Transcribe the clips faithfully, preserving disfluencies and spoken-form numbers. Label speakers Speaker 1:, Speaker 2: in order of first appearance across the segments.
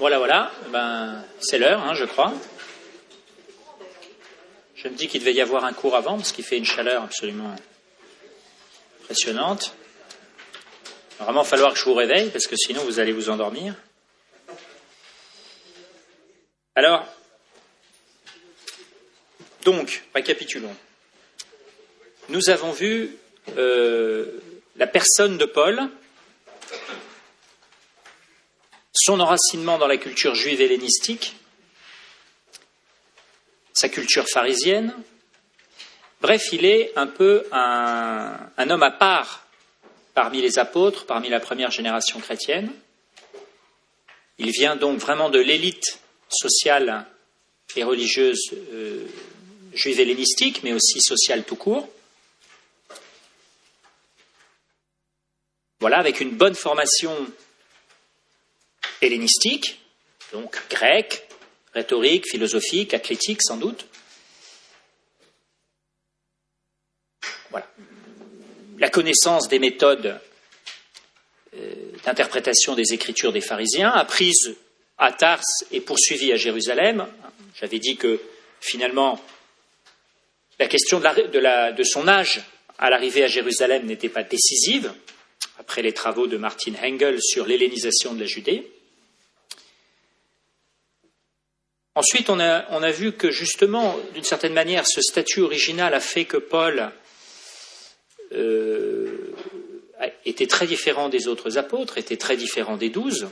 Speaker 1: Voilà, voilà, ben, c'est l'heure, hein, je crois. Je me dis qu'il devait y avoir un cours avant, parce qu'il fait une chaleur absolument impressionnante. Il va vraiment falloir que je vous réveille, parce que sinon vous allez vous endormir. Alors, donc, récapitulons. Nous avons vu euh, la personne de Paul, son enracinement dans la culture juive hellénistique, sa culture pharisienne. Bref, il est un peu un, un homme à part parmi les apôtres, parmi la première génération chrétienne. Il vient donc vraiment de l'élite sociale et religieuse euh, juive hellénistique, mais aussi sociale tout court. Voilà, avec une bonne formation hellénistique, donc grecque, rhétorique, philosophique, athlétique sans doute. Voilà. La connaissance des méthodes euh, d'interprétation des Écritures des pharisiens, apprise à Tars et poursuivie à Jérusalem. J'avais dit que finalement, la question de, la, de, la, de son âge à l'arrivée à Jérusalem n'était pas décisive, après les travaux de Martin Engel sur l'hellénisation de la Judée. Ensuite, on a, on a vu que justement, d'une certaine manière, ce statut original a fait que Paul euh, était très différent des autres apôtres, était très différent des douze,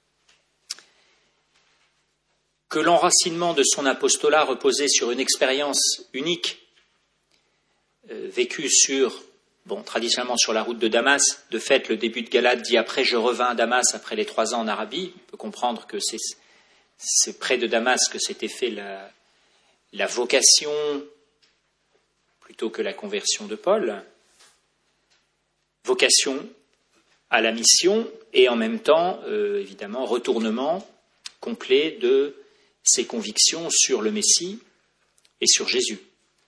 Speaker 1: que l'enracinement de son apostolat reposait sur une expérience unique, euh, vécue sur, bon, traditionnellement sur la route de Damas. De fait, le début de Galate dit « Après, je revins à Damas après les trois ans en Arabie ». On peut comprendre que c'est... C'est près de Damas que s'était fait la, la vocation plutôt que la conversion de Paul. Vocation à la mission et en même temps, euh, évidemment, retournement complet de ses convictions sur le Messie et sur Jésus.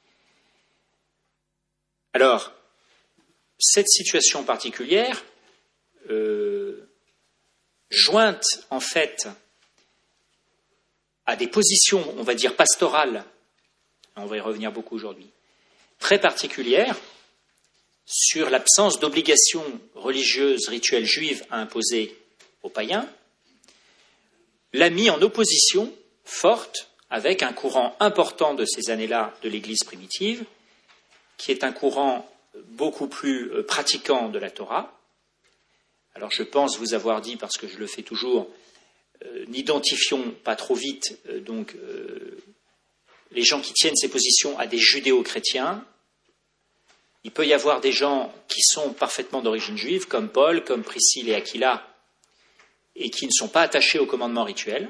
Speaker 1: Alors, cette situation particulière, euh, jointe en fait à des positions, on va dire, pastorales, on va y revenir beaucoup aujourd'hui, très particulières, sur l'absence d'obligations religieuses, rituelles juives à imposer aux païens, l'a mis en opposition forte avec un courant important de ces années-là de l'Église primitive, qui est un courant beaucoup plus pratiquant de la Torah. Alors je pense vous avoir dit, parce que je le fais toujours, Euh, n'identifions pas trop vite euh, donc euh, les gens qui tiennent ces positions à des judéo-chrétiens. Il peut y avoir des gens qui sont parfaitement d'origine juive, comme Paul, comme Priscille et Aquila, et qui ne sont pas attachés au commandement rituel.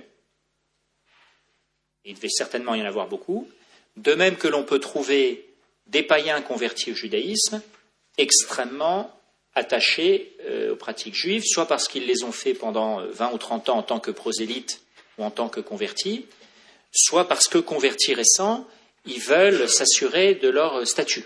Speaker 1: Il devait certainement y en avoir beaucoup. De même que l'on peut trouver des païens convertis au judaïsme extrêmement attachés euh, aux pratiques juives, soit parce qu'ils les ont fait pendant vingt ou trente ans en tant que prosélytes ou en tant que convertis, soit parce que, convertis récents, ils veulent s'assurer de leur statut.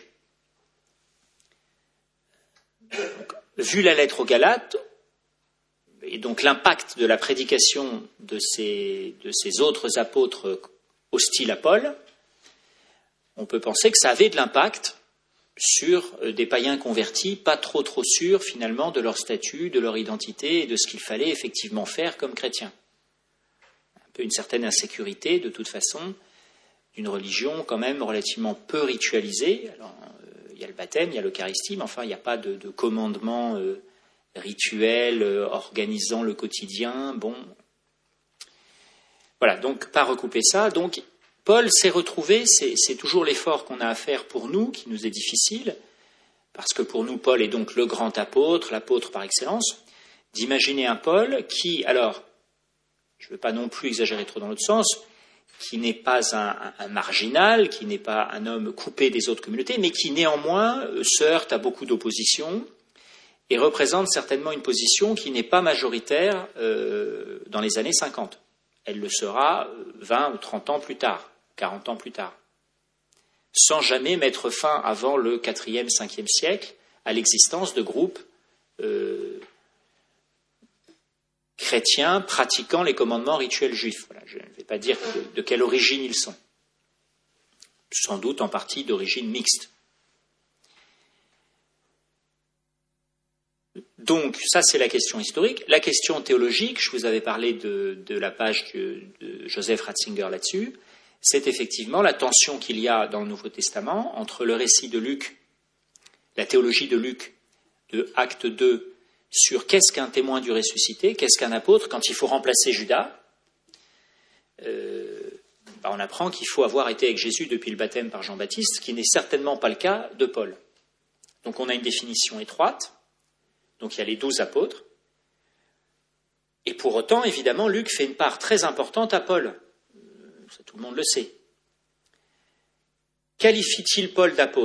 Speaker 1: Donc, vu la lettre aux Galates, et donc l'impact de la prédication de ces, de ces autres apôtres hostiles à Paul, on peut penser que ça avait de l'impact sur des païens convertis, pas trop trop sûrs finalement de leur statut, de leur identité et de ce qu'il fallait effectivement faire comme chrétiens. Un peu une certaine insécurité de toute façon, d'une religion quand même relativement peu ritualisée. Alors, euh, il y a le baptême, il y a l'Eucharistie, mais enfin il n'y a pas de, de commandement euh, rituel euh, organisant le quotidien. Bon, voilà, donc pas recouper ça. Donc Paul s'est retrouvé, c'est, c'est toujours l'effort qu'on a à faire pour nous, qui nous est difficile, parce que pour nous, Paul est donc le grand apôtre, l'apôtre par excellence, d'imaginer un Paul qui, alors, je ne veux pas non plus exagérer trop dans l'autre sens, qui n'est pas un, un, un marginal, qui n'est pas un homme coupé des autres communautés, mais qui néanmoins se heurte à beaucoup d'opposition et représente certainement une position qui n'est pas majoritaire euh, dans les années cinquante. Elle le sera vingt ou trente ans plus tard, quarante ans plus tard, sans jamais mettre fin avant le quatrième, cinquième siècle à l'existence de groupes euh, chrétiens pratiquant les commandements rituels juifs. Voilà, je ne vais pas dire de, de quelle origine ils sont. Sans doute en partie d'origine mixte. Donc, ça, c'est la question historique. La question théologique, je vous avais parlé de, de la page de, de Joseph Ratzinger là-dessus, c'est effectivement la tension qu'il y a dans le Nouveau Testament entre le récit de Luc, la théologie de Luc, de Acte deux, sur qu'est-ce qu'un témoin du ressuscité, qu'est-ce qu'un apôtre, quand il faut remplacer Judas. Euh, ben on apprend qu'il faut avoir été avec Jésus depuis le baptême par Jean-Baptiste, ce qui n'est certainement pas le cas de Paul. Donc on a une définition étroite. Donc il y a les douze apôtres. Et pour autant, évidemment, Luc fait une part très importante à Paul. Ça, tout le monde le sait. Qualifie-t-il Paul d'apôtre ?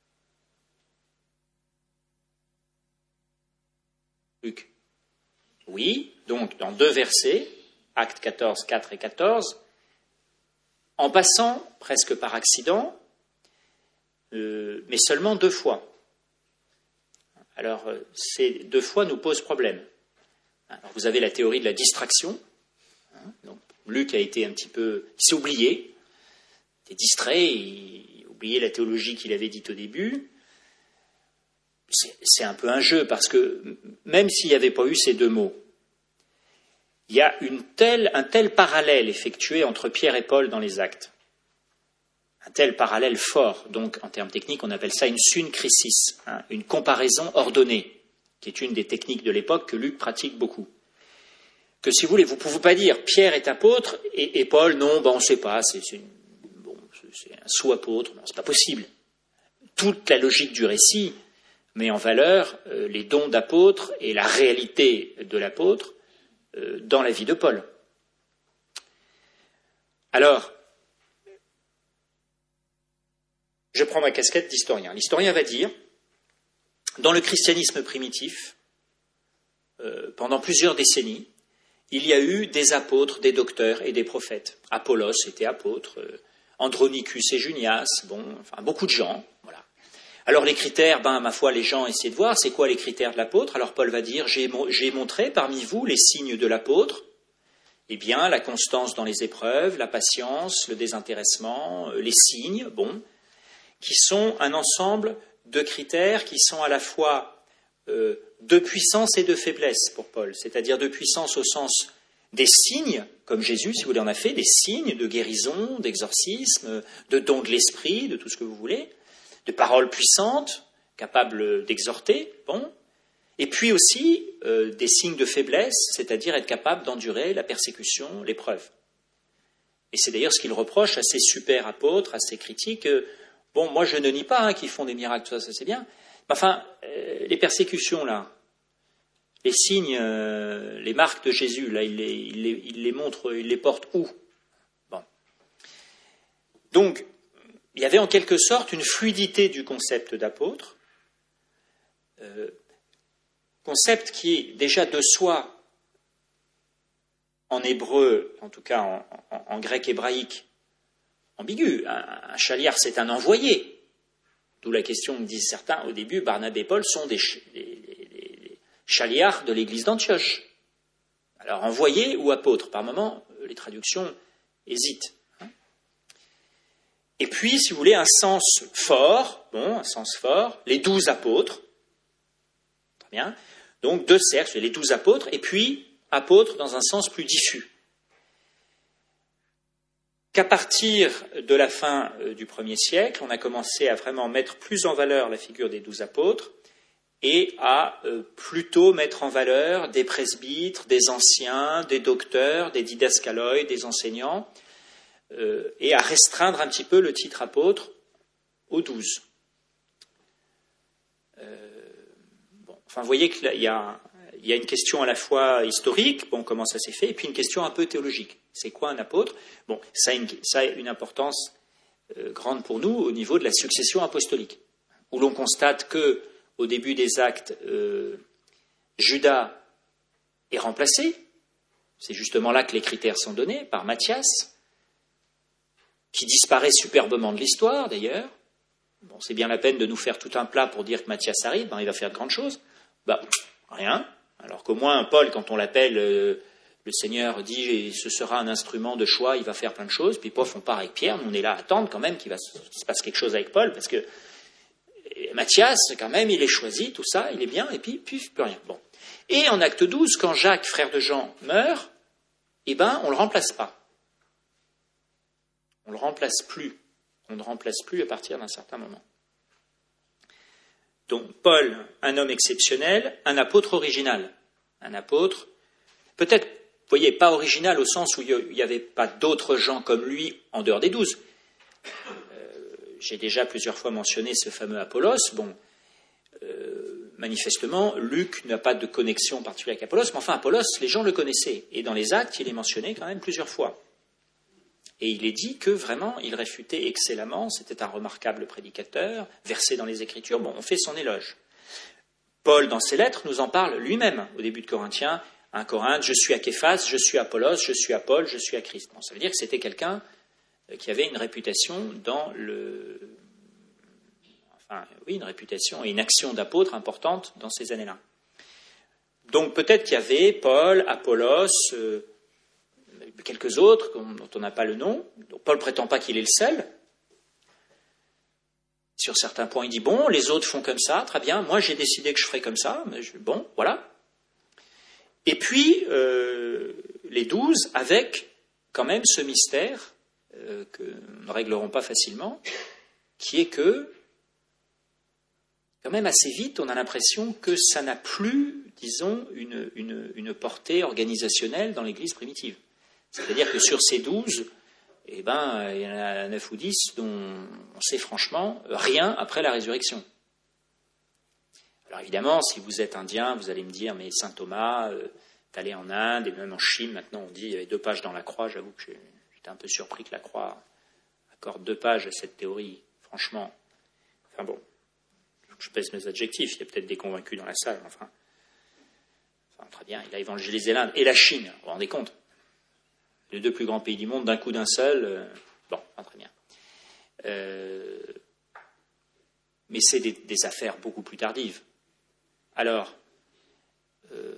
Speaker 1: Luc. Oui, donc dans deux versets, Actes quatorze, quatre et quatorze, en passant, presque par accident, euh, mais seulement deux fois. Alors, ces deux fois nous posent problème. Alors, vous avez la théorie de la distraction. Donc, Luc a été un petit peu... Il s'est oublié, il était distrait, il a oublié la théologie qu'il avait dite au début. C'est, c'est un peu un jeu, parce que même s'il n'y avait pas eu ces deux mots, il y a une telle, un tel parallèle effectué entre Pierre et Paul dans les Actes. Un tel parallèle fort, donc en termes techniques, on appelle ça une synchrisis, hein, une comparaison ordonnée, qui est une des techniques de l'époque que Luc pratique beaucoup. Que si vous voulez, vous ne pouvez pas dire Pierre est apôtre et, et Paul, non, ben on ne sait pas, c'est, c'est, une, bon, c'est un sous-apôtre, non, c'est pas possible. Toute la logique du récit met en valeur euh, les dons d'apôtre et la réalité de l'apôtre euh, dans la vie de Paul. Alors, je prends ma casquette d'historien. L'historien va dire, dans le christianisme primitif, euh, pendant plusieurs décennies, il y a eu des apôtres, des docteurs et des prophètes. Apollos était apôtre, euh, Andronicus et Junias, bon, enfin beaucoup de gens, voilà. Alors les critères, ben ma foi, les gens essaient de voir, c'est quoi les critères de l'apôtre ? Alors Paul va dire, j'ai, j'ai montré parmi vous les signes de l'apôtre. Eh bien, la constance dans les épreuves, la patience, le désintéressement, les signes, bon, qui sont un ensemble de critères qui sont à la fois euh, de puissance et de faiblesse pour Paul, c'est-à-dire de puissance au sens des signes, comme Jésus, si vous voulez, en a fait, des signes de guérison, d'exorcisme, de dons de l'esprit, de tout ce que vous voulez, de paroles puissantes, capables d'exhorter, bon, et puis aussi euh, des signes de faiblesse, c'est-à-dire être capable d'endurer la persécution, l'épreuve. Et c'est d'ailleurs ce qu'il reproche à ces super apôtres, à ces critiques. Euh, bon, moi je ne nie pas hein, qu'ils font des miracles, ça, ça c'est bien. Mais enfin, euh, les persécutions là, les signes, euh, les marques de Jésus, là, il les, il les, il les montre, il les porte où ? Bon. Donc, il y avait en quelque sorte une fluidité du concept d'apôtre, euh, concept qui est déjà de soi, en hébreu, en tout cas en, en, en grec hébraïque, ambigu. Un, un chaliar, c'est un envoyé. D'où la question que disent certains au début, Barnabé et Paul sont des, des, des, des chaliars de l'église d'Antioche. Alors, envoyé ou apôtre, par moments, les traductions hésitent. Hein. Et puis, si vous voulez, un sens fort, bon, un sens fort, les douze apôtres, très bien, donc deux cercles, les douze apôtres, et puis apôtres dans un sens plus diffus. Qu'à partir de la fin du premier siècle, on a commencé à vraiment mettre plus en valeur la figure des douze apôtres et à euh, plutôt mettre en valeur des presbytres, des anciens, des docteurs, des didascaloi, des enseignants, euh, et à restreindre un petit peu le titre apôtre aux douze. Euh, bon, enfin, vous voyez qu'il y a, il y a une question à la fois historique, bon, comment ça s'est fait, et puis une question un peu théologique. C'est quoi un apôtre ? Bon, ça a une, ça a une importance euh, grande pour nous au niveau de la succession apostolique, où l'on constate que au début des Actes, euh, Judas est remplacé. C'est justement là que les critères sont donnés par Matthias, qui disparaît superbement de l'histoire d'ailleurs. Bon, c'est bien la peine de nous faire tout un plat pour dire que Matthias arrive, ben, il va faire de grandes choses. Ben, rien. Alors qu'au moins, Paul, quand on l'appelle, euh, le Seigneur dit, ce sera un instrument de choix, il va faire plein de choses, puis pof, on part avec Pierre, nous on est là à attendre quand même qu'il, va, qu'il se passe quelque chose avec Paul, parce que Matthias, quand même, il est choisi, tout ça, il est bien, et puis, puis plus rien. Bon. Et en acte douze, quand Jacques, frère de Jean, meurt, eh ben, on ne le remplace pas. On ne le remplace plus. On ne remplace plus à partir d'un certain moment. Donc, Paul, un homme exceptionnel, un apôtre original. Un apôtre, peut-être, vous voyez, pas original au sens où il n'y avait pas d'autres gens comme lui en dehors des douze. Euh, j'ai déjà plusieurs fois mentionné ce fameux Apollos. Bon, euh, manifestement, Luc n'a pas de connexion particulière avec Apollos, mais enfin, Apollos, les gens le connaissaient. Et dans les Actes, il est mentionné quand même plusieurs fois. Et il est dit que vraiment, il réfutait excellemment, c'était un remarquable prédicateur, versé dans les Écritures. Bon, on fait son éloge. Paul, dans ses lettres, nous en parle lui-même, au début de Corinthiens, un Corinthe, je suis à Képhas, je suis à Apollos, je suis à Paul, je suis à Christ. Bon, ça veut dire que c'était quelqu'un qui avait une réputation dans le... Enfin, oui, une réputation et une action d'apôtre importante dans ces années-là. Donc peut-être qu'il y avait Paul, Apollos... Euh, quelques autres dont on n'a pas le nom. Donc, Paul ne prétend pas qu'il est le seul. Sur certains points, il dit, bon, les autres font comme ça, très bien, moi j'ai décidé que je ferai comme ça, mais je, bon, voilà. Et puis, euh, les douze, avec quand même ce mystère euh, que nous ne réglerons pas facilement, qui est que, quand même assez vite, on a l'impression que ça n'a plus, disons, une, une, une portée organisationnelle dans l'Église primitive. C'est-à-dire que sur ces douze, eh ben, il y en a neuf ou dix dont on sait franchement rien après la résurrection. Alors évidemment, si vous êtes indien, vous allez me dire, mais saint Thomas, euh, est allé en Inde, et même en Chine, maintenant on dit, il y avait deux pages dans la croix, j'avoue que j'étais un peu surpris que la croix accorde deux pages à cette théorie, franchement. Enfin bon, je pèse mes adjectifs, il y a peut-être des convaincus dans la salle, enfin, enfin très bien, il a évangélisé l'Inde et la Chine, vous vous rendez compte ? Les deux plus grands pays du monde, d'un coup d'un seul, euh, bon, pas très bien. Euh, mais c'est des, des affaires beaucoup plus tardives. Alors, euh,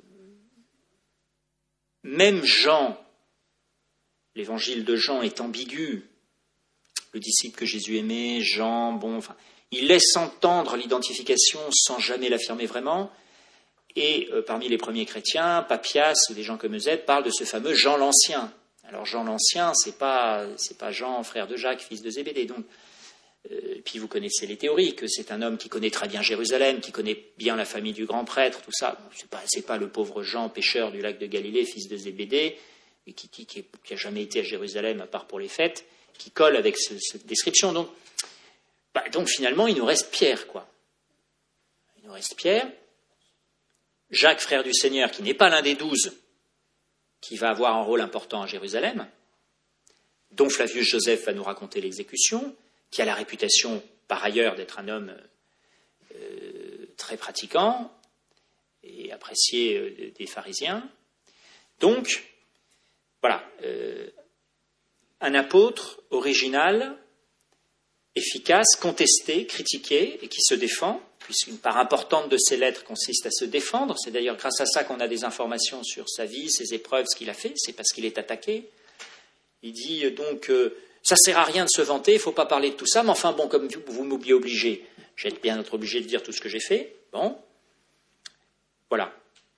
Speaker 1: même Jean, l'évangile de Jean est ambigu. Le disciple que Jésus aimait, Jean, bon, enfin, il laisse entendre l'identification sans jamais l'affirmer vraiment. Et euh, parmi les premiers chrétiens, Papias ou des gens comme Eusèbe parlent de ce fameux Jean l'Ancien. Alors Jean l'Ancien, c'est pas c'est pas Jean, frère de Jacques, fils de Zébédée. Donc, euh, puis vous connaissez les théories que c'est un homme qui connaît très bien Jérusalem, qui connaît bien la famille du grand prêtre, tout ça. C'est pas c'est pas le pauvre Jean, pêcheur du lac de Galilée, fils de Zébédée, et qui qui qui, qui a jamais été à Jérusalem à part pour les fêtes, qui colle avec ce, cette description. Donc, bah, donc finalement, il nous reste Pierre, quoi. Il nous reste Pierre. Jacques, frère du Seigneur, qui n'est pas l'un des douze, qui va avoir un rôle important à Jérusalem, dont Flavius Joseph va nous raconter l'exécution, qui a la réputation, par ailleurs, d'être un homme euh, très pratiquant et apprécié euh, des pharisiens. Donc, voilà, euh, un apôtre original, efficace, contesté, critiqué et qui se défend, puisqu'une part importante de ses lettres consiste à se défendre. C'est d'ailleurs grâce à ça qu'on a des informations sur sa vie, ses épreuves, ce qu'il a fait. C'est parce qu'il est attaqué. Il dit donc, euh, ça ne sert à rien de se vanter, il ne faut pas parler de tout ça, mais enfin bon, comme vous m'oubliez obligé, je vais bien être obligé de dire tout ce que j'ai fait. Bon, voilà.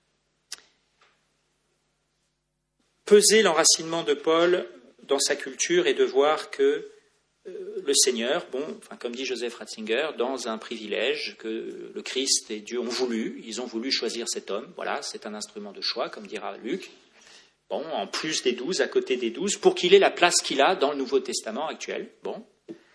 Speaker 1: Peser l'enracinement de Paul dans sa culture et de voir que le Seigneur, bon, enfin, comme dit Joseph Ratzinger, dans un privilège que le Christ et Dieu ont voulu, ils ont voulu choisir cet homme, voilà, c'est un instrument de choix, comme dira Luc, bon, en plus des douze, à côté des douze, pour qu'il ait la place qu'il a dans le Nouveau Testament actuel, bon,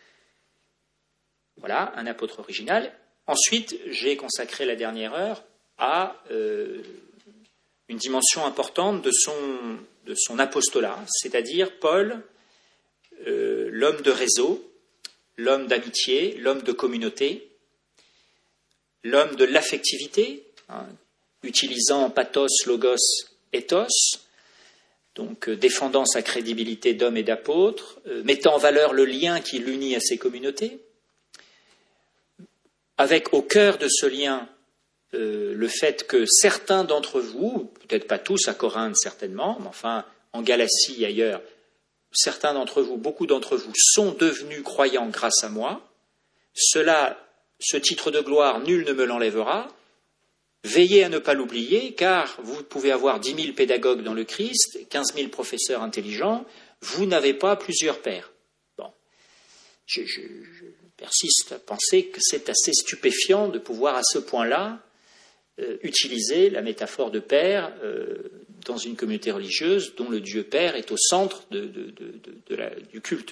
Speaker 1: voilà, un apôtre original. Ensuite, j'ai consacré la dernière heure à euh, une dimension importante de son, de son apostolat, c'est-à-dire Paul, Euh, l'homme de réseau, l'homme d'amitié, l'homme de communauté, l'homme de l'affectivité, hein, utilisant pathos, logos, ethos, donc euh, défendant sa crédibilité d'homme et d'apôtre, euh, mettant en valeur le lien qui l'unit à ces communautés, avec au cœur de ce lien euh, le fait que certains d'entre vous, peut-être pas tous à Corinthe certainement, mais enfin en Galatie et ailleurs, certains d'entre vous, beaucoup d'entre vous sont devenus croyants grâce à moi. Cela, ce titre de gloire, nul ne me l'enlèvera. Veillez à ne pas l'oublier, car vous pouvez avoir dix mille pédagogues dans le Christ, quinze mille professeurs intelligents, vous n'avez pas plusieurs pères. Bon, je, je, je persiste à penser que c'est assez stupéfiant de pouvoir à ce point-là euh, utiliser la métaphore de père euh, dans une communauté religieuse dont le Dieu Père est au centre de, de, de, de, de la, du culte.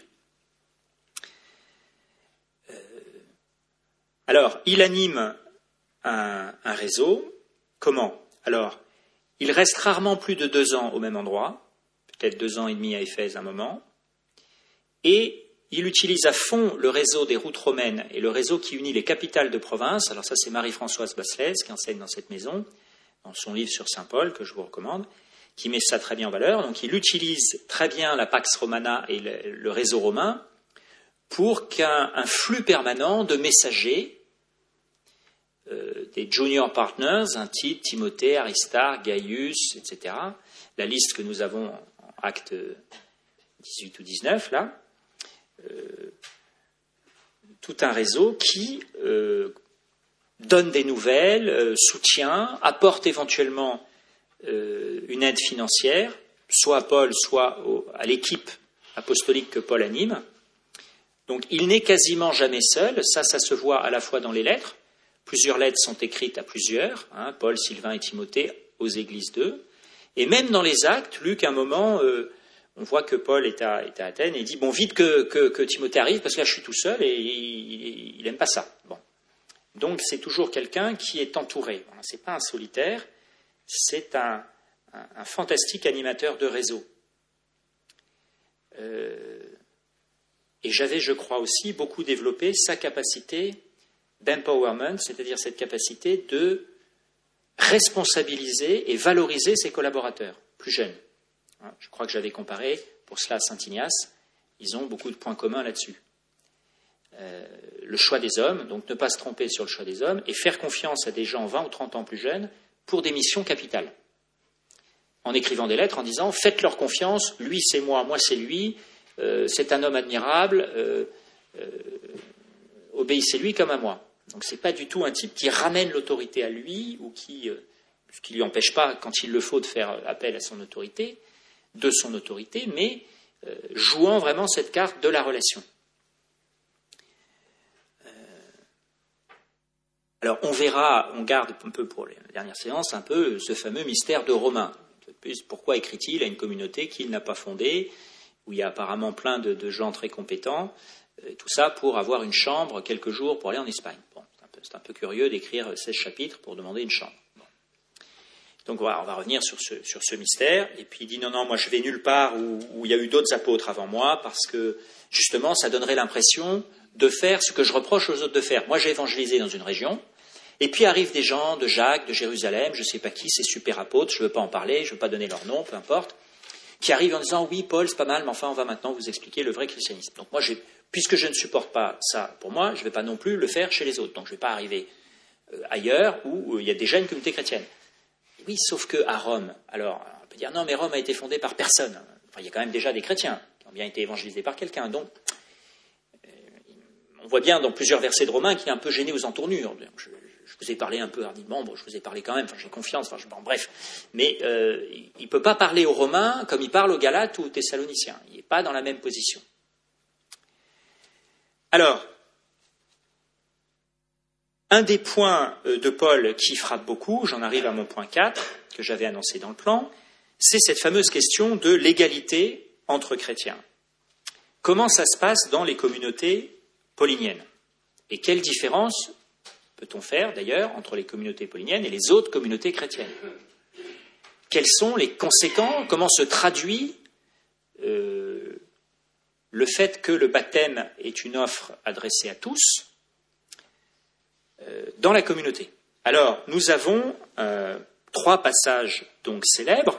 Speaker 1: Euh, alors, il anime un, un réseau. Comment? Alors, il reste rarement plus de deux ans au même endroit, peut-être deux ans et demi à Éphèse à un moment, et il utilise à fond le réseau des routes romaines et le réseau qui unit les capitales de province. Alors ça, c'est Marie-Françoise Basselès qui enseigne dans cette maison, dans son livre sur saint Paul, que je vous recommande, qui met ça très bien en valeur. Donc il utilise très bien la Pax Romana et le, le réseau romain pour qu'un un flux permanent de messagers, euh, des junior partners, un Tite, Timothée, Aristarque, Gaius, et cetera, la liste que nous avons en acte dix-huit ou dix-neuf, là, euh, tout un réseau qui euh, donne des nouvelles, euh, soutient, apporte éventuellement euh, une aide financière, soit à Paul, soit au, à l'équipe apostolique que Paul anime. Donc il n'est quasiment jamais seul, ça, ça se voit à la fois dans les lettres. Plusieurs lettres sont écrites à plusieurs, hein, Paul, Sylvain et Timothée, aux églises d'eux. Et même dans les actes, Luc, à un moment, euh, on voit que Paul est à, est à Athènes et il dit « Bon, vite que, que, que Timothée arrive, parce que là, je suis tout seul et il n'aime pas ça. » Bon. Donc, c'est toujours quelqu'un qui est entouré. Ce n'est pas un solitaire, c'est un, un, un fantastique animateur de réseau. Euh, et j'avais, je crois aussi, beaucoup développé sa capacité d'empowerment, c'est-à-dire cette capacité de responsabiliser et valoriser ses collaborateurs plus jeunes. Je crois que j'avais comparé pour cela à Saint-Ignace, ils ont beaucoup de points communs là-dessus. Euh, le choix des hommes, donc ne pas se tromper sur le choix des hommes, et faire confiance à des gens vingt ou trente ans plus jeunes pour des missions capitales. En écrivant des lettres en disant « Faites-leur confiance, lui c'est moi, moi c'est lui, euh, c'est un homme admirable, euh, euh, obéissez-lui comme à moi. » Donc ce n'est pas du tout un type qui ramène l'autorité à lui, ou qui, euh, ce qui ne lui empêche pas, quand il le faut, de faire appel à son autorité, de son autorité, mais euh, jouant vraiment cette carte de la relation. Euh, alors on verra, on garde un peu pour la dernière séance, un peu ce fameux mystère de Romain. Pourquoi écrit-il à une communauté qu'il n'a pas fondée, où il y a apparemment plein de, de gens très compétents, euh, tout ça pour avoir une chambre quelques jours pour aller en Espagne. Bon, c'est un peu, c'est un peu curieux d'écrire seize chapitres pour demander une chambre. Donc voilà, on va revenir sur ce, sur ce mystère. Et puis il dit non, non, moi je vais nulle part où, où il y a eu d'autres apôtres avant moi, parce que justement ça donnerait l'impression de faire ce que je reproche aux autres de faire. Moi j'ai évangélisé dans une région, et puis arrivent des gens de Jacques, de Jérusalem, je ne sais pas qui, ces super apôtres, je ne veux pas en parler, je ne veux pas donner leur nom, peu importe, qui arrivent en disant oui Paul c'est pas mal, mais enfin on va maintenant vous expliquer le vrai christianisme. Donc moi, j'ai, puisque je ne supporte pas ça pour moi, je ne vais pas non plus le faire chez les autres. Donc je ne vais pas arriver euh, ailleurs où, où il y a déjà une communauté chrétienne. Oui, sauf qu'à Rome, alors on peut dire non, mais Rome a été fondée par personne. Enfin, il y a quand même déjà des chrétiens qui ont bien été évangélisés par quelqu'un. Donc, euh, on voit bien dans plusieurs versets de Romains qu'il est un peu gêné aux entournures. Je, je vous ai parlé un peu hardiment, bon, je vous ai parlé quand même, enfin, j'ai confiance, enfin, je, bon, bref. Mais euh, il ne peut pas parler aux Romains comme il parle aux Galates ou aux Thessaloniciens. Il n'est pas dans la même position. Alors, un des points de Paul qui frappe beaucoup, j'en arrive à mon point quatre, que j'avais annoncé dans le plan, c'est cette fameuse question de l'égalité entre chrétiens. Comment ça se passe dans les communautés pauliniennes? Et quelle différence peut-on faire d'ailleurs entre les communautés pauliniennes et les autres communautés chrétiennes? Quelles sont les conséquences? Comment se traduit euh, le fait que le baptême est une offre adressée à tous dans la communauté? Alors, nous avons euh, trois passages donc célèbres,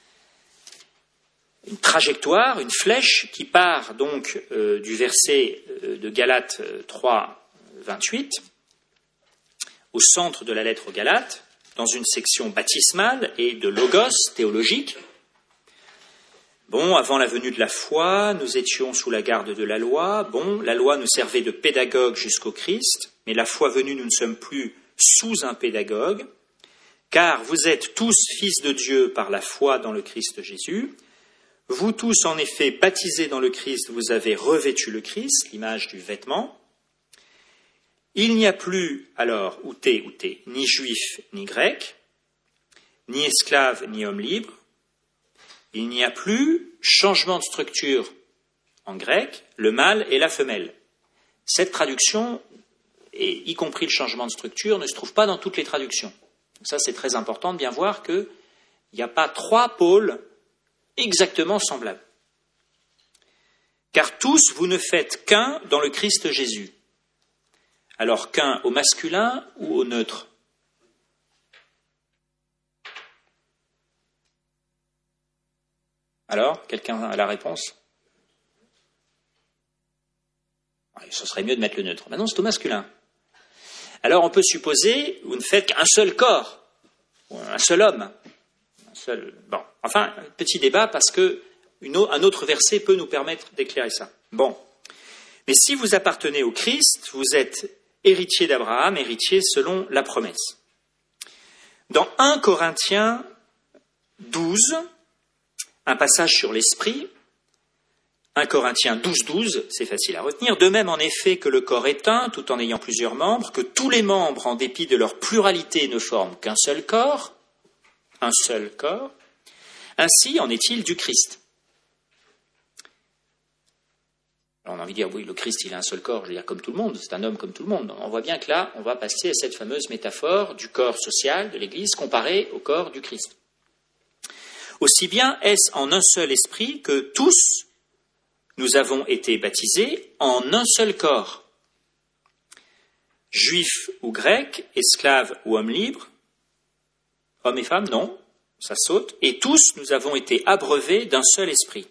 Speaker 1: une trajectoire, une flèche qui part donc euh, du verset euh, de Galates trois, vingt-huit, au centre de la lettre aux Galates, dans une section baptismale et de logos théologique. Bon, avant la venue de la foi, nous étions sous la garde de la loi. Bon, la loi nous servait de pédagogue jusqu'au Christ, mais la foi venue, nous ne sommes plus sous un pédagogue, car vous êtes tous fils de Dieu par la foi dans le Christ Jésus. Vous tous, en effet, baptisés dans le Christ, vous avez revêtu le Christ, l'image du vêtement. Il n'y a plus, alors, outé, outé, ni juif, ni grec, ni esclave, ni homme libre. Il n'y a plus changement de structure en grec, le mâle et la femelle. Cette traduction, et y compris le changement de structure, ne se trouve pas dans toutes les traductions. Donc ça, c'est très important de bien voir qu'il n'y a pas trois pôles exactement semblables. Car tous, vous ne faites qu'un dans le Christ Jésus. Alors qu'un au masculin ou au neutre? Alors, quelqu'un a la réponse? Ce serait mieux de mettre le neutre. Maintenant, c'est au masculin. Alors, on peut supposer, vous ne faites qu'un seul corps, ou un seul homme. Un seul... Bon, enfin, petit débat, parce que une autre, un autre verset peut nous permettre d'éclairer ça. Bon. Mais si vous appartenez au Christ, vous êtes héritier d'Abraham, héritier selon la promesse. Dans premier Corinthiens douze, un passage sur l'esprit, premier Corinthiens douze, douze, c'est facile à retenir. De même, en effet, que le corps est un, tout en ayant plusieurs membres, que tous les membres, en dépit de leur pluralité, ne forment qu'un seul corps, un seul corps, ainsi en est-il du Christ. Alors on a envie de dire, oui, le Christ, il a un seul corps, je veux dire, comme tout le monde, c'est un homme comme tout le monde. On voit bien que là, on va passer à cette fameuse métaphore du corps social de l'Église comparé au corps du Christ. Aussi bien est-ce en un seul esprit que tous, nous avons été baptisés en un seul corps. Juifs ou grecs, esclaves ou hommes libres, hommes et femmes, non, ça saute, et tous, nous avons été abreuvés d'un seul esprit.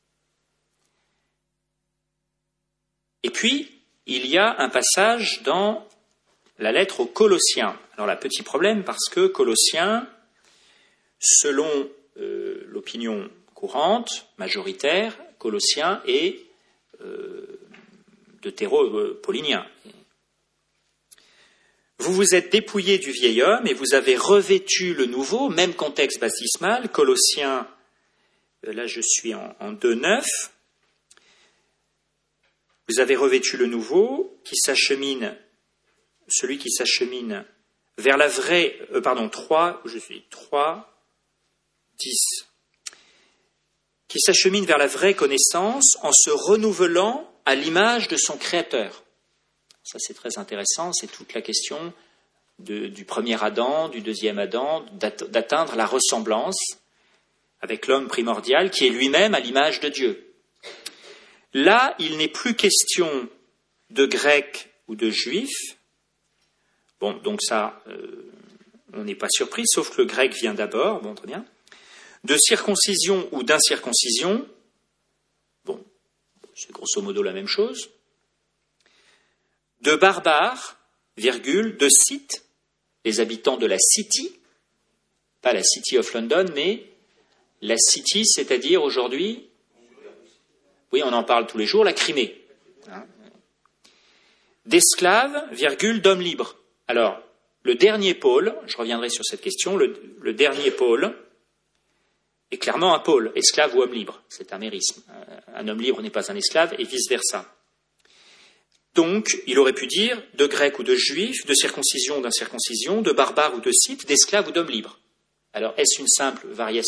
Speaker 1: Et puis, il y a un passage dans la lettre aux Colossiens. Alors là, petit problème, parce que Colossiens, selon euh, l'opinion courante, majoritaire, Colossiens est euh, deutéro-paulinien. Vous vous êtes dépouillés du vieil homme et vous avez revêtu le nouveau, même contexte baptismal, Colossiens, euh, là je suis en, en deux neuf. Vous avez revêtu le nouveau, qui s'achemine, celui qui s'achemine vers la vraie, euh, pardon, trois, où je suis, trois, dix, qui s'achemine vers la vraie connaissance en se renouvelant à l'image de son Créateur. Ça, c'est très intéressant, c'est toute la question de, du premier Adam, du deuxième Adam, d'atteindre la ressemblance avec l'homme primordial qui est lui-même à l'image de Dieu. Là, il n'est plus question de grec ou de juif. Bon, donc ça, euh, on n'est pas surpris, sauf que le grec vient d'abord, bon, très bien. De circoncision ou d'incirconcision, bon, c'est grosso modo la même chose. De barbares, virgule, de Scythes, les habitants de la City, pas la City of London, mais la City, c'est-à-dire aujourd'hui, oui, on en parle tous les jours, la Crimée. Hein. D'esclaves, virgule, d'hommes libres. Alors, le dernier pôle, je reviendrai sur cette question, le, le dernier pôle est clairement un pôle, esclave ou homme libre. C'est un mérisme. Un homme libre n'est pas un esclave et vice-versa. Donc, il aurait pu dire de grec ou de juif, de circoncision ou d'incirconcision, de barbare ou de scythe, d'esclave ou d'homme libre. Alors, est-ce une simple variation ?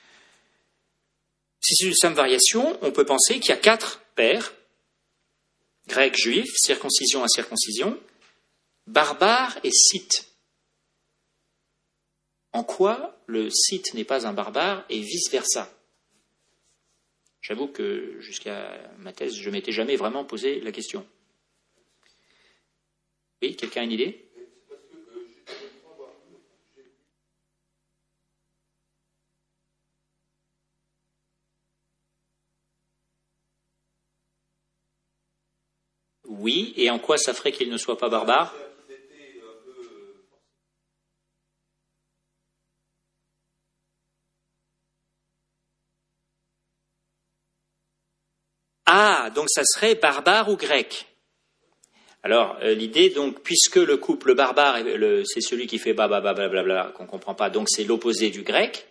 Speaker 1: Si c'est une simple variation, on peut penser qu'il y a quatre pères, grec, juif, circoncision, incirconcision, barbare et scythe. En quoi le scythe n'est pas un barbare et vice-versa ? J'avoue que jusqu'à ma thèse, je ne m'étais jamais vraiment posé la question. Oui, quelqu'un a une idée ? Oui, et en quoi ça ferait qu'il ne soit pas barbare ? Ah, donc ça serait barbare ou grec. Alors, euh, l'idée, donc, puisque le couple barbare, le, c'est celui qui fait blablabla, qu'on ne comprend pas, donc c'est l'opposé du grec.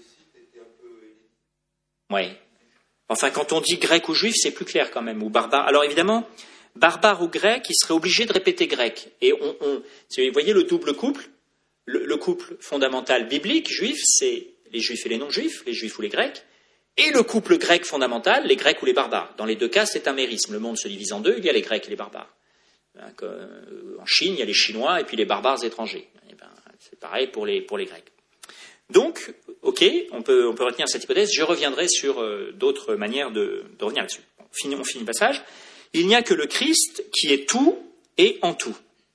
Speaker 1: Oui. Enfin, quand on dit grec ou juif, c'est plus clair quand même, ou barbare. Alors évidemment, barbare ou grec, il serait obligé de répéter grec. Et on, on vous voyez le double couple, le, le couple fondamental biblique, juif, c'est les juifs et les non-juifs, les juifs ou les grecs, et le couple grec fondamental, les grecs ou les barbares. Dans les deux cas, c'est un mérisme. Le monde se divise en deux, il y a les grecs et les barbares. En Chine, il y a les Chinois et puis les barbares étrangers. Et ben, c'est pareil pour les, pour les Grecs. Donc, ok, on peut, on peut retenir cette hypothèse. Je reviendrai sur euh, d'autres manières de, de revenir là-dessus. Bon, on, finit, on finit le passage. Il n'y a que le Christ qui est tout et en tout.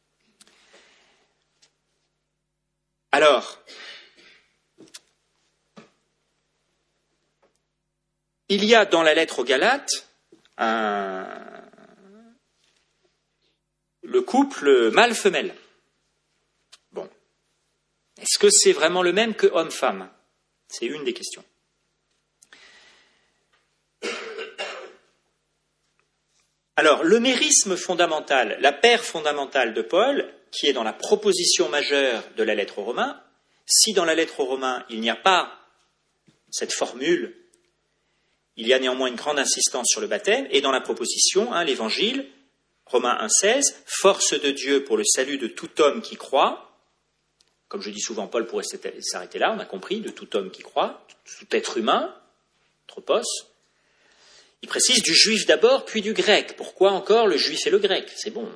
Speaker 1: Alors, il y a dans la lettre aux Galates un, le couple mâle-femelle. Bon. Est-ce que c'est vraiment le même que homme-femme? C'est une des questions. Alors, le mérisme fondamental, la paire fondamentale de Paul, qui est dans la proposition majeure de la lettre aux Romains, si dans la lettre aux Romains, il n'y a pas cette formule, il y a néanmoins une grande insistance sur le baptême, et dans la proposition, hein, l'Évangile, Romains un seize, force de Dieu pour le salut de tout homme qui croit. Comme je dis souvent, Paul pourrait s'arrêter là, on a compris, de tout homme qui croit, tout être humain, tropos. Il précise du juif d'abord, puis du grec. Pourquoi encore le juif et le grec? C'est bon.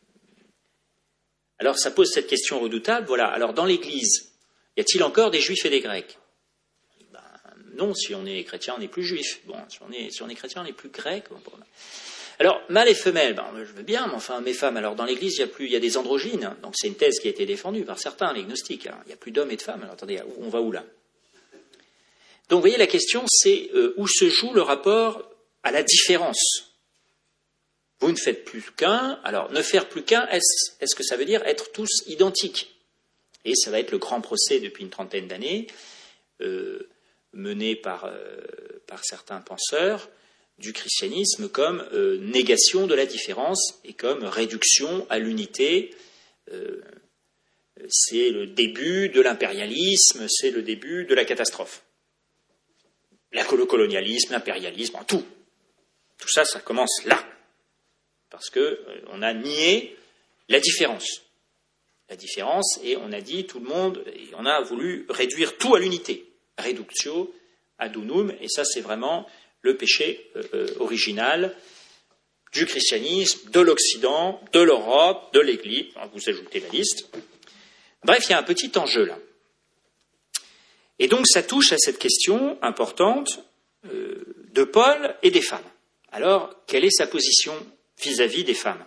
Speaker 1: Alors ça pose cette question redoutable, voilà. Alors dans l'Église, y a-t-il encore des juifs et des grecs? Ben, non, si on est chrétien, on n'est plus juif. Bon, si on est, si on est chrétien, on n'est plus grec. Bon, bon. Alors, mâles et femelles, ben, je veux bien, mais enfin, mes femmes, alors dans l'Église, il y a plus, il y a des androgynes, donc c'est une thèse qui a été défendue par certains, les gnostiques, hein. Il n'y a plus d'hommes et de femmes, alors attendez, on va où là? Donc, vous voyez, la question, c'est euh, où se joue le rapport à la différence. Vous ne faites plus qu'un, alors ne faire plus qu'un, est-ce, est-ce que ça veut dire être tous identiques? Et ça va être le grand procès depuis une trentaine d'années, euh, mené par, euh, par certains penseurs, du christianisme comme euh, négation de la différence et comme réduction à l'unité. Euh, c'est le début de l'impérialisme, c'est le début de la catastrophe. La, le colonialisme, l'impérialisme, tout. Tout ça, ça commence là. Parce qu'on euh, a nié la différence. La différence, et on a dit tout le monde, et on a voulu réduire tout à l'unité. Reductio ad unum, et ça c'est vraiment le péché euh, original du christianisme, de l'Occident, de l'Europe, de l'Église. Vous ajoutez la liste. Bref, il y a un petit enjeu là. Et donc ça touche à cette question importante euh, de Paul et des femmes. Alors, quelle est sa position vis-à-vis des femmes?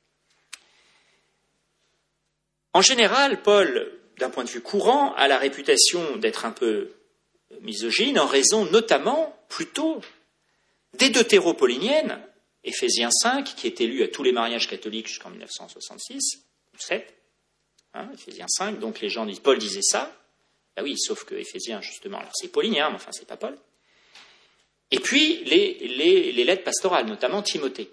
Speaker 1: En général, Paul, d'un point de vue courant, a la réputation d'être un peu misogyne en raison notamment, plutôt, des deutéropauliniennes, Éphésiens cinq, qui est lu à tous les mariages catholiques jusqu'en mille neuf cent soixante-six, ou sept, hein, Éphésiens cinq, donc les gens disent, Paul disait ça, ah oui, sauf que Éphésiens, justement, alors c'est paulinien, mais enfin c'est pas Paul, et puis les, les, les lettres pastorales, notamment Timothée,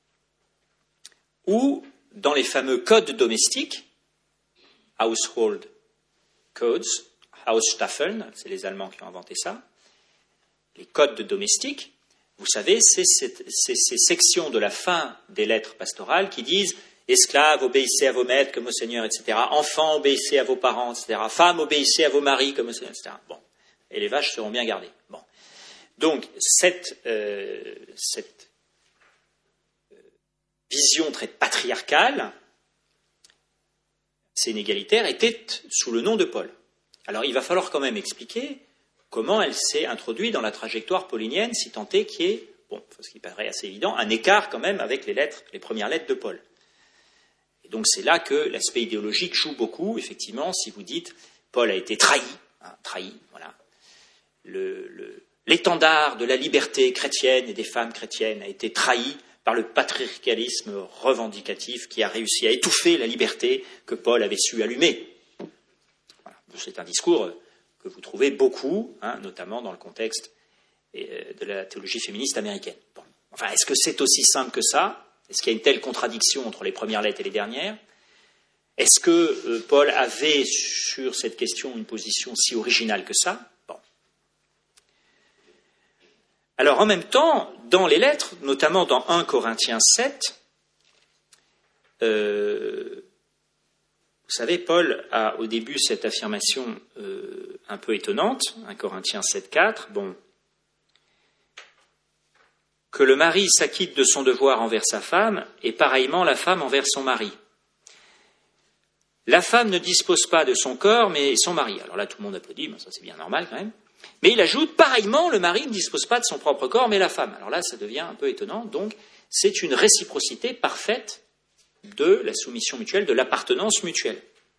Speaker 1: ou dans les fameux codes domestiques, Household Codes, Hausstaffeln, c'est les Allemands qui ont inventé ça, les codes domestiques, vous savez, c'est ces sections de la fin des lettres pastorales qui disent « Esclaves, obéissez à vos maîtres comme au Seigneur, et cetera. Enfants, obéissez à vos parents, et cetera. Femmes, obéissez à vos maris comme au Seigneur, et cetera. » Bon. Et les vaches seront bien gardées. Bon. Donc, cette, euh, cette euh, vision très patriarcale, assez inégalitaire, était sous le nom de Paul. Alors, il va falloir quand même expliquer comment elle s'est introduite dans la trajectoire paulinienne, si tant est qu'il y ait, bon, ce qui paraît assez évident, un écart quand même avec les lettres, les premières lettres de Paul. Et donc c'est là que l'aspect idéologique joue beaucoup, effectivement, si vous dites Paul a été trahi, hein, trahi, voilà. Le, le, l'étendard de la liberté chrétienne et des femmes chrétiennes a été trahi par le patriarcalisme revendicatif qui a réussi à étouffer la liberté que Paul avait su allumer. Voilà. C'est un discours que vous trouvez beaucoup, hein, notamment dans le contexte de la théologie féministe américaine. Bon, Enfin, est-ce que c'est aussi simple que ça? Est-ce qu'il y a une telle contradiction entre les premières lettres et les dernières? Est-ce que euh, Paul avait sur cette question une position si originale que ça? Bon. Alors, en même temps, dans les lettres, notamment dans un Corinthiens sept, euh, vous savez, Paul a au début cette affirmation euh, un peu étonnante, un Corinthiens sept quatre, bon, que le mari s'acquitte de son devoir envers sa femme, et pareillement la femme envers son mari. La femme ne dispose pas de son corps, mais son mari. Alors là, tout le monde applaudit, mais ça c'est bien normal quand même. Mais il ajoute, pareillement, le mari ne dispose pas de son propre corps, mais la femme. Alors là, ça devient un peu étonnant. Donc, c'est une réciprocité parfaite de la soumission mutuelle, de l'appartenance mutuelle.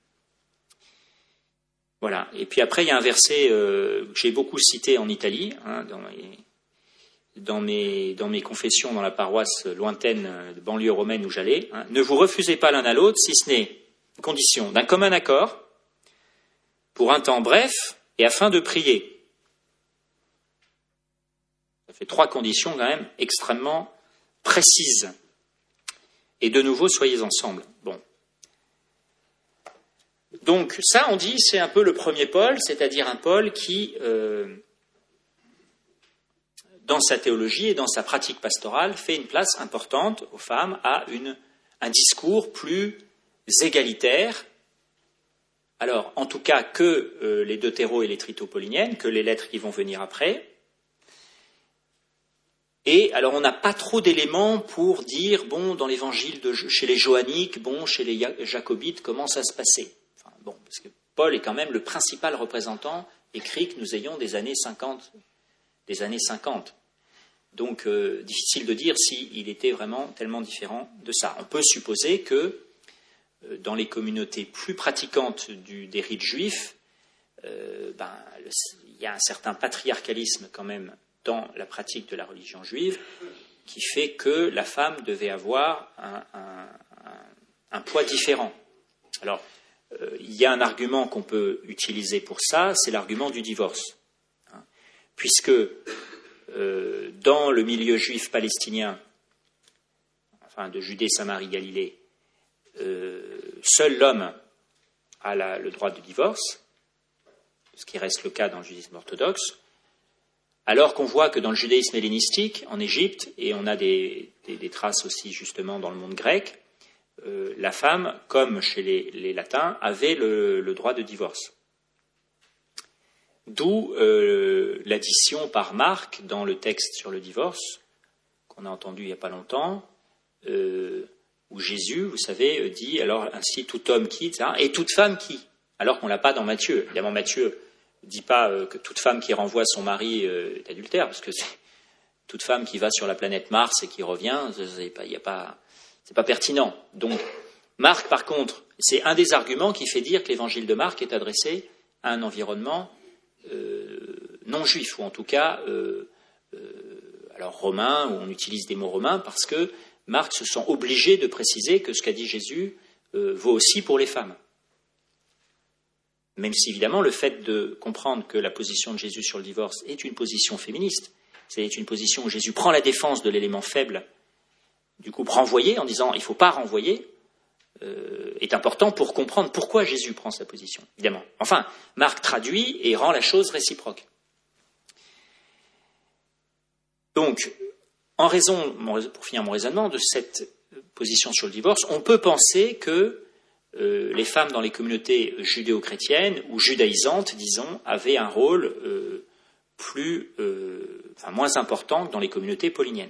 Speaker 1: Voilà. Et puis après, il y a un verset euh, que j'ai beaucoup cité en Italie, hein, dans, les, dans, mes, dans mes confessions dans la paroisse lointaine de banlieue romaine où j'allais. Hein. Ne vous refusez pas l'un à l'autre, si ce n'est condition d'un commun accord, pour un temps bref et afin de prier. Ça fait trois conditions quand même extrêmement précises. Et de nouveau, soyez ensemble. Bon. Donc ça, on dit, c'est un peu le premier Paul, c'est-à-dire un Paul qui, euh, dans sa théologie et dans sa pratique pastorale, fait une place importante aux femmes, à une, un discours plus égalitaire, alors en tout cas que euh, les deutéro et les tritopauliniennes, que les lettres qui vont venir après. Et alors on n'a pas trop d'éléments pour dire, bon, dans l'évangile de, chez les johanniques, bon, chez les jacobites, comment ça se passait. Enfin, bon, parce que Paul est quand même le principal représentant écrit que nous ayons des années cinquante. Des années cinquante. Donc euh, difficile de dire s'il était vraiment tellement différent de ça. On peut supposer que dans les communautés plus pratiquantes du, des rites juifs, euh, ben, le, il y a un certain patriarcalisme quand même dans la pratique de la religion juive qui fait que la femme devait avoir un, un, un, un poids différent. Alors, euh, il y a un argument qu'on peut utiliser pour ça, c'est l'argument du divorce. Hein, puisque euh, dans le milieu juif palestinien, enfin de Judée, Samarie, Galilée, Euh, seul l'homme a la, le droit de divorce, ce qui reste le cas dans le judaïsme orthodoxe, alors qu'on voit que dans le judaïsme hellénistique, en Égypte, et on a des, des, des traces aussi justement dans le monde grec, euh, la femme, comme chez les, les latins, avait le, le droit de divorce. D'où euh, l'addition par Marc dans le texte sur le divorce, qu'on a entendu il n'y a pas longtemps, euh, où Jésus, vous savez, dit, alors ainsi tout homme qui, et cetera, et toute femme qui, alors qu'on ne l'a pas dans Matthieu. Évidemment, Matthieu ne dit pas euh, que toute femme qui renvoie son mari euh, est adultère, parce que c'est toute femme qui va sur la planète Mars et qui revient, c'est pas, y a pas, c'est pas pertinent. Donc, Marc, par contre, c'est un des arguments qui fait dire que l'évangile de Marc est adressé à un environnement euh, non juif, ou en tout cas, euh, euh, alors romain, où on utilise des mots romains, parce que Marc se sent obligé de préciser que ce qu'a dit Jésus euh, vaut aussi pour les femmes. Même si, évidemment, le fait de comprendre que la position de Jésus sur le divorce est une position féministe, c'est une position où Jésus prend la défense de l'élément faible, du coup renvoyer en disant « il ne faut pas renvoyer euh, », est important pour comprendre pourquoi Jésus prend sa position, évidemment. Enfin, Marc traduit et rend la chose réciproque. Donc, en raison, pour finir mon raisonnement, de cette position sur le divorce, on peut penser que euh, les femmes dans les communautés judéo-chrétiennes ou judaïsantes, disons, avaient un rôle euh, plus, euh, enfin, moins important que dans les communautés pauliniennes.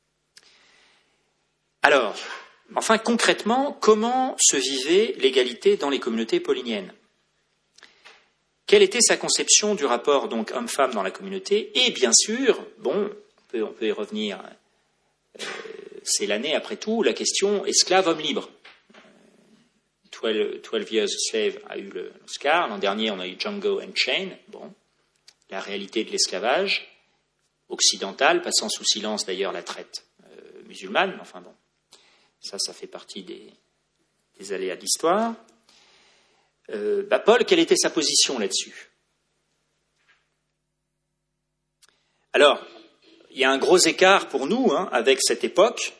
Speaker 1: Alors, enfin, concrètement, comment se vivait l'égalité dans les communautés pauliniennes? Quelle était sa conception du rapport donc homme-femme dans la communauté? Et bien sûr, bon, on peut, on peut y revenir, euh, c'est l'année après tout, la question esclave-homme libre. twelve, twelve Years a Slave a eu l'Oscar, l'an dernier on a eu Django Unchained, bon, la réalité de l'esclavage occidental, passant sous silence d'ailleurs la traite euh, musulmane, enfin bon, ça, ça fait partie des, des aléas de l'histoire. Euh, bah Paul, quelle était sa position là-dessus? Alors, il il y a un gros écart pour nous hein, avec cette époque.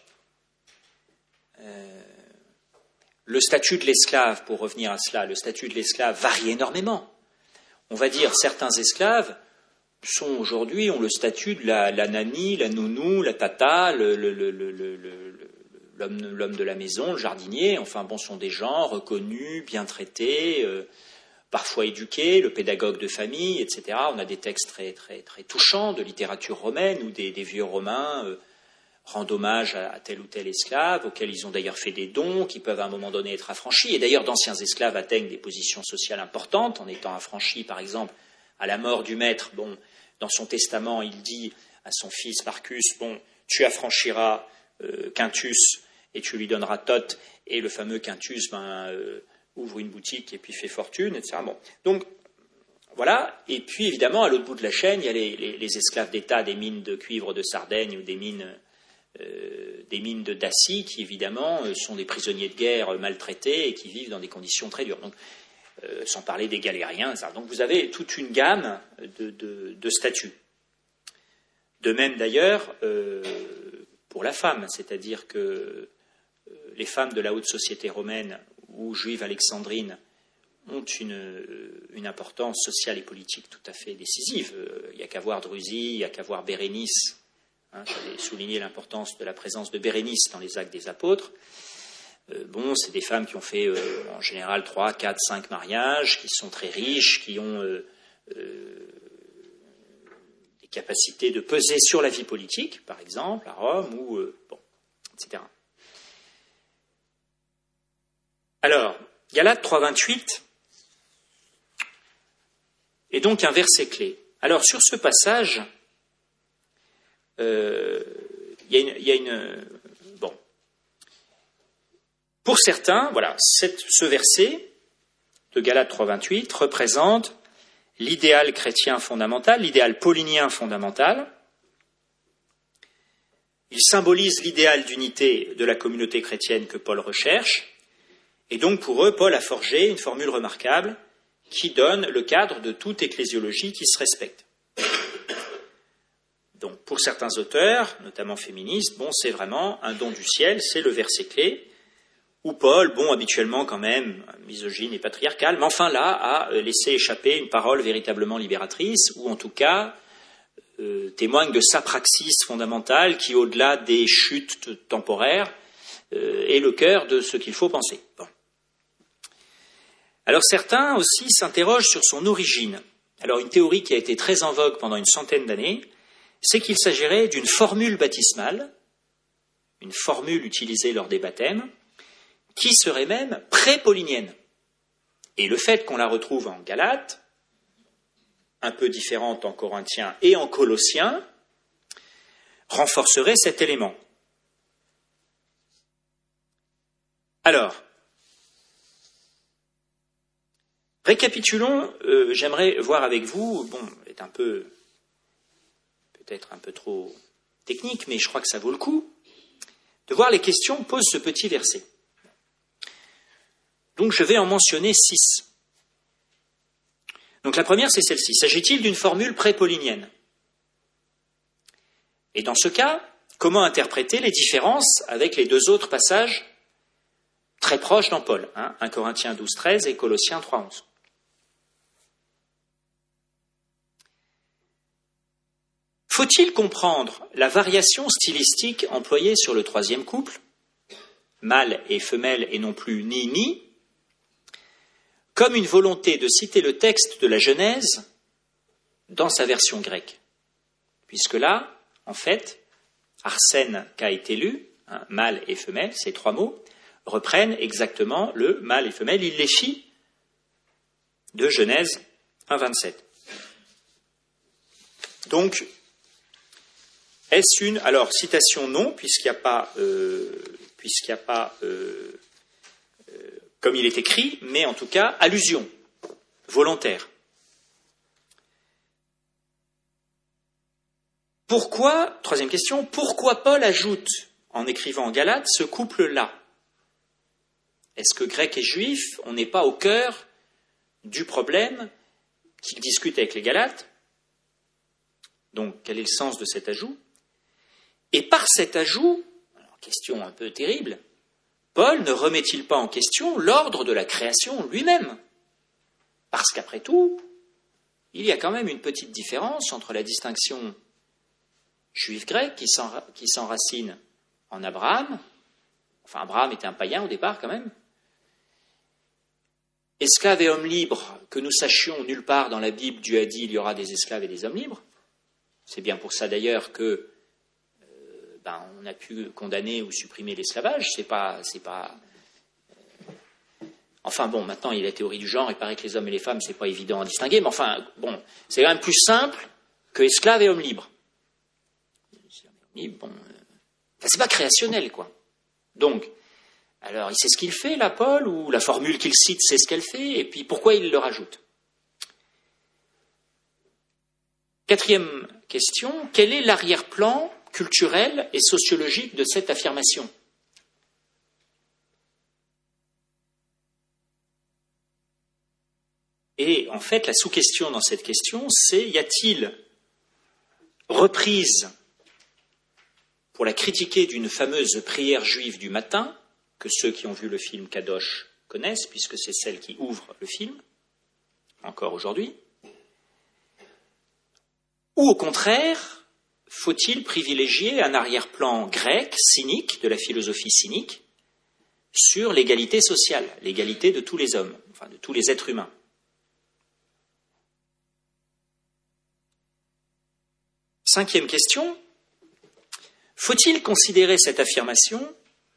Speaker 1: Euh, le statut de l'esclave, pour revenir à cela, le statut de l'esclave varie énormément. On va dire certains esclaves sont aujourd'hui, ont le statut de la, la nanny, la nounou, la tata, le, le, le, le, le, l'homme, l'homme de la maison, le jardinier, enfin bon, sont des gens reconnus, bien traités, euh, parfois éduqués, le pédagogue de famille, et cetera. On a des textes très, très, très touchants de littérature romaine où des, des vieux Romains euh, rendent hommage à, à tel ou tel esclave, auquel ils ont d'ailleurs fait des dons, qui peuvent à un moment donné être affranchis. Et d'ailleurs, d'anciens esclaves atteignent des positions sociales importantes en étant affranchis, par exemple, à la mort du maître. Bon, dans son testament, il dit à son fils Marcus, bon, tu affranchiras euh, Quintus et tu lui donneras Tot, et le fameux Quintus ben, euh, ouvre une boutique et puis fait fortune, et cetera. Bon. Donc, voilà. Et puis, évidemment, à l'autre bout de la chaîne, il y a les, les, les esclaves d'État des mines de cuivre de Sardaigne ou des mines, euh, des mines de Dacie, qui, évidemment, sont des prisonniers de guerre maltraités et qui vivent dans des conditions très dures. Donc, Euh, sans parler des galériens, et cetera. Donc vous avez toute une gamme de, de, de statuts. De même d'ailleurs euh, pour la femme, c'est-à-dire que euh, les femmes de la haute société romaine ou juive alexandrine ont une, une importance sociale et politique tout à fait décisive. Euh, il n'y a qu'à voir Drusie, il n'y a qu'à voir Bérénice. Hein, j'avais souligné l'importance de la présence de Bérénice dans les Actes des Apôtres. Euh, bon, c'est des femmes qui ont fait euh, en général trois, quatre, cinq mariages, qui sont très riches, qui ont euh, euh, des capacités de peser sur la vie politique, par exemple, à Rome, ou euh, bon, et cetera. Alors, Galates trois, vingt-huit est donc un verset clé. Alors, sur ce passage, euh, il y a une... Il y a une bon. Pour certains, voilà, cette, ce verset de Galates trois, vingt-huit représente l'idéal chrétien fondamental, l'idéal paulinien fondamental. Il symbolise l'idéal d'unité de la communauté chrétienne que Paul recherche. Et donc, pour eux, Paul a forgé une formule remarquable qui donne le cadre de toute ecclésiologie qui se respecte. Donc, pour certains auteurs, notamment féministes, bon, c'est vraiment un don du ciel, c'est le verset clé, où Paul, bon, habituellement quand même, misogyne et patriarcal, mais enfin là, a laissé échapper une parole véritablement libératrice, ou en tout cas, euh, témoigne de sa praxis fondamentale qui, au-delà des chutes temporaires, euh, est le cœur de ce qu'il faut penser. Bon. Alors certains aussi s'interrogent sur son origine. Alors une théorie qui a été très en vogue pendant une centaine d'années, c'est qu'il s'agirait d'une formule baptismale, une formule utilisée lors des baptêmes, qui serait même pré-paulinienne. Et le fait qu'on la retrouve en Galates, un peu différente en Corinthiens et en Colossiens, renforcerait cet élément. Alors, récapitulons, euh, j'aimerais voir avec vous, bon, c'est un peu, peut-être un peu trop technique, mais je crois que ça vaut le coup, de voir les questions que pose ce petit verset. Donc je vais en mentionner six. Donc la première, c'est celle-ci. S'agit-il d'une formule pré-paulinienne ? Et dans ce cas, comment interpréter les différences avec les deux autres passages très proches dans Paul, hein, un Corinthiens douze, treize et Colossiens trois, onze. Faut-il comprendre la variation stylistique employée sur le troisième couple, mâle et femelle et non plus ni-ni, comme une volonté de citer le texte de la Genèse dans sa version grecque. Puisque là, en fait, Arsène qu'a été lu, hein, mâle et femelle, ces trois mots, reprennent exactement le mâle et femelle, il les fit de Genèse un, vingt-sept. Donc, est-ce une... Alors, citation non, puisqu'il n'y a pas... Euh, puisqu'il n'y a pas euh, comme il est écrit, mais en tout cas, allusion, volontaire. Pourquoi, troisième question, pourquoi Paul ajoute, en écrivant en Galates, ce couple-là ? Est-ce que Grecs et Juifs, on n'est pas au cœur du problème qu'il discute avec les Galates ? Donc, quel est le sens de cet ajout ? Et par cet ajout, alors, question un peu terrible, Paul ne remet-il pas en question l'ordre de la création lui-même? Parce qu'après tout, il y a quand même une petite différence entre la distinction juive-grecque qui s'enracine en Abraham, enfin Abraham était un païen au départ quand même, esclave et homme libre, que nous sachions, nulle part dans la Bible, Dieu a dit il y aura des esclaves et des hommes libres. C'est bien pour ça d'ailleurs que euh, ben, on a pu condamner ou supprimer l'esclavage. C'est pas, c'est pas. Euh... Enfin bon, maintenant il y a la théorie du genre. Il paraît que les hommes et les femmes c'est pas évident à distinguer, mais enfin bon, c'est quand même plus simple que esclave et homme libre. Bon, euh... enfin, c'est pas créationnel quoi. Donc. Alors, il sait ce qu'il fait, là, Paul, ou la formule qu'il cite, c'est ce qu'elle fait, et puis pourquoi il le rajoute? Quatrième question, quel est l'arrière-plan culturel et sociologique de cette affirmation? Et en fait, la sous-question dans cette question, c'est y a-t-il reprise pour la critiquer d'une fameuse prière juive du matin, que ceux qui ont vu le film Kadosh connaissent, puisque c'est celle qui ouvre le film, encore aujourd'hui. Ou au contraire, faut-il privilégier un arrière-plan grec, cynique, de la philosophie cynique, sur l'égalité sociale, l'égalité de tous les hommes, enfin de tous les êtres humains? Cinquième question, faut-il considérer cette affirmation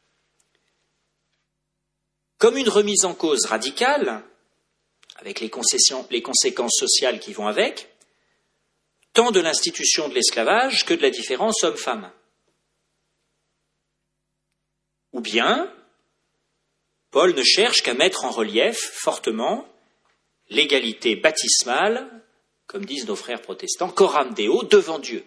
Speaker 1: comme une remise en cause radicale, avec les, les conséquences sociales qui vont avec, tant de l'institution de l'esclavage que de la différence homme-femme? Ou bien, Paul ne cherche qu'à mettre en relief fortement l'égalité baptismale, comme disent nos frères protestants, coram Deo, devant Dieu.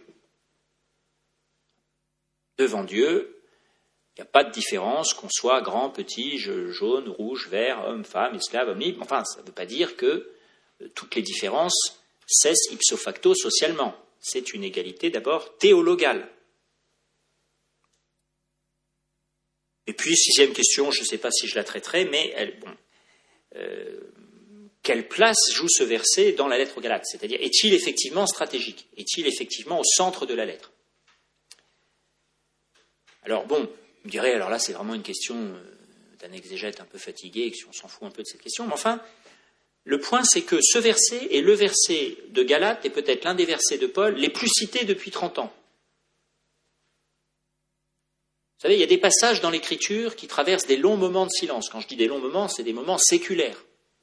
Speaker 1: Devant Dieu, il n'y a pas de différence qu'on soit grand, petit, jaune, rouge, vert, homme, femme, esclave, homme libre. Enfin, ça ne veut pas dire que toutes les différences cessent ipso facto socialement. C'est une égalité d'abord théologale. Et puis, sixième question, je ne sais pas si je la traiterai, mais elle, bon, euh, quelle place joue ce verset dans la lettre aux Galates? C'est-à-dire, est-il effectivement stratégique? Est-il effectivement au centre de la lettre? Alors bon, on dirait, alors là, c'est vraiment une question d'un exégète un peu fatigué, on s'en fout un peu de cette question, mais enfin, le point, c'est que ce verset est le verset de Galates, et peut-être l'un des versets de Paul, les plus cités depuis trente ans. Vous savez, il y a des passages dans l'Écriture qui traversent des longs moments de silence. Quand je dis des longs moments, c'est des moments séculaires.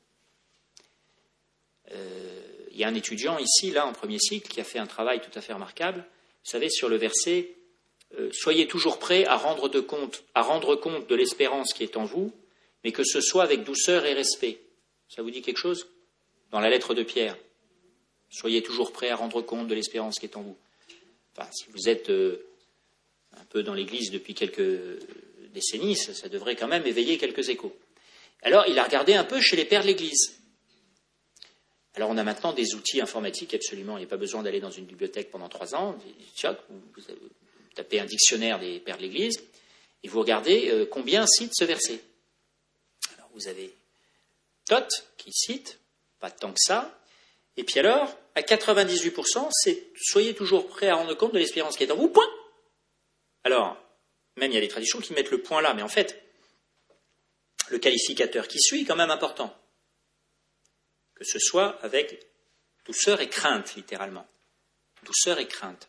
Speaker 1: Euh, il y a un étudiant ici, là, en premier cycle, qui a fait un travail tout à fait remarquable, vous savez, sur le verset Euh, soyez toujours prêts à rendre, de compte, à rendre compte de l'espérance qui est en vous, mais que ce soit avec douceur et respect. Ça vous dit quelque chose? Dans la lettre de Pierre. Soyez toujours prêts à rendre compte de l'espérance qui est en vous. Enfin, si vous êtes euh, un peu dans l'Église depuis quelques décennies, ça, ça devrait quand même éveiller quelques échos. Alors, il a regardé un peu chez les pères de l'Église. Alors, on a maintenant des outils informatiques, absolument. Il n'y a pas besoin d'aller dans une bibliothèque pendant trois ans. Vous tapez un dictionnaire des pères de l'Église et vous regardez euh, combien cite ce verset. Alors, vous avez Tot qui cite, pas tant que ça. Et puis alors, à quatre-vingt-dix-huit pour cent, c'est « Soyez toujours prêts à rendre compte de l'espérance qui est en vous, point ». Alors, même il y a des traditions qui mettent le point là, mais en fait, le qualificateur qui suit est quand même important. Que ce soit avec douceur et crainte, littéralement. Douceur et crainte.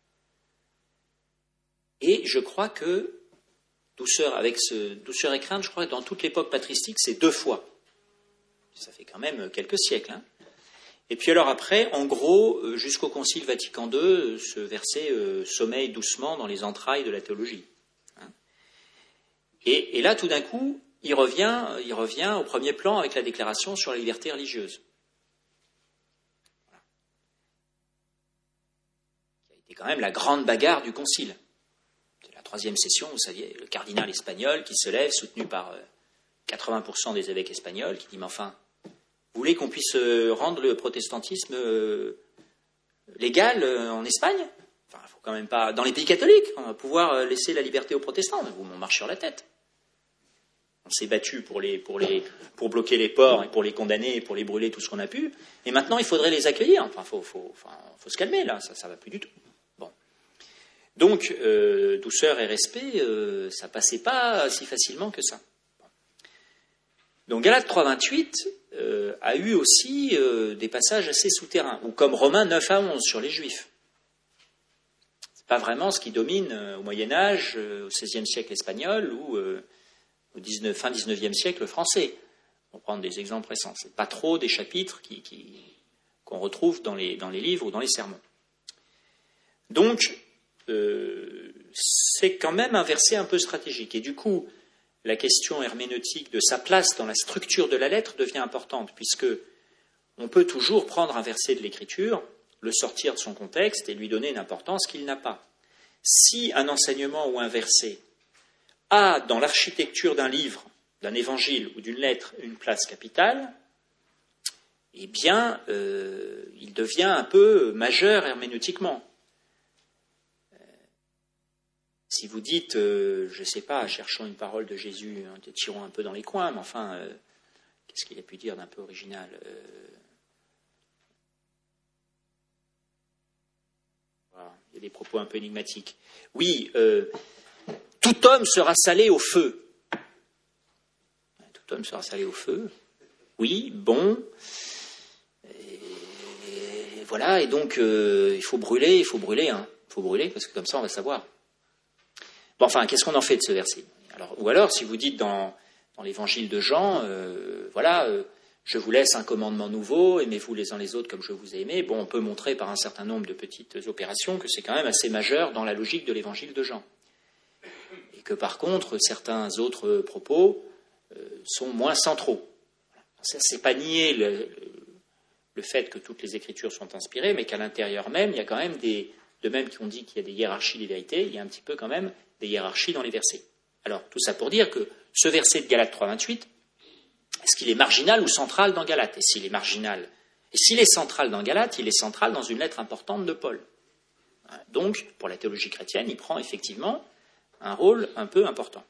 Speaker 1: Et je crois que, douceur, avec ce douceur et crainte, je crois que dans toute l'époque patristique, c'est deux fois. Ça fait quand même quelques siècles. Hein. Et puis alors après, en gros, jusqu'au Concile Vatican deux, ce verset euh, sommeille doucement dans les entrailles de la théologie. Hein. Et, et là, tout d'un coup, il revient, il revient au premier plan avec la déclaration sur la liberté religieuse. Voilà. Qui a été quand même la grande bagarre du Concile. C'est la troisième session, vous saviez, le cardinal espagnol qui se lève, soutenu par euh, quatre-vingts pour cent des évêques espagnols, qui dit « Mais enfin, vous voulez qu'on puisse rendre le protestantisme légal en Espagne ? Enfin, faut quand même pas. Dans les pays catholiques, on va pouvoir laisser la liberté aux protestants. Vous m'en marchez sur la tête. On s'est battu pour, les, pour, les, pour bloquer les ports et pour les condamner et pour les brûler tout ce qu'on a pu. Et maintenant, il faudrait les accueillir. Enfin, il faut, faut, enfin, faut se calmer, là. Ça ne va plus du tout. Bon. Donc, euh, douceur et respect, euh, ça ne passait pas si facilement que ça. Bon. Donc, Galates trois vingt-huit euh, a eu aussi euh, des passages assez souterrains, ou comme Romains neuf à onze sur les Juifs. Ce n'est pas vraiment ce qui domine euh, au Moyen-Âge, euh, au seizième siècle espagnol, ou... Euh, au dix-neuvième, fin dix-neuvième siècle français. On va prendre des exemples récents. Ce n'est pas trop des chapitres qui, qui, qu'on retrouve dans les, dans les livres ou dans les sermons. Donc, euh, c'est quand même un verset un peu stratégique. Et du coup, la question herméneutique de sa place dans la structure de la lettre devient importante, puisque on peut toujours prendre un verset de l'Écriture, le sortir de son contexte et lui donner une importance qu'il n'a pas. Si un enseignement ou un verset a, dans l'architecture d'un livre, d'un évangile ou d'une lettre, une place capitale, eh bien, euh, il devient un peu majeur herméneutiquement. Euh, si vous dites, euh, je ne sais pas, cherchons une parole de Jésus, hein, tirons un peu dans les coins, mais enfin, euh, qu'est-ce qu'il a pu dire d'un peu original euh, voilà, il y a des propos un peu énigmatiques. Oui, euh, tout homme sera salé au feu. Tout homme sera salé au feu. Oui, bon. Et voilà, et donc euh, il faut brûler, il faut brûler, hein. Il faut brûler, parce que comme ça on va savoir. Bon, enfin, qu'est-ce qu'on en fait de ce verset ? Alors, ou alors, si vous dites dans, dans l'évangile de Jean, euh, voilà, euh, je vous laisse un commandement nouveau, aimez-vous les uns les autres comme je vous ai aimé. Bon, on peut montrer par un certain nombre de petites opérations que c'est quand même assez majeur dans la logique de l'évangile de Jean. Que par contre, certains autres propos euh, sont moins centraux. Ça, c'est pas nier le, le, le fait que toutes les Écritures sont inspirées, mais qu'à l'intérieur même, il y a quand même des... De même qu'on dit qu'il y a des hiérarchies des vérités, il y a un petit peu quand même des hiérarchies dans les versets. Alors, tout ça pour dire que ce verset de Galates trois vingt-huit, est-ce qu'il est marginal ou central dans Galates ? Et s'il est marginal, et s'il est central dans Galates, il est central dans une lettre importante de Paul. Donc, pour la théologie chrétienne, il prend effectivement un rôle un peu important.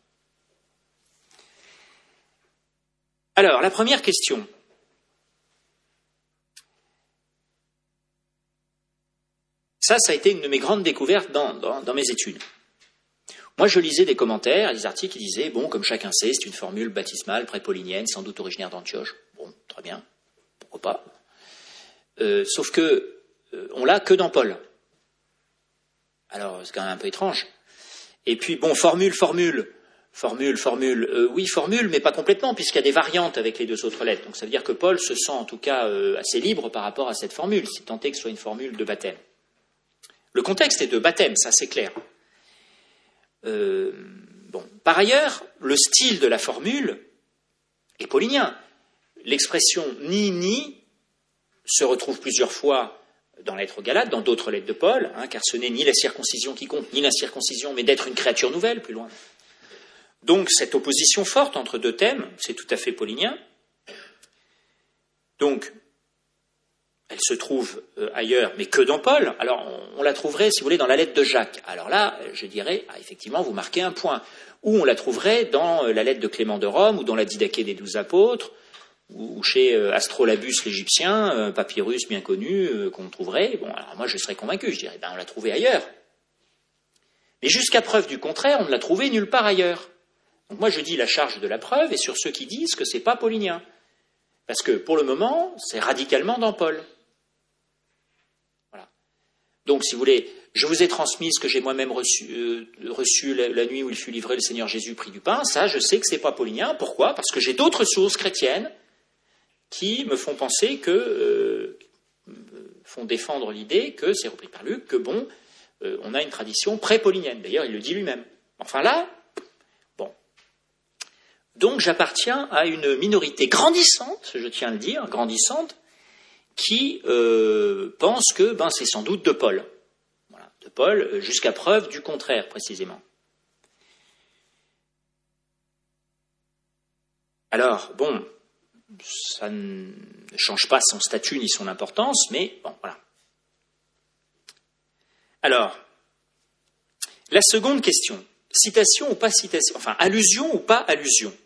Speaker 1: Alors, la première question. Ça, ça a été une de mes grandes découvertes dans, dans, dans mes études. Moi, je lisais des commentaires, des articles qui disaient, bon, comme chacun sait, c'est une formule baptismale pré-paulinienne, sans doute originaire d'Antioche. Bon, très bien, pourquoi pas. Euh, sauf que euh, on l'a que dans Paul. Alors, c'est quand même un peu étrange. Et puis, bon, formule, formule, formule, formule, euh, oui, formule, mais pas complètement, puisqu'il y a des variantes avec les deux autres lettres. Donc, ça veut dire que Paul se sent en tout cas euh, assez libre par rapport à cette formule, si tant est que ce soit une formule de baptême. Le contexte est de baptême, ça c'est clair. Euh, bon. Par ailleurs, le style de la formule est paulinien. L'expression ni ni se retrouve plusieurs fois dans la lettre aux Galates, dans d'autres lettres de Paul, hein, car ce n'est ni la circoncision qui compte, ni l'incirconcision, mais d'être une créature nouvelle, plus loin. Donc cette opposition forte entre deux thèmes, c'est tout à fait paulinien. Donc, elle se trouve euh, ailleurs, mais que dans Paul. Alors, on, on la trouverait, si vous voulez, dans la lettre de Jacques. Alors là, je dirais, ah, effectivement, vous marquez un point. Ou on la trouverait dans euh, la lettre de Clément de Rome, ou dans la Didaché des douze apôtres, ou, ou chez euh, Astrolabus l'Égyptien, euh, papyrus bien connu, euh, qu'on trouverait. Bon, alors moi, je serais convaincu, je dirais, ben, on l'a trouvé ailleurs. Mais jusqu'à preuve du contraire, on ne l'a trouvé nulle part ailleurs. Donc moi, je dis la charge de la preuve est sur ceux qui disent que ce n'est pas paulinien. Parce que, pour le moment, c'est radicalement dans Paul. Voilà. Donc, si vous voulez, je vous ai transmis ce que j'ai moi-même reçu, euh, reçu la, la nuit où il fut livré le Seigneur Jésus pris du pain. Ça, je sais que ce n'est pas paulinien. Pourquoi ? Parce que j'ai d'autres sources chrétiennes qui me font penser que, euh, font défendre l'idée que, c'est repris par Luc, que bon, euh, on a une tradition pré-paulinienne. D'ailleurs, il le dit lui-même. Enfin là, donc j'appartiens à une minorité grandissante, je tiens à le dire, grandissante, qui euh, pense que ben, c'est sans doute de Paul. Voilà, de Paul, jusqu'à preuve du contraire, précisément. Alors, bon, ça ne change pas son statut ni son importance, mais bon, voilà. Alors, La seconde question, citation ou pas citation, enfin allusion ou pas allusion.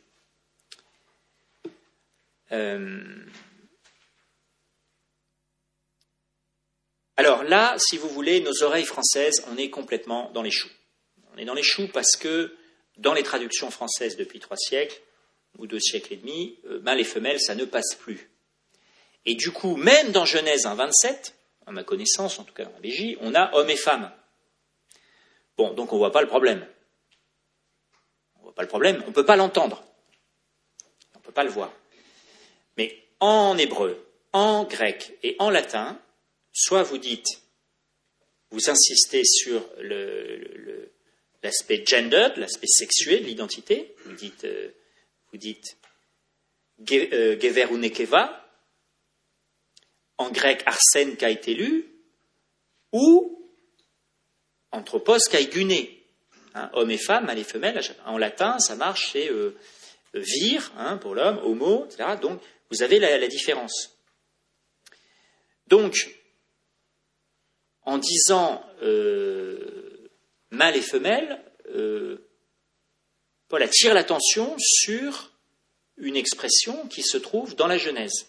Speaker 1: Euh... Alors là, si vous voulez, nos oreilles françaises, on est complètement dans les choux. On est dans les choux parce que dans les traductions françaises depuis trois siècles, ou deux siècles et demi, euh, mâles et femelles, ça ne passe plus. Et du coup, même dans Genèse un vingt-sept, à ma connaissance, en tout cas dans la B J, on a hommes et femmes. Bon, donc on ne voit pas le problème. On ne voit pas le problème, on ne peut pas l'entendre. On ne peut pas le voir. Mais en hébreu, en grec et en latin, soit vous dites, vous insistez sur le, le, l'aspect gender, l'aspect sexué de l'identité, vous dites, euh, vous dites gever ou nekeva, en grec arsène kai telu, ou anthropos kai guné, hein, homme et femme, mâle et femelle. En latin, ça marche, c'est euh, vir, hein, pour l'homme, homo, et cetera. Donc, vous avez la, la différence. Donc, en disant euh, mâle et femelle, euh, Paul attire l'attention sur une expression qui se trouve dans la Genèse.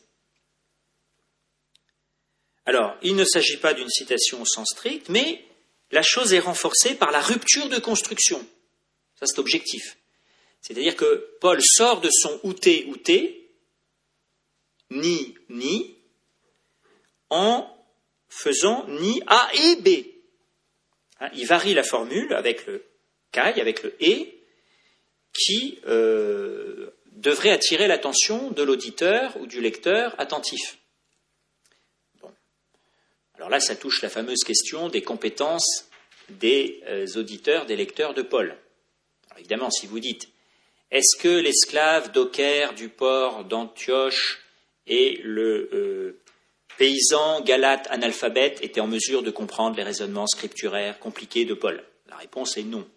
Speaker 1: Alors, il ne s'agit pas d'une citation au sens strict, mais la chose est renforcée par la rupture de construction. Ça, c'est objectif. C'est-à-dire que Paul sort de son outé outé, ni ni, en faisant ni A et B. Hein, il varie la formule avec le kai, avec le et, qui euh, devrait attirer l'attention de l'auditeur ou du lecteur attentif. Bon. Alors là, ça touche la fameuse question des compétences des euh, auditeurs, des lecteurs de Paul. Alors évidemment, si vous dites « Est-ce que l'esclave docker du port d'Antioche et le euh, paysan galate analphabète étaient en mesure de comprendre les raisonnements scripturaires compliqués de Paul ?» La réponse est non.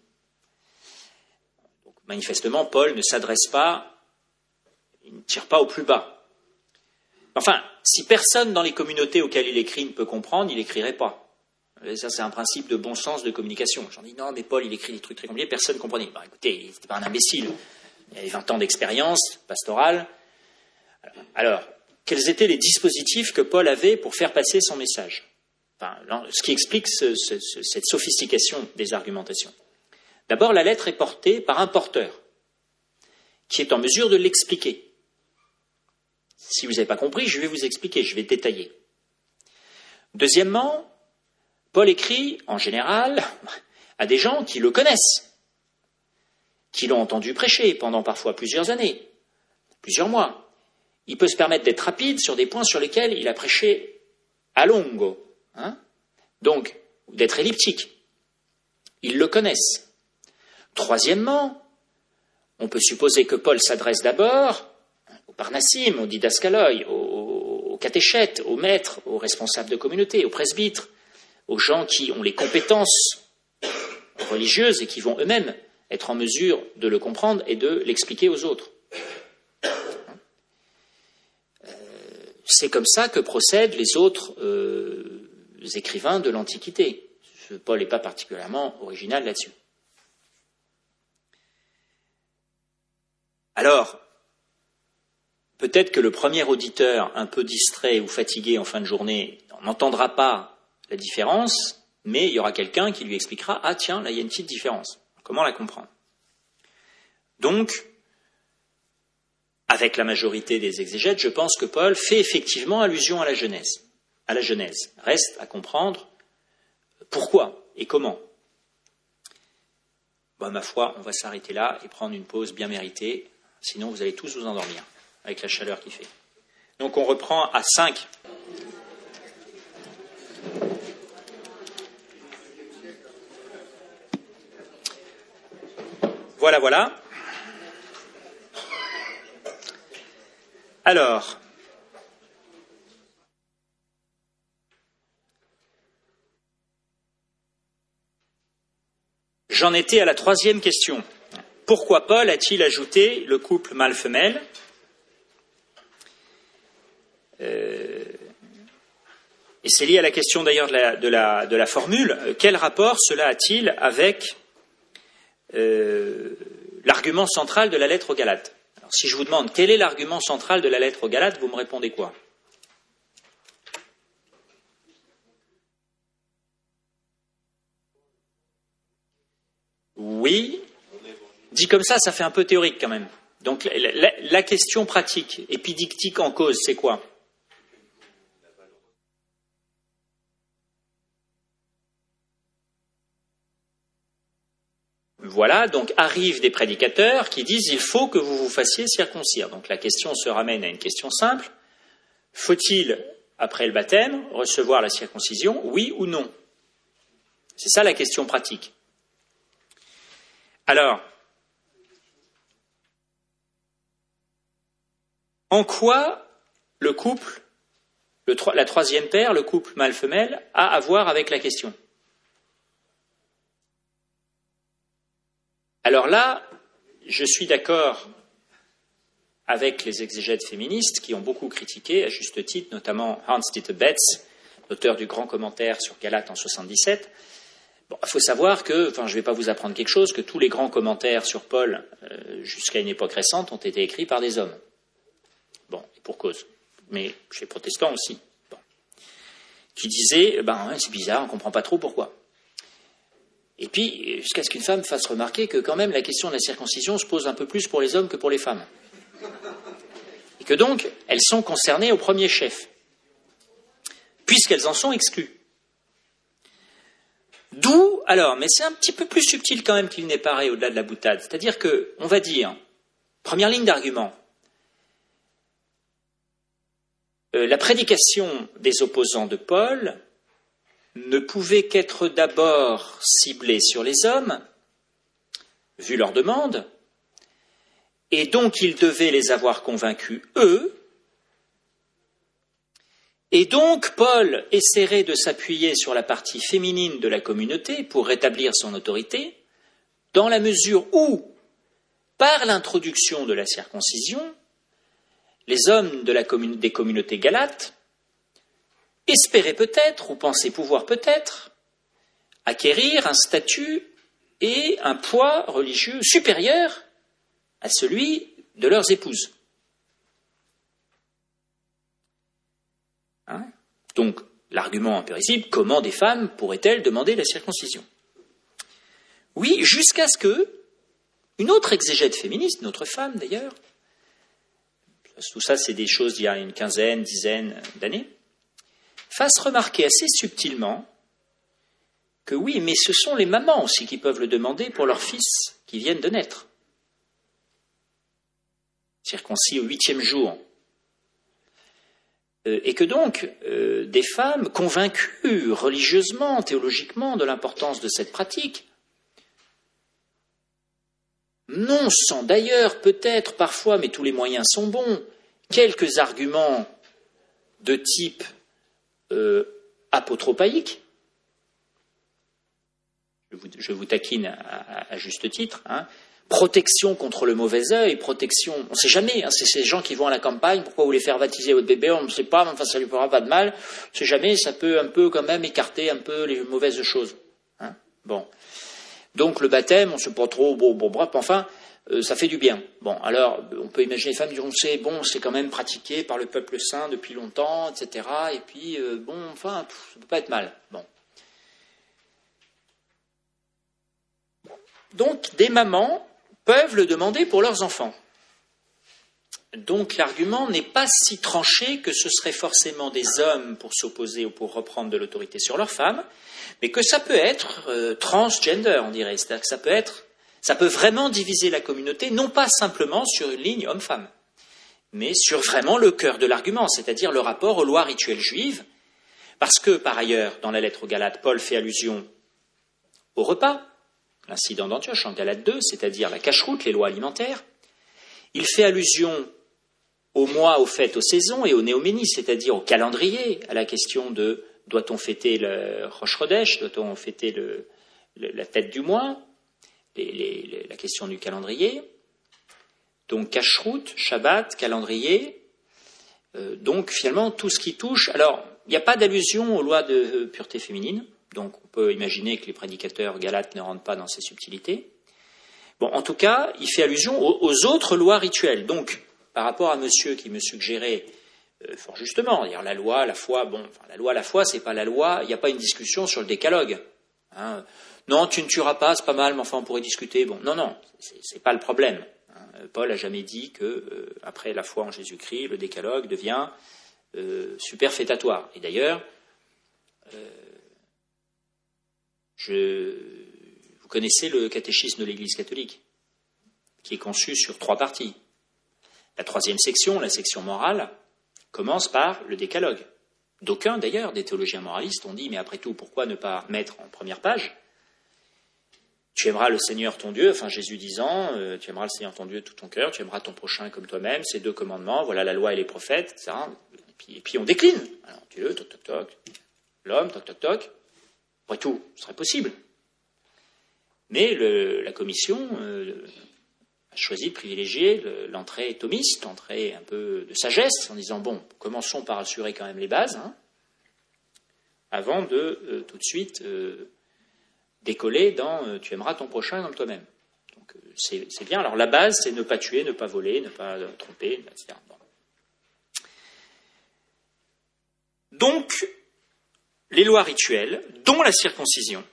Speaker 1: Donc, manifestement, Paul ne s'adresse pas, il ne tire pas au plus bas. Enfin, si personne dans les communautés auxquelles il écrit ne peut comprendre, il n'écrirait pas. Ça, c'est un principe de bon sens de communication. J'en dis, non, mais Paul, il écrit des trucs très compliqués, personne ne comprenait. Bah, écoutez, il n'était pas un imbécile. Il avait vingt ans d'expérience pastorale. Alors, quels étaient les dispositifs que Paul avait pour faire passer son message? Enfin, ce qui explique ce, ce, ce, cette sophistication des argumentations. D'abord, la lettre est portée par un porteur qui est en mesure de l'expliquer. Si vous n'avez pas compris, je vais vous expliquer, je vais détailler. Deuxièmement, Paul écrit, en général, à des gens qui le connaissent, qui l'ont entendu prêcher pendant parfois plusieurs années, plusieurs mois. Il peut se permettre d'être rapide sur des points sur lesquels il a prêché à longo, hein, donc d'être elliptique. Ils le connaissent. Troisièmement, on peut supposer que Paul s'adresse d'abord aux parnassim, aux didaskaloi, aux, aux catéchètes, aux maîtres, aux responsables de communauté, aux presbytres, aux gens qui ont les compétences religieuses et qui vont eux-mêmes être en mesure de le comprendre et de l'expliquer aux autres. C'est comme ça que procèdent les autres euh, écrivains de l'Antiquité. Paul n'est pas particulièrement original là-dessus. Alors, peut-être que le premier auditeur, un peu distrait ou fatigué en fin de journée, n'entendra pas la différence, mais il y aura quelqu'un qui lui expliquera « Ah tiens, là il y a une petite différence. Comment la comprendre ?» Donc, avec la majorité des exégètes, je pense que Paul fait effectivement allusion à la Genèse. À la Genèse. Reste à comprendre pourquoi et comment. Bon, ma foi, on va s'arrêter là et prendre une pause bien méritée, sinon vous allez tous vous endormir avec la chaleur qu'il fait. Donc on reprend à cinq. Voilà, voilà. Alors, j'en étais à la troisième question. Pourquoi Paul a-t-il ajouté le couple mâle-femelle ? euh, Et c'est lié à la question d'ailleurs de la, de la, de la formule. Quel rapport cela a-t-il avec euh, l'argument central de la lettre aux Galates. Alors, si je vous demande quel est l'argument central de la lettre aux Galates, vous me répondez quoi? Oui, dit comme ça, ça fait un peu théorique quand même. Donc la, la, la question pratique, épidictique en cause, c'est quoi? Voilà, donc arrivent des prédicateurs qui disent il faut que vous vous fassiez circoncire. Donc la question se ramène à une question simple. Faut-il, après le baptême, recevoir la circoncision, oui ou non? C'est ça la question pratique. Alors, en quoi le couple, le, la troisième paire, le couple mâle-femelle, a à voir avec la question? Alors là, je suis d'accord avec les exégètes féministes qui ont beaucoup critiqué, à juste titre, notamment Hans-Dieter Betz, l'auteur du grand commentaire sur Galates en soixante-dix-sept. Bon, il faut savoir que, enfin, je ne vais pas vous apprendre quelque chose, que tous les grands commentaires sur Paul, euh, jusqu'à une époque récente, ont été écrits par des hommes. Bon, et pour cause. Mais chez les protestants aussi. Bon. Qui disaient, ben, ouais, c'est bizarre, on ne comprend pas trop pourquoi. Et puis, jusqu'à ce qu'une femme fasse remarquer que quand même la question de la circoncision se pose un peu plus pour les hommes que pour les femmes. Et que donc, elles sont concernées au premier chef, puisqu'elles en sont exclues. D'où, alors, mais c'est un petit peu plus subtil quand même qu'il n'est pareil au-delà de la boutade. C'est-à-dire que, on va dire, première ligne d'argument, euh, la prédication des opposants de Paul ne pouvait qu'être d'abord ciblée sur les hommes, vu leur demande, et donc ils devaient les avoir convaincus eux, et donc Paul essaierait de s'appuyer sur la partie féminine de la communauté pour rétablir son autorité, dans la mesure où, par l'introduction de la circoncision, les hommes de la commun- des communautés galates espéraient peut-être, ou pensaient pouvoir peut-être, acquérir un statut et un poids religieux supérieur à celui de leurs épouses. Hein? Donc, l'argument un peu risible, comment des femmes pourraient-elles demander la circoncision? Oui, jusqu'à ce que une autre exégète féministe, une autre femme d'ailleurs, tout ça c'est des choses d'il y a une quinzaine, dizaine d'années, fasse remarquer assez subtilement que oui, mais ce sont les mamans aussi qui peuvent le demander pour leurs fils qui viennent de naître. Circoncis au huitième jour. Euh, et que donc, euh, des femmes convaincues religieusement, théologiquement de l'importance de cette pratique, non sans d'ailleurs peut-être parfois, mais tous les moyens sont bons, quelques arguments de type Euh, apotropaïque, je vous, je vous taquine à, à, à juste titre, hein, protection contre le mauvais œil, protection, on ne sait jamais, hein, c'est ces gens qui vont à la campagne, pourquoi vous voulez faire baptiser votre bébé, on ne sait pas, enfin ça ne lui fera pas de mal, on ne sait jamais, ça peut un peu quand même écarter un peu les mauvaises choses. Hein. Bon. Donc le baptême, on ne sait pas trop, bon, bon bref, enfin, euh, ça fait du bien. Bon, alors, on peut imaginer les femmes diront, c'est bon, c'est quand même pratiqué par le peuple saint depuis longtemps, et cetera. Et puis, euh, bon, enfin, pff, ça ne peut pas être mal. Bon. Donc, des mamans peuvent le demander pour leurs enfants. Donc, l'argument n'est pas si tranché que ce serait forcément des hommes pour s'opposer ou pour reprendre de l'autorité sur leurs femmes, mais que ça peut être euh, transgender, on dirait. C'est-à-dire que ça peut être Ça peut vraiment diviser la communauté, non pas simplement sur une ligne homme-femme, mais sur vraiment le cœur de l'argument, c'est-à-dire le rapport aux lois rituelles juives, parce que, par ailleurs, dans la lettre aux Galates, Paul fait allusion au repas, l'incident d'Antioche en Galates deux, c'est-à-dire la cacheroute, les lois alimentaires. Il fait allusion aux mois, aux fêtes, aux saisons et aux néoménies, c'est-à-dire au calendrier, à la question de doit-on fêter le Rosh Chodesh, doit-on fêter le, le, la fête du mois, Les, les, la question du calendrier, donc cacheroute, Shabbat, calendrier, euh, donc finalement tout ce qui touche. Alors, il n'y a pas d'allusion aux lois de pureté féminine, donc on peut imaginer que les prédicateurs galates ne rentrent pas dans ces subtilités, Bon, en tout cas, il fait allusion aux, aux autres lois rituelles. Donc, par rapport à monsieur qui me suggérait, euh, fort justement, dire la loi, la foi, bon, enfin, la loi, la foi, c'est pas la loi, il n'y a pas une discussion sur le décalogue. Hein. Non, tu ne tueras pas, c'est pas mal, mais enfin, on pourrait discuter. Bon, non, non, c'est, c'est pas le problème. Hein. Paul a jamais dit que, euh, après la foi en Jésus-Christ, le décalogue devient euh, superfétatoire. Et d'ailleurs, euh, je, vous connaissez le catéchisme de l'Église catholique, qui est conçu sur trois parties. La troisième section, la section morale, commence par le décalogue. D'aucuns, d'ailleurs, des théologiens moralistes, ont dit, mais après tout, pourquoi ne pas mettre en première page tu aimeras le Seigneur ton Dieu, enfin Jésus disant, euh, tu aimeras le Seigneur ton Dieu de tout ton cœur, tu aimeras ton prochain comme toi-même, ces deux commandements, voilà la loi et les prophètes, et cetera. Et puis, et puis on décline. Alors Dieu, toc, toc, toc, l'homme, toc, toc, toc. Après tout, ce serait possible. Mais le, la commission euh, a choisi de privilégier le, l'entrée thomiste, l'entrée un peu de sagesse, en disant, bon, commençons par assurer quand même les bases, hein, avant de euh, tout de suite... Euh, décoller dans euh, « tu aimeras ton prochain comme toi-même ». Donc euh, c'est, c'est bien. Alors la base, c'est ne pas tuer, ne pas voler, ne pas euh, tromper, et cetera. Bon. Donc, les lois rituelles, dont la circoncision,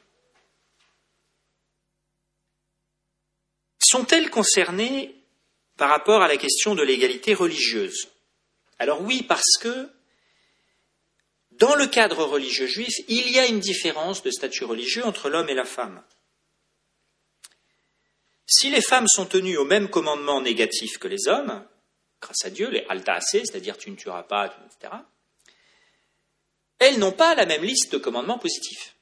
Speaker 1: sont-elles concernées par rapport à la question de l'égalité religieuse ? Alors oui, parce que dans le cadre religieux juif, il y a une différence de statut religieux entre l'homme et la femme. Si les femmes sont tenues au même commandement négatif que les hommes, grâce à Dieu, les altaasé, c'est-à-dire tu ne tueras pas, et cetera, elles n'ont pas la même liste de commandements positifs.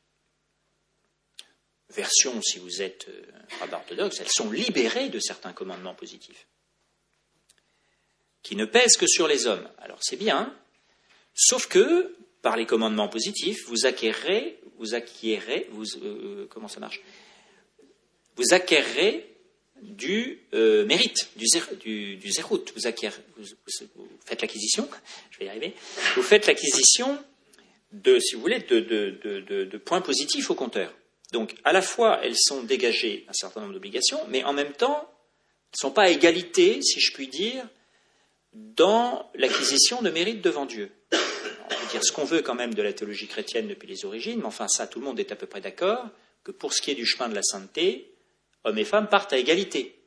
Speaker 1: Version, si vous êtes rabbin orthodoxe, elles sont libérées de certains commandements positifs, qui ne pèsent que sur les hommes. Alors c'est bien, sauf que, par les commandements positifs, vous acquérez, vous acquérez, vous, euh, comment ça marche ? Vous acquérez du euh, mérite, du, zer, du, du zérout. Vous, acquérez, vous, vous, vous faites l'acquisition, je vais y arriver, vous faites l'acquisition de, si vous voulez, de, de, de, de, de points positifs au compteur. Donc, à la fois, elles sont dégagées un certain nombre d'obligations, mais en même temps, elles ne sont pas à égalité, si je puis dire, dans l'acquisition de mérite devant Dieu. On peut dire ce qu'on veut quand même de la théologie chrétienne depuis les origines, mais enfin ça, tout le monde est à peu près d'accord, que pour ce qui est du chemin de la sainteté, hommes et femmes partent à égalité.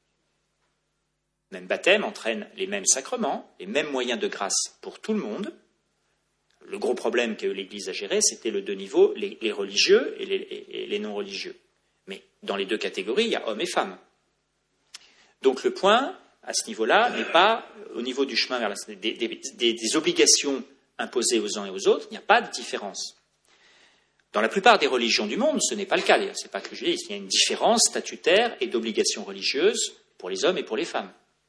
Speaker 1: Le même baptême entraîne les mêmes sacrements, les mêmes moyens de grâce pour tout le monde. Le gros problème que l'Église a géré, c'était le deux niveaux, les, les religieux et les, et les non-religieux. Mais dans les deux catégories, il y a hommes et femmes. Donc le point, à ce niveau-là, n'est pas au niveau du chemin vers la sainteté, des, des, des, des obligations imposées aux uns et aux autres, il n'y a pas de différence. Dans la plupart des religions du monde, ce n'est pas le cas. C'est pas que je dis, il y a une différence statutaire et d'obligations religieuses pour les hommes et pour les femmes.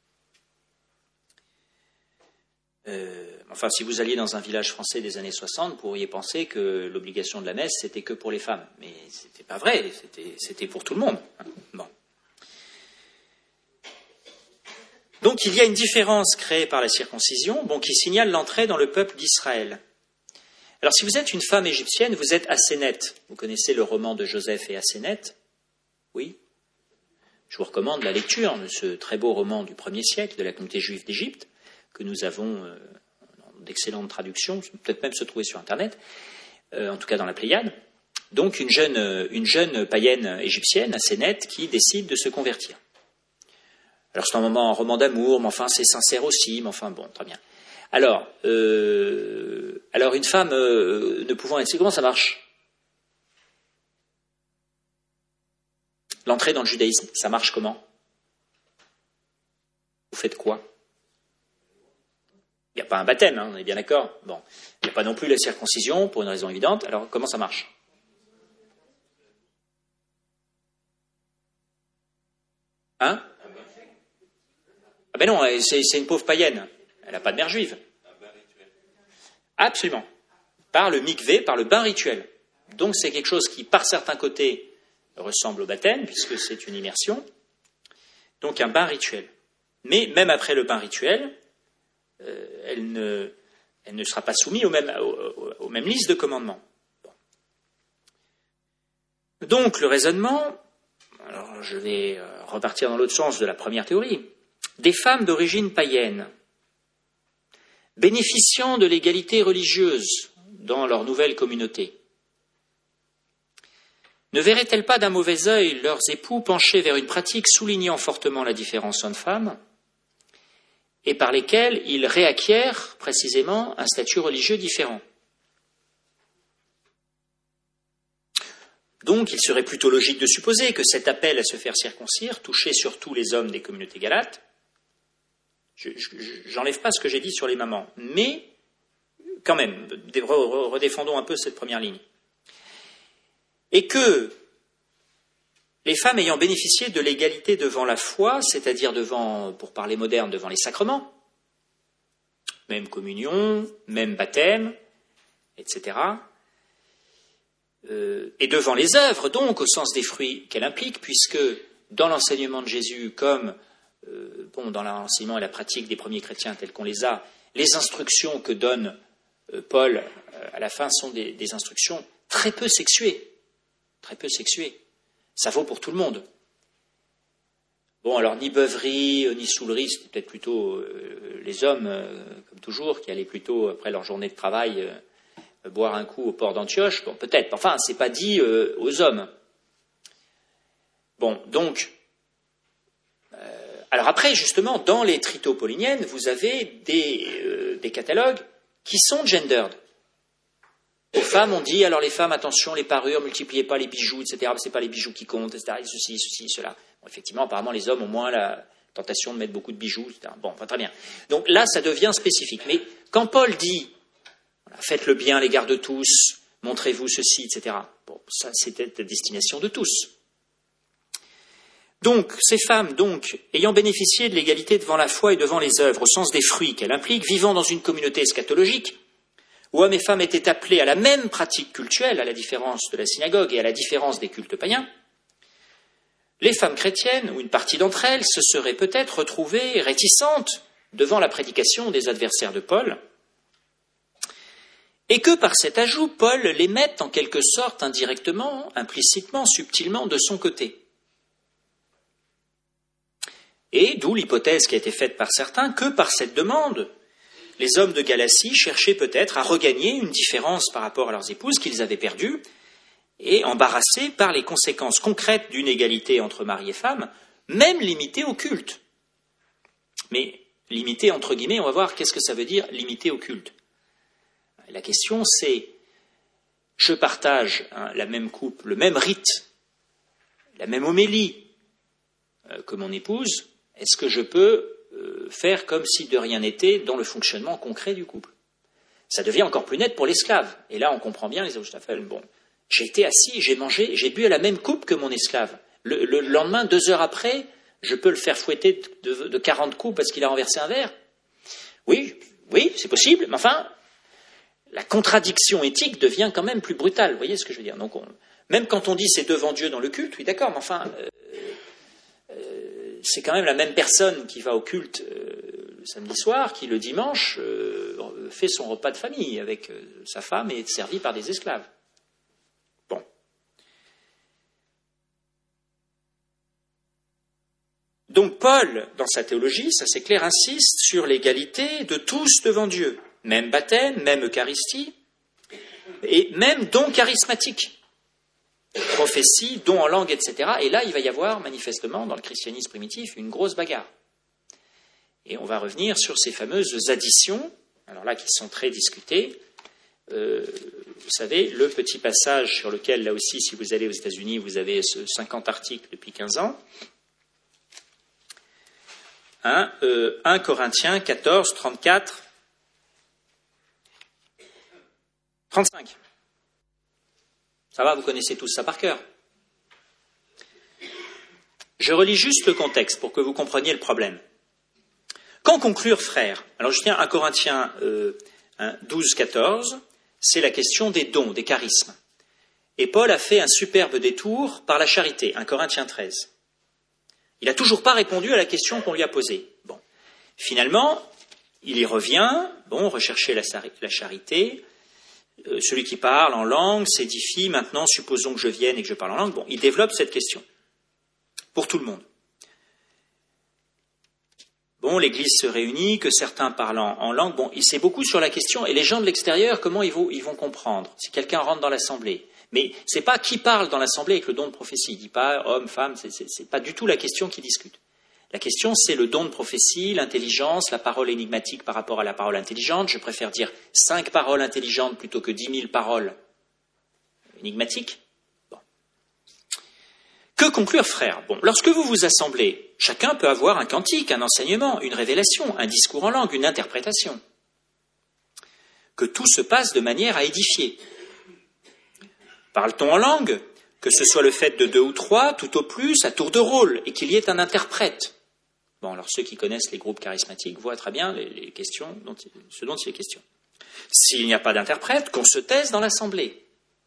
Speaker 1: Euh, enfin, si vous alliez dans un village français des années soixante, vous pourriez penser que l'obligation de la messe, c'était que pour les femmes. Mais ce n'était pas vrai, c'était, c'était pour tout le monde. Bon. Donc il y a une différence créée par la circoncision, bon, qui signale l'entrée dans le peuple d'Israël. Alors si vous êtes une femme égyptienne, vous êtes Asénète. Vous connaissez le roman de Joseph et Asénète ? Oui. Je vous recommande la lecture de ce très beau roman du premier siècle de la communauté juive d'Égypte, que nous avons euh, d'excellentes traductions, peut-être même se trouver sur Internet, euh, en tout cas dans la Pléiade. Donc une jeune, une jeune païenne égyptienne, Asénète, qui décide de se convertir. Alors c'est un moment, un roman d'amour, mais enfin c'est sincère aussi, mais enfin bon, très bien. Alors, euh, alors une femme euh, ne pouvant être... Comment ça marche ? L'entrée dans le judaïsme, ça marche comment ? Vous faites quoi ? Il n'y a pas un baptême, hein, on est bien d'accord ? Bon, il n'y a pas non plus la circoncision, pour une raison évidente. Alors comment ça marche ? Hein ? Ah ben non, c'est, c'est une pauvre païenne. Elle n'a pas de mère juive. Absolument. Par le mikvé, par le bain rituel. Donc c'est quelque chose qui, par certains côtés, ressemble au baptême, puisque c'est une immersion. Donc un bain rituel. Mais même après le bain rituel, euh, elle, ne, elle ne sera pas soumise aux mêmes, aux, aux mêmes listes de commandements. Bon. Donc le raisonnement, alors je vais repartir dans l'autre sens de la première théorie, des femmes d'origine païenne, bénéficiant de l'égalité religieuse dans leur nouvelle communauté, ne verraient-elles pas d'un mauvais œil leurs époux penchés vers une pratique soulignant fortement la différence homme-femme et par lesquelles ils réacquièrent précisément un statut religieux différent? Donc, il serait plutôt logique de supposer que cet appel à se faire circoncire touchait surtout les hommes des communautés galates. Je, je, j'enlève pas ce que j'ai dit sur les mamans, mais quand même, redéfendons un peu cette première ligne. Et que les femmes ayant bénéficié de l'égalité devant la foi, c'est-à-dire devant, pour parler moderne, devant les sacrements, même communion, même baptême, et cetera, euh, et devant les œuvres, donc, au sens des fruits qu'elle implique, puisque dans l'enseignement de Jésus, comme euh, bon, dans l'enseignement et la pratique des premiers chrétiens tels qu'on les a, les instructions que donne euh, Paul euh, à la fin sont des, des instructions très peu sexuées, très peu sexuées. Ça vaut pour tout le monde. Bon, alors, ni beuverie, ni saoulerie, c'était peut-être plutôt euh, les hommes, euh, comme toujours, qui allaient plutôt, après leur journée de travail, euh, boire un coup au port d'Antioche. Bon, peut-être. Enfin, c'est pas dit euh, aux hommes. Bon, donc, euh, alors après, justement, dans les tritos pauliniennes, vous avez des, euh, des catalogues qui sont gendered. Aux femmes, on dit, alors les femmes, attention, les parures, multipliez pas les bijoux, et cetera. C'est pas les bijoux qui comptent, et cetera. Et ceci, ceci, cela. Bon, effectivement, apparemment, les hommes ont moins la tentation de mettre beaucoup de bijoux, et cetera. Bon, enfin, très bien. Donc là, ça devient spécifique. Mais quand Paul dit, voilà, faites le bien à l'égard de tous, montrez-vous ceci, et cetera. Bon, ça, c'était la destination de tous. Donc, ces femmes, donc, ayant bénéficié de l'égalité devant la foi et devant les œuvres, au sens des fruits qu'elle implique, vivant dans une communauté eschatologique, où hommes et femmes étaient appelés à la même pratique cultuelle, à la différence de la synagogue et à la différence des cultes païens, les femmes chrétiennes, ou une partie d'entre elles, se seraient peut-être retrouvées réticentes devant la prédication des adversaires de Paul, et que par cet ajout, Paul les mette en quelque sorte indirectement, implicitement, subtilement de son côté. Et d'où l'hypothèse qui a été faite par certains que par cette demande, les hommes de Galatie cherchaient peut-être à regagner une différence par rapport à leurs épouses qu'ils avaient perdues et embarrassés par les conséquences concrètes d'une égalité entre mari et femme, même limitée au culte. Mais limitée entre guillemets, on va voir qu'est-ce que ça veut dire limité au culte. La question c'est, je partage hein, la même coupe, le même rite, la même homélie euh, que mon épouse, est-ce que je peux euh, faire comme si de rien n'était dans le fonctionnement concret du couple? Ça devient encore plus net pour l'esclave. Et là, on comprend bien les Austafel. Bon, j'ai été assis, j'ai mangé, j'ai bu à la même coupe que mon esclave. Le, le lendemain, deux heures après, je peux le faire fouetter de, de quarante coups parce qu'il a renversé un verre. Oui, oui, c'est possible, mais enfin, la contradiction éthique devient quand même plus brutale. Vous voyez ce que je veux dire? Donc, on, même quand on dit c'est devant Dieu dans le culte, oui, d'accord, mais enfin, euh, euh, c'est quand même la même personne qui va au culte euh, le samedi soir, qui le dimanche euh, fait son repas de famille avec euh, sa femme et est servi par des esclaves. Bon. Donc Paul, dans sa théologie, ça c'est clair, insiste sur l'égalité de tous devant Dieu. Même baptême, même Eucharistie, et même don charismatique, prophétie, don en langue, et cetera. Et là, il va y avoir manifestement, dans le christianisme primitif, une grosse bagarre. Et on va revenir sur ces fameuses additions, alors là, qui sont très discutées. Euh, vous savez, le petit passage sur lequel, là aussi, si vous allez aux États-Unis, vous avez ce cinquante articles depuis quinze ans. Hein, euh, un Corinthiens quatorze, trente-quatre, trente-cinq. Ça va, vous connaissez tous ça par cœur. Je relis juste le contexte pour que vous compreniez le problème. Qu'en conclure, frères? Alors je tiens à Corinthiens euh, douze, quatorze, c'est la question des dons, des charismes. Et Paul a fait un superbe détour par la charité, un Corinthiens treize. Il n'a toujours pas répondu à la question qu'on lui a posée. Bon. Finalement, il y revient, bon, rechercher la, la charité. Euh, celui qui parle en langue s'édifie, maintenant supposons que je vienne et que je parle en langue. Bon, il développe cette question. pour tout le monde. Bon, l'Église se réunit, que certains parlent en, en langue. Bon, c'est beaucoup sur la question. Et les gens de l'extérieur, comment ils vont, ils vont comprendre si quelqu'un rentre dans l'assemblée? Mais c'est pas qui parle dans l'assemblée avec le don de prophétie. Il dit pas homme, femme. C'est, c'est, c'est pas du tout la question qui discute. La question, c'est le don de prophétie, l'intelligence, la parole énigmatique par rapport à la parole intelligente. Je préfère dire cinq paroles intelligentes plutôt que dix mille paroles énigmatiques. Bon. Que conclure, frères? Bon, lorsque vous vous assemblez, chacun peut avoir un cantique, un enseignement, une révélation, un discours en langue, une interprétation. Que tout se passe de manière à édifier. Parle-t-on en langue? Que ce soit le fait de deux ou trois, tout au plus, à tour de rôle, et qu'il y ait un interprète. Bon, alors ceux qui connaissent les groupes charismatiques voient très bien les, les questions dont, ce dont il est question. S'il n'y a pas d'interprète, qu'on se taise dans l'assemblée.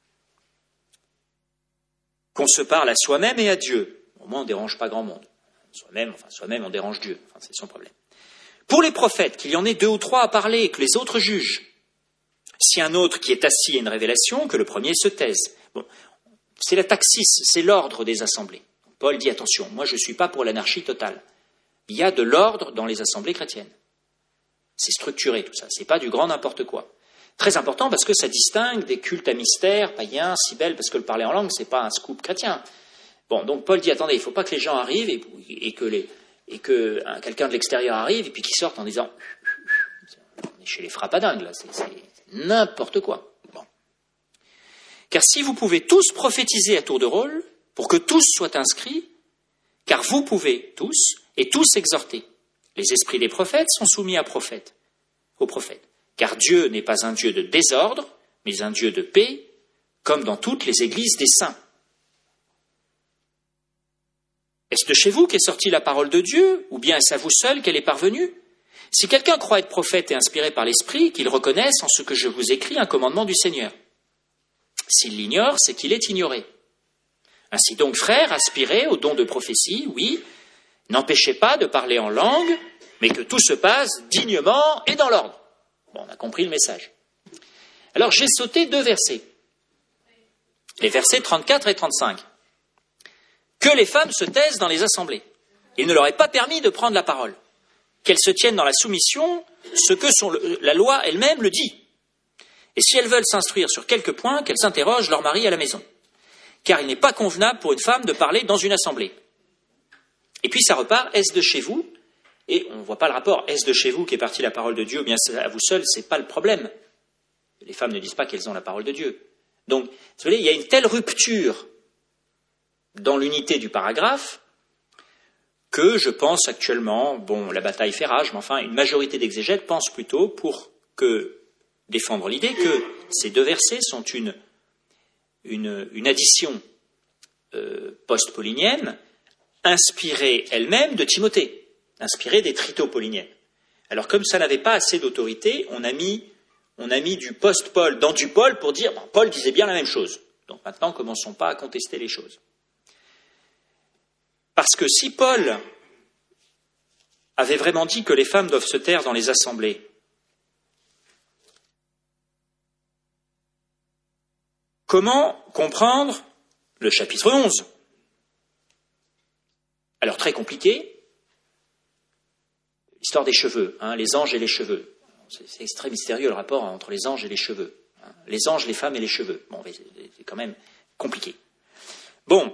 Speaker 1: Qu'on se parle à soi-même et à Dieu. Au moins, on ne dérange pas grand monde. Soi-même, enfin, soi-même, on dérange Dieu. Enfin, c'est son problème. Pour les prophètes, qu'il y en ait deux ou trois à parler et que les autres jugent. Si un autre qui est assis a une révélation, que le premier se taise. Bon, c'est la taxis, c'est l'ordre des assemblées. Paul dit, attention, moi je ne suis pas pour l'anarchie totale. Il y a de l'ordre dans les assemblées chrétiennes. C'est structuré tout ça, c'est pas du grand n'importe quoi. Très important parce que ça distingue des cultes à mystère, païens, cybèles, parce que le parler en langue, c'est pas un scoop chrétien. Bon, donc Paul dit, attendez, il ne faut pas que les gens arrivent et, et que, les, et que hein, quelqu'un de l'extérieur arrive et puis qu'il sorte en disant, on est chez les frappadingues là, c'est, c'est n'importe quoi. Bon. Car si vous pouvez tous prophétiser à tour de rôle, pour que tous soient inscrits, car vous pouvez tous, et tous exhorter. Les esprits des prophètes sont soumis à prophètes, aux prophètes. Car Dieu n'est pas un Dieu de désordre, mais un Dieu de paix, comme dans toutes les églises des saints. Est-ce de chez vous qu'est sortie la parole de Dieu, ou bien est-ce à vous seul qu'elle est parvenue? Si quelqu'un croit être prophète et inspiré par l'Esprit, qu'il reconnaisse en ce que je vous écris un commandement du Seigneur. S'il l'ignore, c'est qu'il est ignoré. Ainsi donc, frères, aspirez au don de prophétie, oui, n'empêchez pas de parler en langue, mais que tout se passe dignement et dans l'ordre. Bon, on a compris le message. Alors, j'ai sauté deux versets. Les versets trente-quatre et trente-cinq. Que les femmes se taisent dans les assemblées. Il ne leur est pas permis de prendre la parole. Qu'elles se tiennent dans la soumission, ce que sont le, la loi elle-même le dit. Et si elles veulent s'instruire sur quelques points, qu'elles s'interrogent leur mari à la maison. Car il n'est pas convenable pour une femme de parler dans une assemblée. Et puis ça repart, est-ce de chez vous? Et on ne voit pas le rapport, est-ce de chez vous qu'est partie la parole de Dieu, ou bien c'est à vous seul, ce n'est pas le problème. Les femmes ne disent pas qu'elles ont la parole de Dieu. Donc, vous voyez, il y a une telle rupture dans l'unité du paragraphe que je pense actuellement, bon, la bataille fait rage, mais enfin, une majorité d'exégètes pense plutôt pour que, défendre l'idée que ces deux versets sont une, une, une addition euh, post-paulinienne, inspirée elle-même de Timothée, inspirée des trito-pauliniennes. Alors, comme ça n'avait pas assez d'autorité, on a mis, on a mis du post-Paul dans du Paul pour dire, bon, Paul disait bien la même chose. Donc maintenant, commençons pas à contester les choses. Parce que si Paul avait vraiment dit que les femmes doivent se taire dans les assemblées, comment comprendre le chapitre onze? Alors, très compliqué, l'histoire des cheveux, hein, les anges et les cheveux. C'est, c'est très mystérieux le rapport entre les anges et les cheveux. Hein. Les anges, les femmes et les cheveux. Bon, c'est, c'est quand même compliqué. Bon.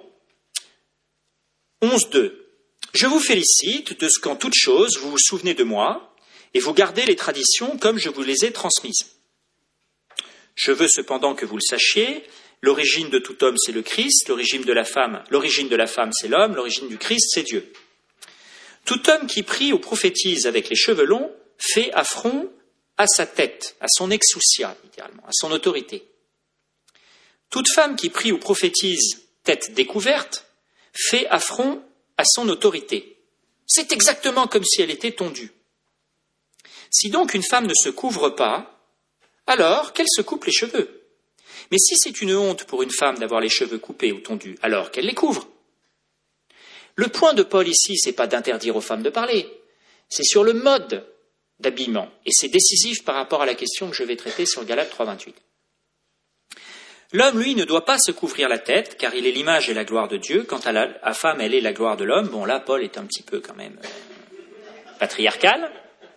Speaker 1: onze deux. Je vous félicite de ce qu'en toute chose vous vous souvenez de moi et vous gardez les traditions comme je vous les ai transmises. Je veux cependant que vous le sachiez, l'origine de tout homme c'est le Christ, l'origine de la femme, l'origine de la femme c'est l'homme, l'origine du Christ c'est Dieu. Tout homme qui prie ou prophétise avec les cheveux longs fait affront à sa tête, à son exousia, littéralement, à son autorité. Toute femme qui prie ou prophétise tête découverte fait affront à son autorité. C'est exactement comme si elle était tondue. Si donc une femme ne se couvre pas, alors qu'elle se coupe les cheveux. Mais si c'est une honte pour une femme d'avoir les cheveux coupés ou tondus, alors qu'elle les couvre. Le point de Paul ici, c'est pas d'interdire aux femmes de parler, c'est sur le mode d'habillement, et c'est décisif par rapport à la question que je vais traiter sur Galates trois vingt-huit. L'homme, lui, ne doit pas se couvrir la tête, car il est l'image et la gloire de Dieu. Quant à la à femme, elle est la gloire de l'homme. Bon, là, Paul est un petit peu quand même euh, patriarcal.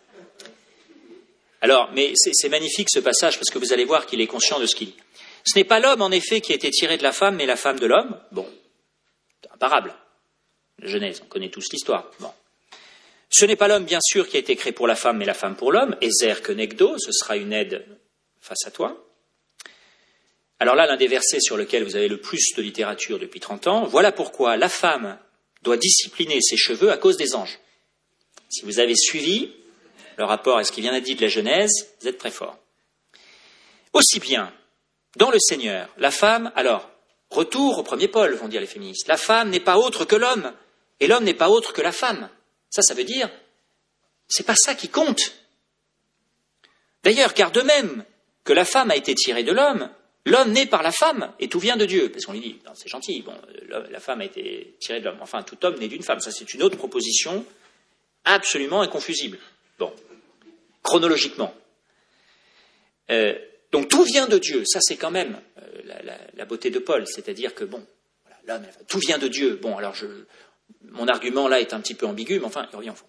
Speaker 1: Alors, mais c'est, c'est magnifique ce passage, parce que vous allez voir qu'il est conscient de ce qu'il dit. Ce n'est pas l'homme, en effet, qui a été tiré de la femme, mais la femme de l'homme. Bon, c'est imparable. La Genèse, on connaît tous l'histoire. Bon. Ce n'est pas l'homme, bien sûr, qui a été créé pour la femme, mais la femme pour l'homme. Ezer kenegdo, ce sera une aide face à toi. Alors là, l'un des versets sur lequel vous avez le plus de littérature depuis trente ans, voilà pourquoi la femme doit discipliner ses cheveux à cause des anges. Si vous avez suivi le rapport à ce qui vient d'être dit de la Genèse, vous êtes très fort. Aussi bien, dans le Seigneur, la femme, alors, retour au premier Paul, vont dire les féministes, la femme n'est pas autre que l'homme, et l'homme n'est pas autre que la femme. Ça, ça veut dire, c'est pas ça qui compte. D'ailleurs, car de même que la femme a été tirée de l'homme, l'homme naît par la femme, et tout vient de Dieu. Parce qu'on lui dit, non, c'est gentil, bon, la femme a été tirée de l'homme. Enfin, tout homme naît d'une femme. Ça, c'est une autre proposition absolument inconfusible. Bon, chronologiquement. Euh, donc, tout vient de Dieu. Ça, c'est quand même euh, la, la, la beauté de Paul. C'est-à-dire que, bon, voilà, l'homme, tout vient de Dieu. Bon, alors, je, mon argument, là, est un petit peu ambigu, mais enfin, il revient au fond.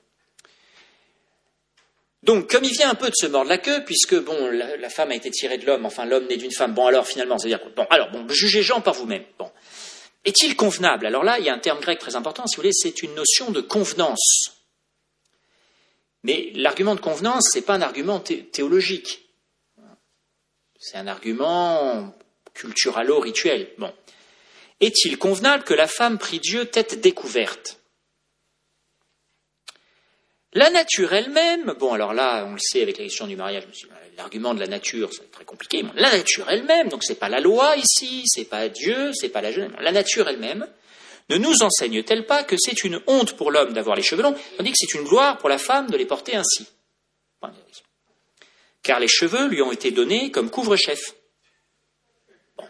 Speaker 1: Donc, comme il vient un peu de se mordre la queue, puisque, bon, la, la femme a été tirée de l'homme, enfin, l'homme naît d'une femme, bon, alors, finalement, c'est-à-dire, bon, alors, bon, jugez Jean par vous-même, bon. Est-il convenable? Alors là, il y a un terme grec très important, si vous voulez, c'est une notion de convenance. Mais l'argument de convenance, c'est pas un argument thé- théologique. C'est un argument culturalo-rituel. Bon. Est-il convenable que la femme prie Dieu tête découverte? La nature elle-même, bon alors là, on le sait avec la question du mariage, l'argument de la nature, c'est très compliqué, mais la nature elle-même, donc c'est pas la loi ici, c'est pas Dieu, c'est pas la Genèse, la nature elle-même, ne nous enseigne-t-elle pas que c'est une honte pour l'homme d'avoir les cheveux longs, tandis que c'est une gloire pour la femme de les porter ainsi? Car les cheveux lui ont été donnés comme couvre-chef. Bon.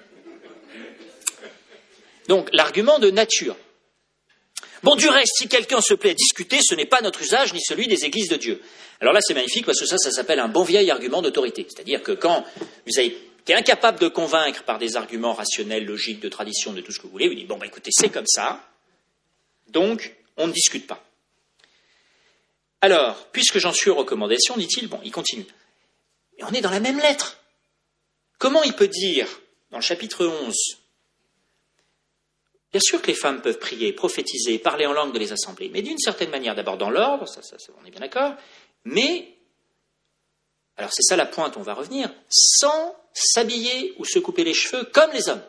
Speaker 1: Donc, l'argument de nature. Bon, du reste, si quelqu'un se plaît à discuter, ce n'est pas notre usage ni celui des églises de Dieu. Alors là, c'est magnifique parce que ça, ça s'appelle un bon vieil argument d'autorité. C'est-à-dire que quand vous avez été incapable de convaincre par des arguments rationnels, logiques, de tradition, de tout ce que vous voulez, vous dites, bon, bah, écoutez, c'est comme ça, donc on ne discute pas. Alors, puisque j'en suis aux recommandations, dit-il, bon, il continue. Mais on est dans la même lettre. Comment il peut dire, dans le chapitre onze, bien sûr que les femmes peuvent prier, prophétiser, parler en langue de les assemblées, mais d'une certaine manière, d'abord dans l'ordre, ça, ça, ça, on est bien d'accord, mais, alors c'est ça la pointe, on va revenir, sans s'habiller ou se couper les cheveux comme les hommes,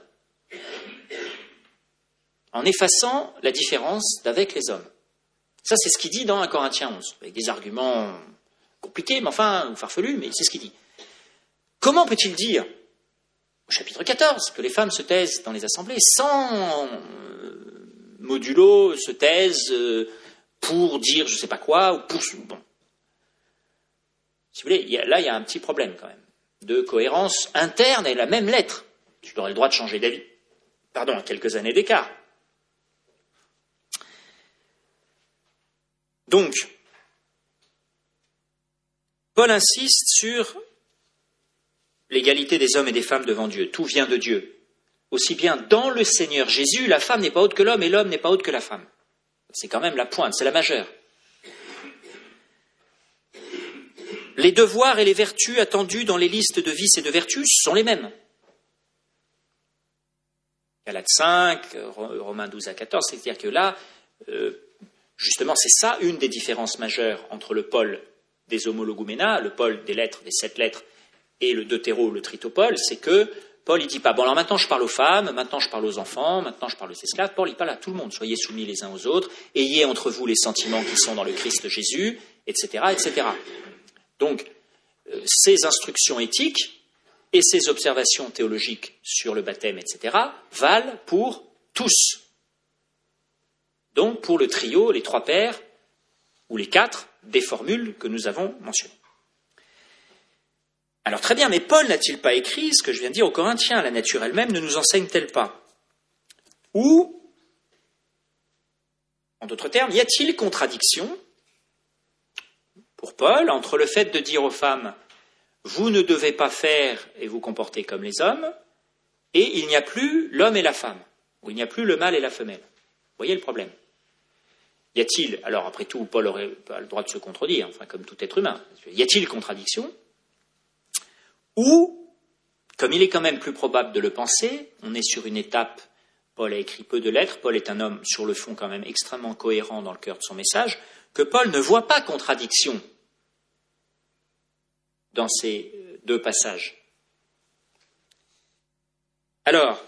Speaker 1: en effaçant la différence d'avec les hommes. Ça, c'est ce qu'il dit dans un Corinthiens onze, avec des arguments compliqués, mais enfin, ou farfelus, mais c'est ce qu'il dit. Comment peut-il dire, au chapitre quatorze, que les femmes se taisent dans les assemblées sans euh, modulo, se taisent euh, pour dire je ne sais pas quoi, ou pour... Bon. Si vous voulez, il y a, là, il y a un petit problème quand même, de cohérence interne et la même lettre. Tu aurais le droit de changer d'avis. Pardon, à quelques années d'écart. Donc, Paul insiste sur l'égalité des hommes et des femmes devant Dieu. Tout vient de Dieu. Aussi bien dans le Seigneur Jésus, la femme n'est pas haute que l'homme et l'homme n'est pas haute que la femme. C'est quand même la pointe, c'est la majeure. Les devoirs et les vertus attendus dans les listes de vices et de vertus sont les mêmes. Galates cinq, Romains douze à quatorze, c'est-à-dire que là, euh, justement, c'est ça une des différences majeures entre le Paul des homologoumena, le Paul des lettres, des sept lettres, et le deutéro, le tritopole, c'est que Paul il dit pas, bon alors maintenant je parle aux femmes, maintenant je parle aux enfants, maintenant je parle aux esclaves, Paul il parle à tout le monde, soyez soumis les uns aux autres, ayez entre vous les sentiments qui sont dans le Christ Jésus, et cetera, et cetera. Donc, euh, ces instructions éthiques et ces observations théologiques sur le baptême, et cetera, valent pour tous. Donc, pour le trio, les trois pères, ou les quatre, des formules que nous avons mentionnées. Alors très bien, mais Paul n'a-t-il pas écrit ce que je viens de dire aux Corinthiens? La nature elle-même ne nous enseigne-t-elle pas? Ou, en d'autres termes, y a-t-il contradiction, pour Paul, entre le fait de dire aux femmes « vous ne devez pas faire et vous comporter comme les hommes » et il n'y a plus l'homme et la femme, ou il n'y a plus le mâle et la femelle. Vous voyez le problème? Y a-t-il, alors après tout, Paul aurait pas le droit de se contredire, enfin comme tout être humain, y a-t-il contradiction? Ou, comme il est quand même plus probable de le penser, on est sur une étape, Paul a écrit peu de lettres, Paul est un homme sur le fond quand même extrêmement cohérent dans le cœur de son message, que Paul ne voit pas contradiction dans ces deux passages. Alors,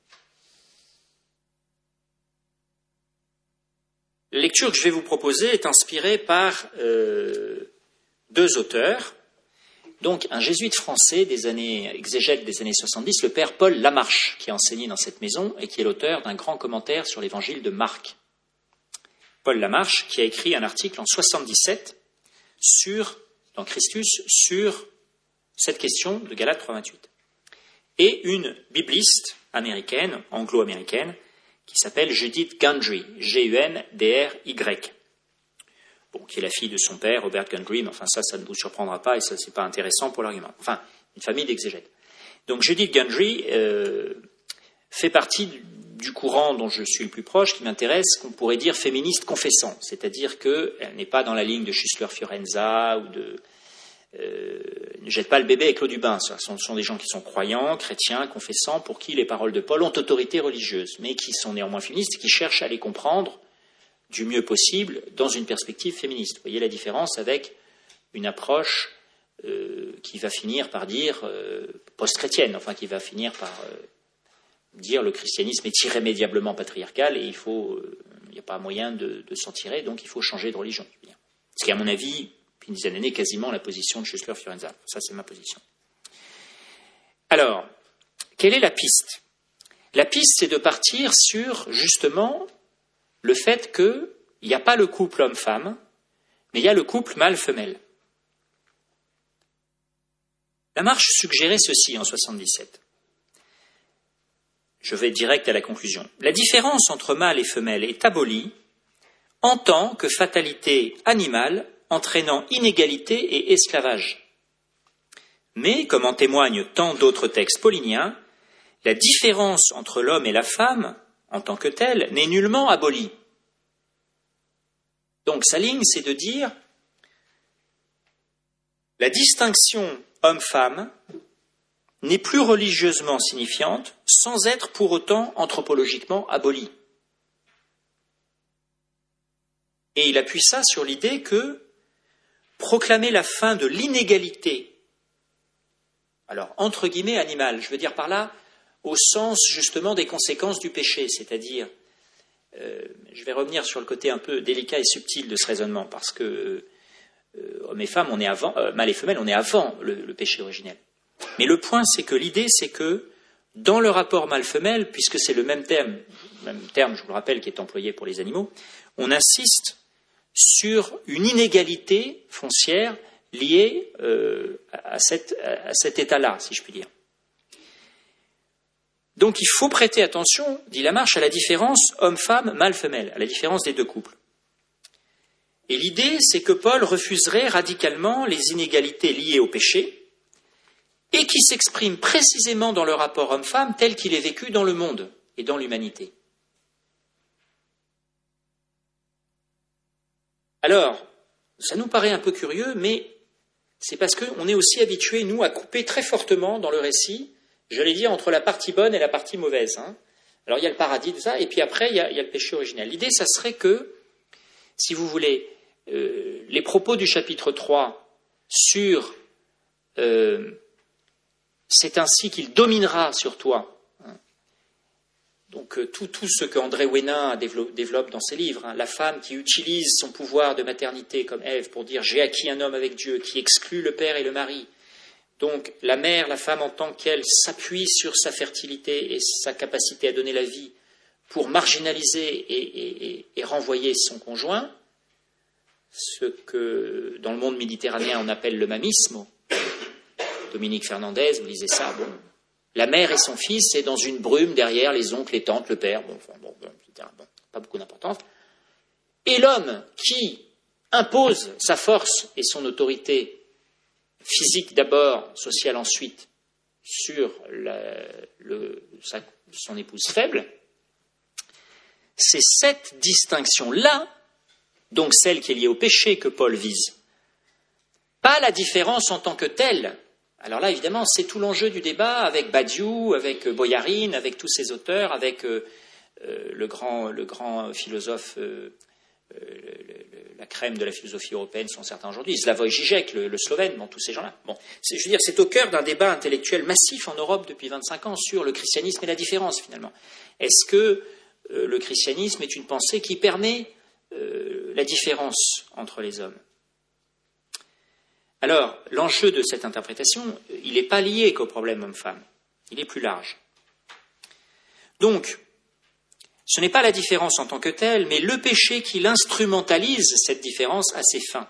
Speaker 1: la lecture que je vais vous proposer est inspirée par euh, deux auteurs. Donc, un jésuite français des années, exégète des années soixante-dix, le père Paul Lamarche, qui a enseigné dans cette maison et qui est l'auteur d'un grand commentaire sur l'évangile de Marc. Paul Lamarche, qui a écrit un article en soixante-dix-sept sur, dans Christus, sur cette question de Galates trois vingt-huit. Et une bibliste américaine, anglo-américaine, qui s'appelle Judith Gundry, G U N D R Y. Bon, qui est la fille de son père, Robert Gundry, mais enfin ça, ça ne vous surprendra pas et ça, c'est pas intéressant pour l'argument. Enfin, une famille d'exégètes. Donc Judith Gundry euh, fait partie du, du courant dont je suis le plus proche, qui m'intéresse, qu'on pourrait dire féministe confessant, c'est-à-dire qu'elle n'est pas dans la ligne de Schüssler-Fiorenza ou de... Euh, ne jette pas le bébé avec l'eau du bain. Ce sont, ce sont des gens qui sont croyants, chrétiens, confessants, pour qui les paroles de Paul ont autorité religieuse, mais qui sont néanmoins féministes et qui cherchent à les comprendre du mieux possible dans une perspective féministe. Vous voyez la différence avec une approche euh, qui va finir par dire euh, post-chrétienne, enfin qui va finir par euh, dire le christianisme est irrémédiablement patriarcal et il faut, euh, il n'y a pas moyen de, de s'en tirer, donc il faut changer de religion. Ce qui, à mon avis, depuis une dizaine d'années, quasiment la position de Schüssler-Fiorenza. Ça, c'est ma position. Alors, quelle est la piste? La piste, c'est de partir sur, justement, le fait qu'il n'y a pas le couple homme-femme, mais il y a le couple mâle-femelle. Lamarche suggérait ceci en soixante-dix-sept. Je vais direct à la conclusion. La différence entre mâle et femelle est abolie en tant que fatalité animale entraînant inégalité et esclavage. Mais, comme en témoignent tant d'autres textes pauliniens, la différence entre l'homme et la femme, en tant que telle, n'est nullement abolie. Donc sa ligne, c'est de dire la distinction homme-femme n'est plus religieusement signifiante sans être pour autant anthropologiquement abolie. Et il appuie ça sur l'idée que proclamer la fin de l'inégalité, alors entre guillemets animale, je veux dire par là au sens justement des conséquences du péché, c'est-à-dire, euh, je vais revenir sur le côté un peu délicat et subtil de ce raisonnement, parce que euh, hommes et femmes, on est avant, euh, mâle et femelle, on est avant le, le péché originel. Mais le point, c'est que l'idée, c'est que dans le rapport mâle-femelle, puisque c'est le même terme, même terme, je vous le rappelle, qui est employé pour les animaux, on insiste sur une inégalité foncière liée euh, à, cette, à cet état-là, si je puis dire. Donc il faut prêter attention, dit Lamarche, à la différence homme-femme, mâle-femelle, à la différence des deux couples. Et l'idée, c'est que Paul refuserait radicalement les inégalités liées au péché et qui s'expriment précisément dans le rapport homme-femme tel qu'il est vécu dans le monde et dans l'humanité. Alors, ça nous paraît un peu curieux, mais c'est parce qu'on est aussi habitués, nous, à couper très fortement dans le récit, j'allais dire, entre la partie bonne et la partie mauvaise. Hein. Alors, il y a le paradis, tout ça, et puis après, il y a, il y a le péché originel. L'idée, ça serait que, si vous voulez, euh, les propos du chapitre trois sur euh, « c'est ainsi qu'il dominera sur toi », donc euh, tout, tout ce qu'André Hénin développe, développe dans ses livres, hein, la femme qui utilise son pouvoir de maternité comme Ève pour dire « j'ai acquis un homme avec Dieu », qui exclut le père et le mari. Donc la mère, la femme en tant qu'elle, s'appuie sur sa fertilité et sa capacité à donner la vie pour marginaliser et, et, et, et renvoyer son conjoint, ce que dans le monde méditerranéen on appelle le mamisme. Dominique Fernandez, vous lisez ça, bon. La mère et son fils, et dans une brume derrière les oncles, les tantes, le père, bon, enfin, bon, bon, et cetera. Bon, pas beaucoup d'importance. Et l'homme qui impose sa force et son autorité physique d'abord, sociale ensuite, sur la, le, sa, son épouse faible, c'est cette distinction-là, donc celle qui est liée au péché, que Paul vise. Pas la différence en tant que telle. Alors là, évidemment, c'est tout l'enjeu du débat avec Badiou, avec Boyarine, avec tous ces auteurs, avec euh, euh, le, grand, le grand philosophe, euh, euh, le, le, la crème de la philosophie européenne sont certains aujourd'hui, Slavoj Žižek, le, le Slovène, bon, tous ces gens-là. Bon, c'est, je veux dire, c'est au cœur d'un débat intellectuel massif en Europe depuis vingt-cinq ans sur le christianisme et la différence, finalement. Est-ce que euh, le christianisme est une pensée qui permet euh, la différence entre les hommes ? Alors, l'enjeu de cette interprétation, il n'est pas lié qu'au problème homme-femme, il est plus large. Donc, ce n'est pas la différence en tant que telle, mais le péché qui l'instrumentalise, cette différence, à ses fins.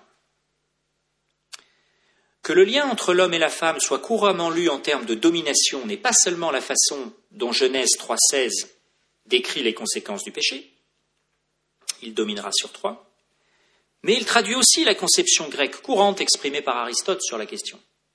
Speaker 1: Que le lien entre l'homme et la femme soit couramment lu en termes de domination n'est pas seulement la façon dont Genèse trois seize décrit les conséquences du péché, il dominera sur trois, mais il traduit aussi la conception grecque courante exprimée par Aristote sur la question.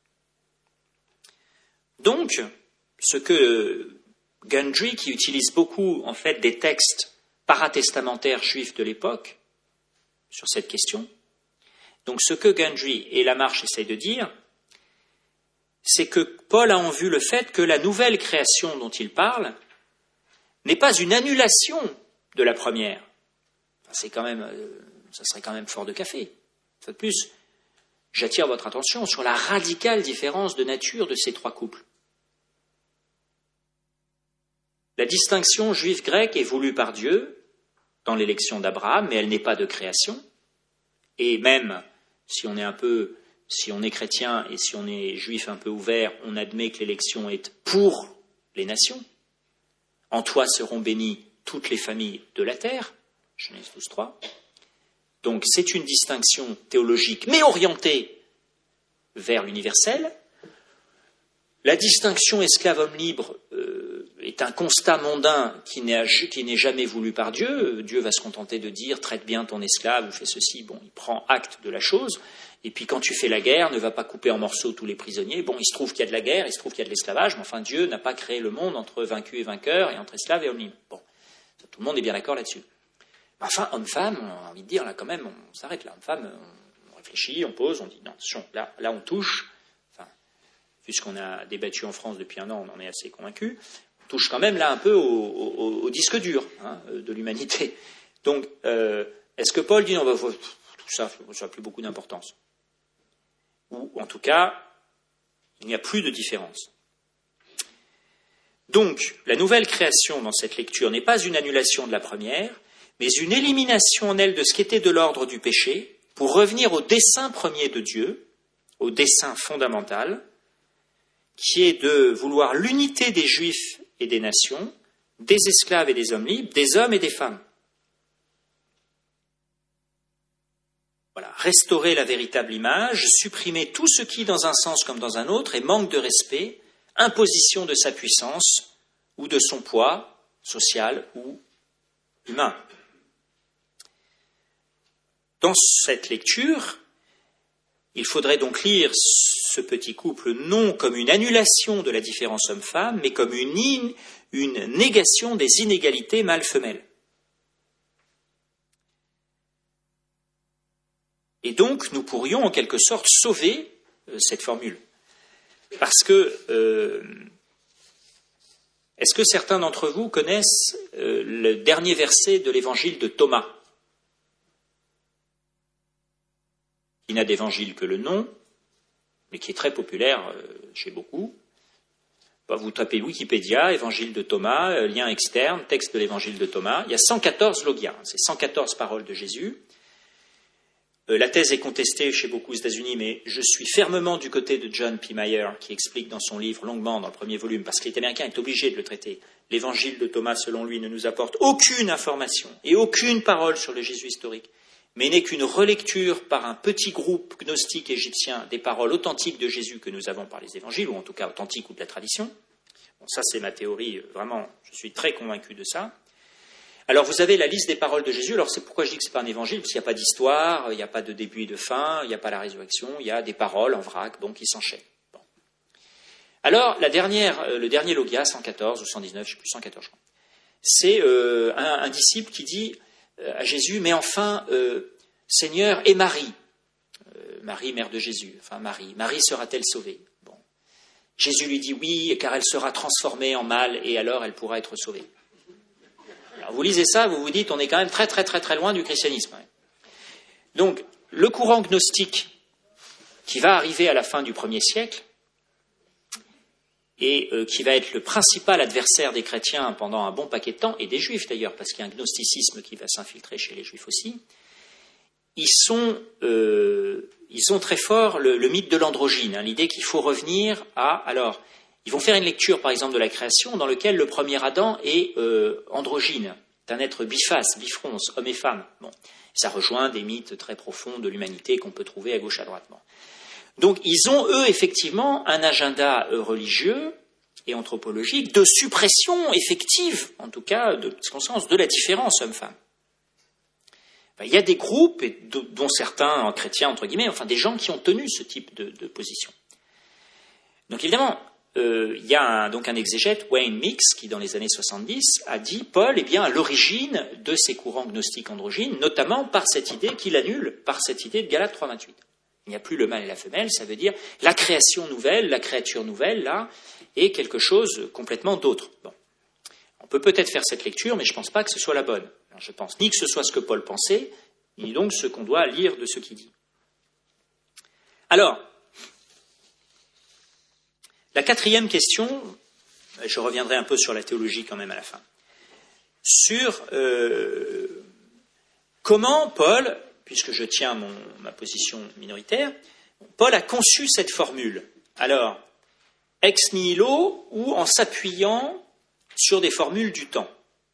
Speaker 1: Donc, ce que Gundry, qui utilise beaucoup en fait des textes paratestamentaires juifs de l'époque sur cette question, donc ce que Gundry et Lamarche essayent de dire, c'est que Paul a en vue le fait que la nouvelle création dont il parle n'est pas une annulation de la première. Enfin, c'est quand même... Euh, ça serait quand même fort de café. Une fois de plus, j'attire votre attention sur la radicale différence de nature de ces trois couples. La distinction juive-grecque est voulue par Dieu dans l'élection d'Abraham, mais elle n'est pas de création. Et même si on est un peu, si on est chrétien et si on est juif un peu ouvert, on admet que l'élection est pour les nations. En toi seront bénies toutes les familles de la terre. Genèse douze trois. Donc c'est une distinction théologique, mais orientée vers l'universel. La distinction esclave-homme libre euh, est un constat mondain qui n'est, qui n'est jamais voulu par Dieu. Dieu va se contenter de dire « traite bien ton esclave » ou « fais ceci ». Bon, il prend acte de la chose. Et puis quand tu fais la guerre, ne va pas couper en morceaux tous les prisonniers. Bon, il se trouve qu'il y a de la guerre, il se trouve qu'il y a de l'esclavage, mais enfin Dieu n'a pas créé le monde entre vaincu et vainqueur et entre esclaves et hommes libres. Bon, tout le monde est bien d'accord là-dessus. Enfin, homme-femme, on a envie de dire, là, quand même, on s'arrête là. Homme-femme, on réfléchit, on pose, on dit, non, attention, là, là, on touche. Enfin, puisqu'on a débattu en France depuis un an, on en est assez convaincus. On touche quand même, là, un peu au, au, au disque dur hein, de l'humanité. Donc, euh, est-ce que Paul dit, non, bah, tout ça, ça n'a plus beaucoup d'importance. Ou, en tout cas, il n'y a plus de différence. Donc, la nouvelle création dans cette lecture n'est pas une annulation de la première, mais une élimination en elle de ce qui était de l'ordre du péché, pour revenir au dessein premier de Dieu, au dessein fondamental, qui est de vouloir l'unité des Juifs et des nations, des esclaves et des hommes libres, des hommes et des femmes. Voilà, restaurer la véritable image, supprimer tout ce qui, dans un sens comme dans un autre, est manque de respect, imposition de sa puissance ou de son poids social ou humain. Dans cette lecture, il faudrait donc lire ce petit couple non comme une annulation de la différence homme-femme, mais comme une, in, une négation des inégalités mâle-femelle. Et donc, nous pourrions en quelque sorte sauver euh, cette formule. Parce que, euh, est-ce que certains d'entre vous connaissent euh, le dernier verset de l'évangile de Thomas ? Qui n'a d'évangile que le nom, mais qui est très populaire euh, chez beaucoup. Bah, vous tapez Wikipédia, évangile de Thomas, euh, lien externe, texte de l'évangile de Thomas. Il y a cent quatorze logia, c'est cent quatorze paroles de Jésus. Euh, la thèse est contestée chez beaucoup aux États-Unis, mais je suis fermement du côté de John P. Meyer, qui explique dans son livre longuement, dans le premier volume, parce que les Américains est obligé de le traiter. L'évangile de Thomas, selon lui, ne nous apporte aucune information et aucune parole sur le Jésus historique, mais n'est qu'une relecture par un petit groupe gnostique égyptien des paroles authentiques de Jésus que nous avons par les évangiles, ou en tout cas authentiques ou de la tradition. Bon, ça, c'est ma théorie, vraiment, je suis très convaincu de ça. Alors, vous avez la liste des paroles de Jésus. Alors, c'est pourquoi je dis que ce n'est pas un évangile, parce qu'il n'y a pas d'histoire, il n'y a pas de début et de fin, il n'y a pas la résurrection, il y a des paroles en vrac, bon, qui s'enchaînent. Bon. Alors, la dernière, le dernier logia, cent quatorze ou cent dix-neuf, je ne sais plus, cent quatorze, je crois, c'est euh, un, un disciple qui dit à Jésus, mais enfin, euh, Seigneur, et Marie, euh, Marie, mère de Jésus, enfin Marie, Marie sera-t-elle sauvée? Bon. Jésus lui dit oui, car elle sera transformée en mâle, et alors elle pourra être sauvée. Alors vous lisez ça, vous vous dites, on est quand même très très très très loin du christianisme. Donc, le courant gnostique qui va arriver à la fin du premier siècle, et euh, qui va être le principal adversaire des chrétiens pendant un bon paquet de temps, et des juifs d'ailleurs, parce qu'il y a un gnosticisme qui va s'infiltrer chez les juifs aussi, ils sont, euh, ils sont très forts le, le mythe de l'androgyne, hein, l'idée qu'il faut revenir à... Alors, ils vont faire une lecture, par exemple, de la création, dans laquelle le premier Adam est euh, androgyne, c'est un être biface, bifronce, homme et femme. Bon, ça rejoint des mythes très profonds de l'humanité qu'on peut trouver à gauche, à droite. Bon. Donc, ils ont, eux, effectivement, un agenda religieux et anthropologique de suppression effective, en tout cas, de ce sens, de la différence homme-femme. Enfin, il y a des groupes, et dont certains chrétiens, entre guillemets, enfin des gens qui ont tenu ce type de, de position. Donc, évidemment, euh, il y a un, donc un exégète, Wayne Mix, qui, dans les années soixante-dix, a dit Paul est bien à l'origine de ces courants gnostiques androgynes, notamment par cette idée qu'il annule, par cette idée de Galates trois vingt-huit. Il n'y a plus le mâle et la femelle, ça veut dire la création nouvelle, la créature nouvelle, là, est quelque chose complètement d'autre. Bon. On peut peut-être faire cette lecture, mais je ne pense pas que ce soit la bonne. Alors, je pense ni que ce soit ce que Paul pensait, ni donc ce qu'on doit lire de ce qu'il dit. Alors, la quatrième question, je reviendrai un peu sur la théologie quand même à la fin, sur euh, comment Paul... puisque je tiens mon, ma position minoritaire, Paul a conçu cette formule. Alors, ex nihilo ou en s'appuyant sur des formules du temps.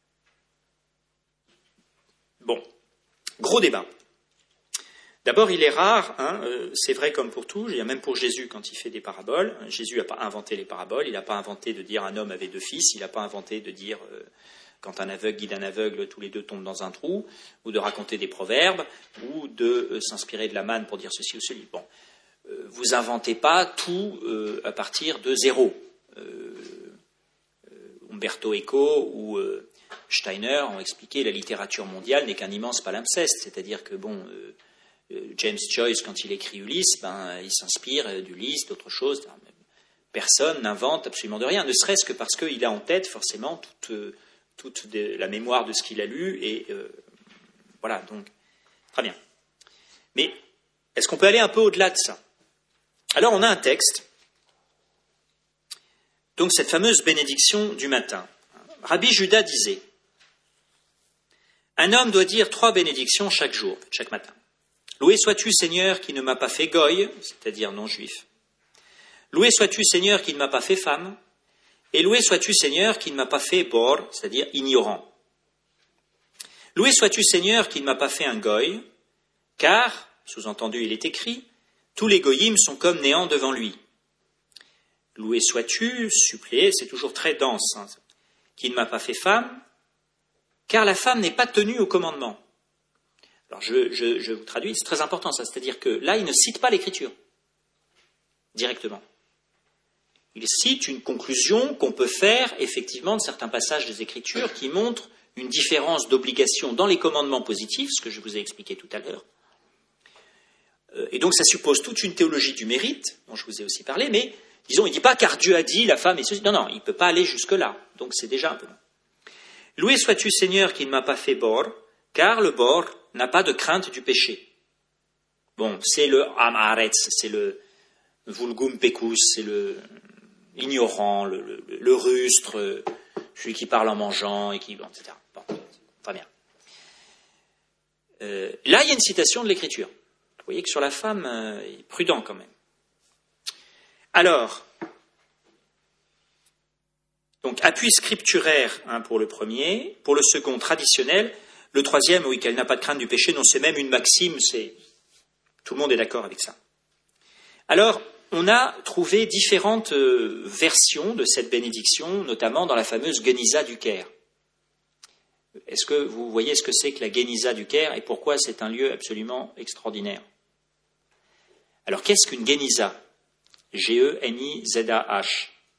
Speaker 1: Bon, gros débat. D'abord, il est rare, hein, euh, c'est vrai comme pour tout, il y a même pour Jésus quand il fait des paraboles. Jésus n'a pas inventé les paraboles, il n'a pas inventé de dire un homme avait deux fils, il n'a pas inventé de dire... Euh, quand un aveugle guide un aveugle, tous les deux tombent dans un trou, ou de raconter des proverbes, ou de euh, s'inspirer de la manne pour dire ceci ou cela. Bon, euh, vous inventez pas tout euh, à partir de zéro. Euh, euh, Umberto Eco ou euh, Steiner ont expliqué que la littérature mondiale n'est qu'un immense palimpseste, c'est-à-dire que bon, euh, euh, James Joyce, quand il écrit Ulysse, ben, il s'inspire d'Ulysse, d'autres choses. Personne n'invente absolument de rien, ne serait-ce que parce qu'il a en tête forcément toute... Euh, toute de, la mémoire de ce qu'il a lu, et euh, voilà, donc, très bien. Mais, est-ce qu'on peut aller un peu au-delà de ça? Alors, on a un texte, donc cette fameuse bénédiction du matin. Rabbi Juda disait, un homme doit dire trois bénédictions chaque jour, chaque matin. Loué sois-tu, Seigneur, qui ne m'a pas fait goy, c'est-à-dire non-juif. Loué sois-tu, Seigneur, qui ne m'a pas fait femme. Et loué sois-tu, Seigneur, qui ne m'a pas fait bor, c'est-à-dire ignorant. Loué sois-tu, Seigneur, qui ne m'a pas fait un goy, car, sous-entendu, il est écrit, tous les goyim sont comme néant devant lui. Loué sois-tu, suppléé, c'est toujours très dense, hein, qui ne m'a pas fait femme, car la femme n'est pas tenue au commandement. Alors, je, je, je vous traduis, c'est très important ça, c'est-à-dire que là, il ne cite pas l'Écriture, directement. Il cite une conclusion qu'on peut faire, effectivement, de certains passages des Écritures qui montrent une différence d'obligation dans les commandements positifs, ce que je vous ai expliqué tout à l'heure. Et donc, ça suppose toute une théologie du mérite, dont je vous ai aussi parlé, mais, disons, il ne dit pas « car Dieu a dit, la femme est ceci ». Non, non, il ne peut pas aller jusque-là. Donc, c'est déjà un peu long. « Loué sois-tu, Seigneur, qui ne m'a pas fait bor, car le bor n'a pas de crainte du péché. » Bon, c'est le « amaretz », c'est le « vulgum pecus », c'est le... ignorant, le, le, le rustre, celui qui parle en mangeant, et qui, bon, et cetera. Bon, très bien. Euh, là, il y a une citation de l'Écriture. Vous voyez que sur la femme, euh, il est prudent quand même. Alors, donc appui scripturaire hein, pour le premier, pour le second traditionnel, le troisième, oui, qu'elle n'a pas de crainte du péché, non, c'est même une maxime, c'est tout le monde est d'accord avec ça. Alors, on a trouvé différentes euh, versions de cette bénédiction, notamment dans la fameuse Guénisa du Caire. Est-ce que vous voyez ce que c'est que la Guénisa du Caire et pourquoi c'est un lieu absolument extraordinaire? Alors, qu'est-ce qu'une Guénisa? G E N I Z A H.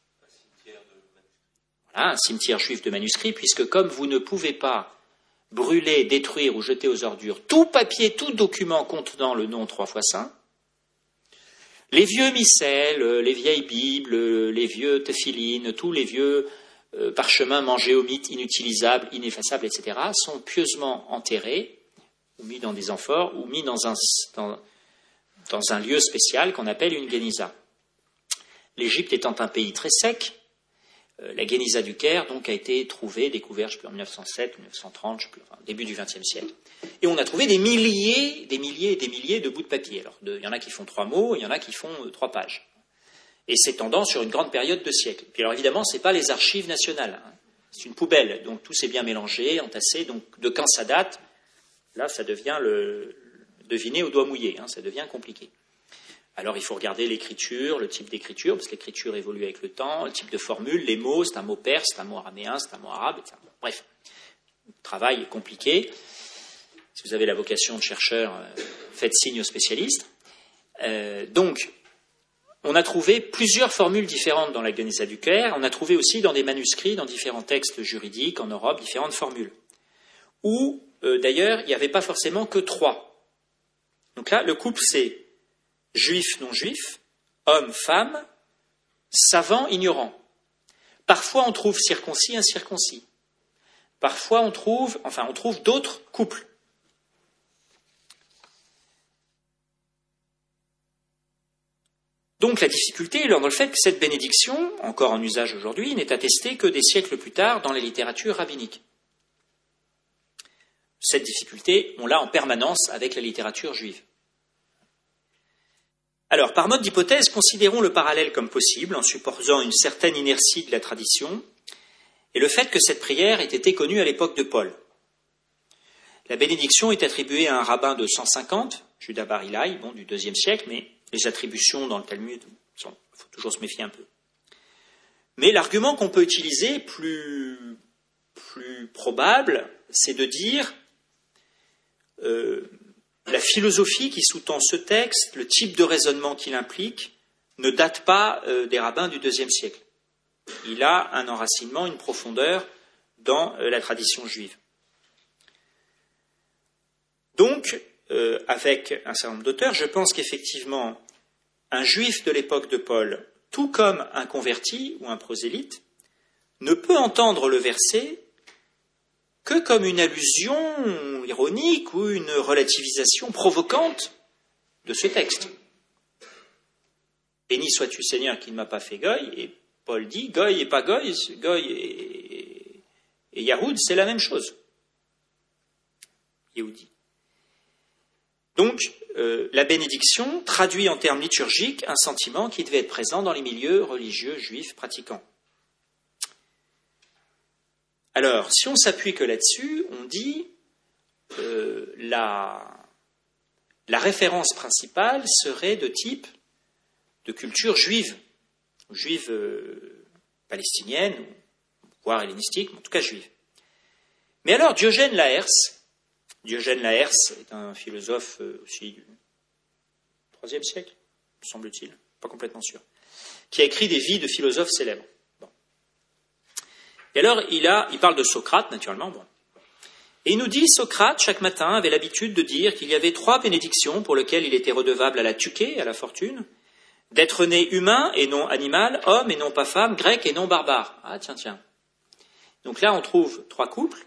Speaker 1: Voilà, un cimetière juif de manuscrits, puisque comme vous ne pouvez pas brûler, détruire ou jeter aux ordures tout papier, tout document contenant le nom trois fois saint, les vieux missels, les vieilles Bibles, les vieux téphilines, tous les vieux euh, parchemins mangéomites inutilisables, ineffaçables, et cetera, sont pieusement enterrés, ou mis dans des amphores, ou mis dans un, dans, dans un lieu spécial qu'on appelle une guéniza. L'Égypte étant un pays très sec, euh, la guéniza du Caire donc, a été trouvée, découverte, je sais plus, en mille neuf cent sept, mille neuf cent trente, je sais plus, enfin, début du vingtième siècle. Et on a trouvé des milliers, des milliers et des milliers de bouts de papier. Alors, il y en a qui font trois mots, il y en a qui font euh, trois pages. Et s'étendant sur une grande période de siècles. Puis alors, évidemment, ce n'est pas les archives nationales. Hein. C'est une poubelle, donc tout s'est bien mélangé, entassé. Donc, de quand ça date, là, ça devient le deviner au doigt mouillé, hein, ça devient compliqué. Alors, il faut regarder l'écriture, le type d'écriture, parce que l'écriture évolue avec le temps, le type de formule, les mots, c'est un mot perse, c'est un mot araméen, c'est un mot arabe, et cetera. Bref, le travail est compliqué. Si vous avez la vocation de chercheur, euh, faites signe aux spécialistes. Euh, donc, on a trouvé plusieurs formules différentes dans la Guéniza du Caire. On a trouvé aussi dans des manuscrits, dans différents textes juridiques en Europe, différentes formules. Où, euh, d'ailleurs, il n'y avait pas forcément que trois. Donc là, le couple, c'est juif, non-juif, homme, femme, savant, ignorant. Parfois, on trouve circoncis, incirconcis. Parfois, on trouve, enfin, on trouve d'autres couples. Donc la difficulté est dans le fait que cette bénédiction, encore en usage aujourd'hui, n'est attestée que des siècles plus tard dans les littératures rabbiniques. Cette difficulté, on l'a en permanence avec la littérature juive. Alors, par mode d'hypothèse, considérons le parallèle comme possible en supposant une certaine inertie de la tradition et le fait que cette prière ait été connue à l'époque de Paul. La bénédiction est attribuée à un rabbin de cent cinquante, Judas bar Ilai, bon, du deuxième siècle, mais les attributions dans le Talmud, il faut toujours se méfier un peu. Mais l'argument qu'on peut utiliser, plus, plus probable, c'est de dire euh, la philosophie qui sous-tend ce texte, le type de raisonnement qu'il implique, ne date pas euh, des rabbins du deuxième siècle. Il a un enracinement, une profondeur dans euh, la tradition juive. Donc, euh, avec un certain nombre d'auteurs, je pense qu'effectivement, un juif de l'époque de Paul, tout comme un converti ou un prosélyte, ne peut entendre le verset que comme une allusion ironique ou une relativisation provocante de ce texte. Béni sois-tu Seigneur qui ne m'a pas fait goy, et Paul dit goy et pas goy, goy et, et Yahoud, c'est la même chose. Yehudi. Donc, euh, la bénédiction traduit en termes liturgiques un sentiment qui devait être présent dans les milieux religieux juifs pratiquants. Alors, si on s'appuie que là-dessus, on dit euh, la, la référence principale serait de type de culture juive, juive euh, palestinienne, voire hellénistique, mais en tout cas juive. Mais alors, Diogène Laërce, Diogène Laërce est un philosophe aussi du troisième siècle, me semble-t-il, pas complètement sûr, qui a écrit des vies de philosophes célèbres. Bon. Et alors, il, a, il parle de Socrate, naturellement. Bon. Et il nous dit, Socrate, chaque matin, avait l'habitude de dire qu'il y avait trois bénédictions pour lesquelles il était redevable à la tuké, à la fortune, d'être né humain et non animal, homme et non pas femme, grec et non barbare. Ah, tiens, tiens. Donc là, on trouve trois couples.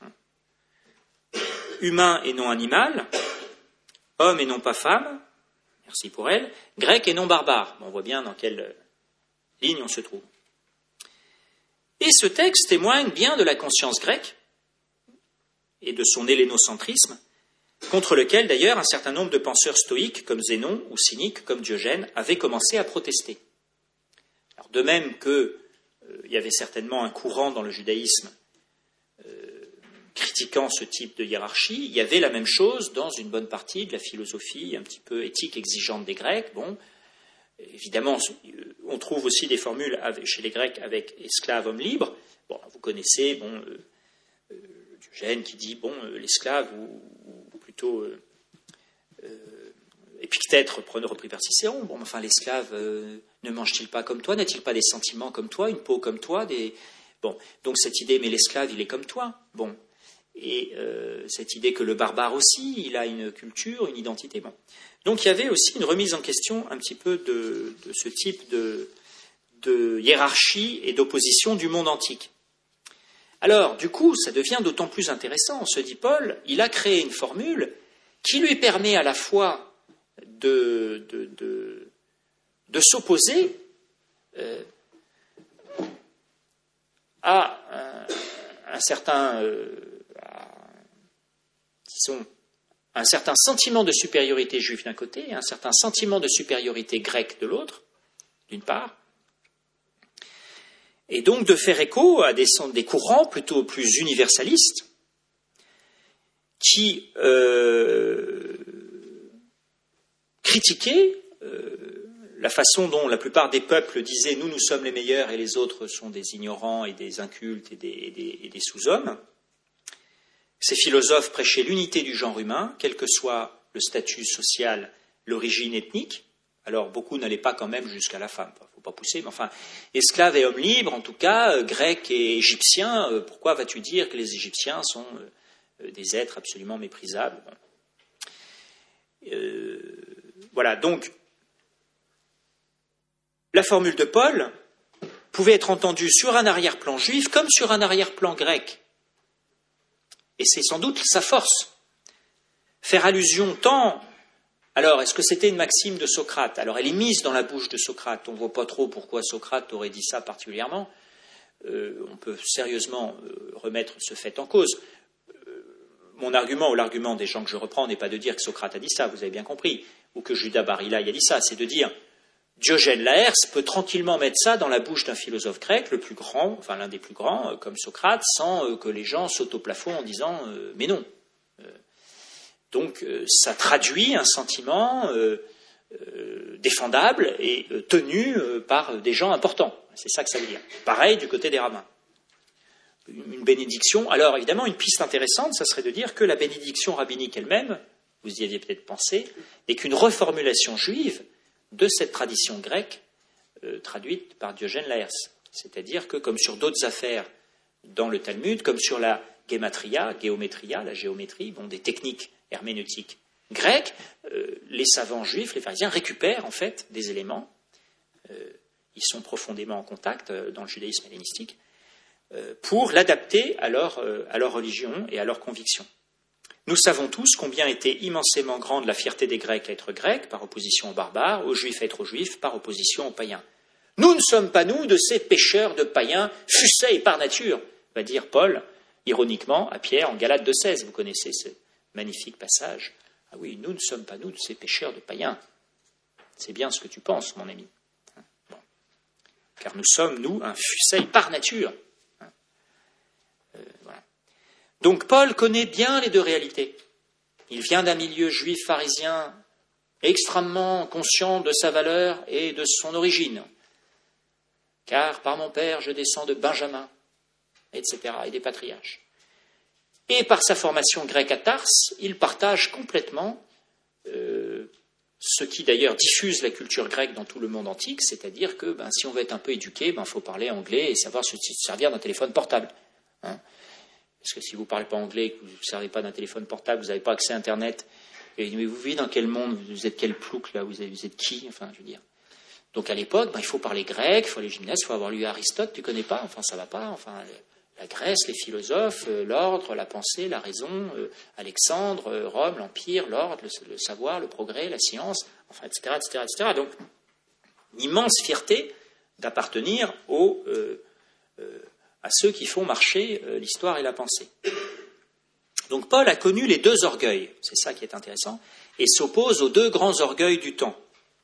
Speaker 1: Humain et non animal, homme et non pas femme, merci pour elle, grec et non barbare. Bon, on voit bien dans quelle ligne on se trouve. Et ce texte témoigne bien de la conscience grecque et de son hellénocentrisme, contre lequel d'ailleurs un certain nombre de penseurs stoïques comme Zénon ou cyniques comme Diogène avaient commencé à protester. Alors, de même qu'il euh, y avait certainement un courant dans le judaïsme euh, critiquant ce type de hiérarchie, il y avait la même chose dans une bonne partie de la philosophie un petit peu éthique exigeante des Grecs. Bon, évidemment, on trouve aussi des formules chez les Grecs avec esclave, homme libre. Bon, vous connaissez, bon, euh, euh, Diogène qui dit, bon, euh, l'esclave, ou, ou plutôt euh, euh, Épictète repris par Cicéron. Bon, enfin, l'esclave euh, ne mange-t-il pas comme toi, n'a-t-il pas des sentiments comme toi, une peau comme toi, des Bon, donc cette idée, mais l'esclave, il est comme toi. Bon, et euh, cette idée que le barbare aussi, il a une culture, une identité. Bon, donc il y avait aussi une remise en question un petit peu de, de ce type de, de hiérarchie et d'opposition du monde antique. Alors, du coup, ça devient d'autant plus intéressant. Se dit Paul, il a créé une formule qui lui permet à la fois de, de, de, de s'opposer euh, à un, un certain, euh, à, disons, un certain sentiment de supériorité juive d'un côté et un certain sentiment de supériorité grecque de l'autre, d'une part, et donc de faire écho à des, des courants plutôt plus universalistes qui euh, critiquaient euh, la façon dont la plupart des peuples disaient « nous, nous sommes les meilleurs et les autres sont des ignorants et des incultes et des, et des, et des sous-hommes ». Ces philosophes prêchaient l'unité du genre humain, quel que soit le statut social, l'origine ethnique. Alors beaucoup n'allaient pas quand même jusqu'à la femme, il ne faut pas pousser, mais enfin, esclaves et hommes libres, en tout cas, euh, grecs et égyptiens, euh, pourquoi vas-tu dire que les Égyptiens sont euh, des êtres absolument méprisables? Bon. euh, Voilà, donc, la formule de Paul pouvait être entendue sur un arrière-plan juif comme sur un arrière-plan grec. Et c'est sans doute sa force. Faire allusion tant... Alors, est-ce que c'était une maxime de Socrate? Alors, elle est mise dans la bouche de Socrate. On ne voit pas trop pourquoi Socrate aurait dit ça particulièrement. Euh, on peut sérieusement euh, remettre ce fait en cause. Euh, mon argument ou l'argument des gens que je reprends n'est pas de dire que Socrate a dit ça, vous avez bien compris, ou que Judas Barilai a dit ça. C'est de dire Diogène Laërce peut tranquillement mettre ça dans la bouche d'un philosophe grec, le plus grand, enfin l'un des plus grands, euh, comme Socrate, sans euh, que les gens sautent au plafond en disant euh, « mais non ». Donc euh, ça traduit un sentiment euh, euh, défendable et euh, tenu euh, par des gens importants. C'est ça que ça veut dire. Pareil du côté des rabbins. Une bénédiction. Alors évidemment, une piste intéressante, ça serait de dire que la bénédiction rabbinique elle-même, vous y aviez peut-être pensé, n'est qu'une reformulation juive de cette tradition grecque euh, traduite par Diogène Laërce. C'est-à-dire que comme sur d'autres affaires dans le Talmud, comme sur la gématria, géométria, la géométrie, bon, des techniques herméneutique grecque, euh, les savants juifs, les pharisiens, récupèrent en fait des éléments, euh, ils sont profondément en contact euh, dans le judaïsme hellénistique, euh, pour l'adapter à leur, euh, à leur religion et à leurs convictions. Nous savons tous combien était immensément grande la fierté des Grecs à être grecs, par opposition aux barbares, aux juifs à être juifs, par opposition aux païens. Nous ne sommes pas, nous, de ces pécheurs de païens, fuseilles par nature, va dire Paul, ironiquement, à Pierre, en Galates deux seize, vous connaissez ce magnifique passage. Ah oui, nous ne sommes pas nous de ces pécheurs de païens. C'est bien ce que tu penses, mon ami. Bon. Car nous sommes, nous, un fuseil par nature. Euh, voilà. Donc Paul connaît bien les deux réalités. Il vient d'un milieu juif pharisien extrêmement conscient de sa valeur et de son origine. Car par mon père, je descends de Benjamin, et cetera, et des patriarches. Et par sa formation grecque à Tarse, il partage complètement euh, ce qui d'ailleurs diffuse la culture grecque dans tout le monde antique, c'est-à-dire que ben, si on veut être un peu éduqué, il ben, faut parler anglais et savoir se servir d'un téléphone portable. Hein. Parce que si vous ne parlez pas anglais, que vous ne servez pas d'un téléphone portable, vous n'avez pas accès à Internet, et, mais vous vivez dans quel monde? Vous êtes quel plouc là? Vous, avez, vous êtes qui? Enfin, je veux dire. Donc à l'époque, ben, il faut parler grec, il faut aller gymnase, il faut avoir lu Aristote, tu ne connais pas, enfin ça ne va pas, enfin... La Grèce, les philosophes, euh, l'ordre, la pensée, la raison, euh, Alexandre, euh, Rome, l'Empire, l'ordre, le, le savoir, le progrès, la science, enfin, et cetera, et cetera, et cetera. Donc, une immense fierté d'appartenir aux, euh, euh, à ceux qui font marcher euh, l'histoire et la pensée. Donc, Paul a connu les deux orgueils, c'est ça qui est intéressant, et s'oppose aux deux grands orgueils du temps.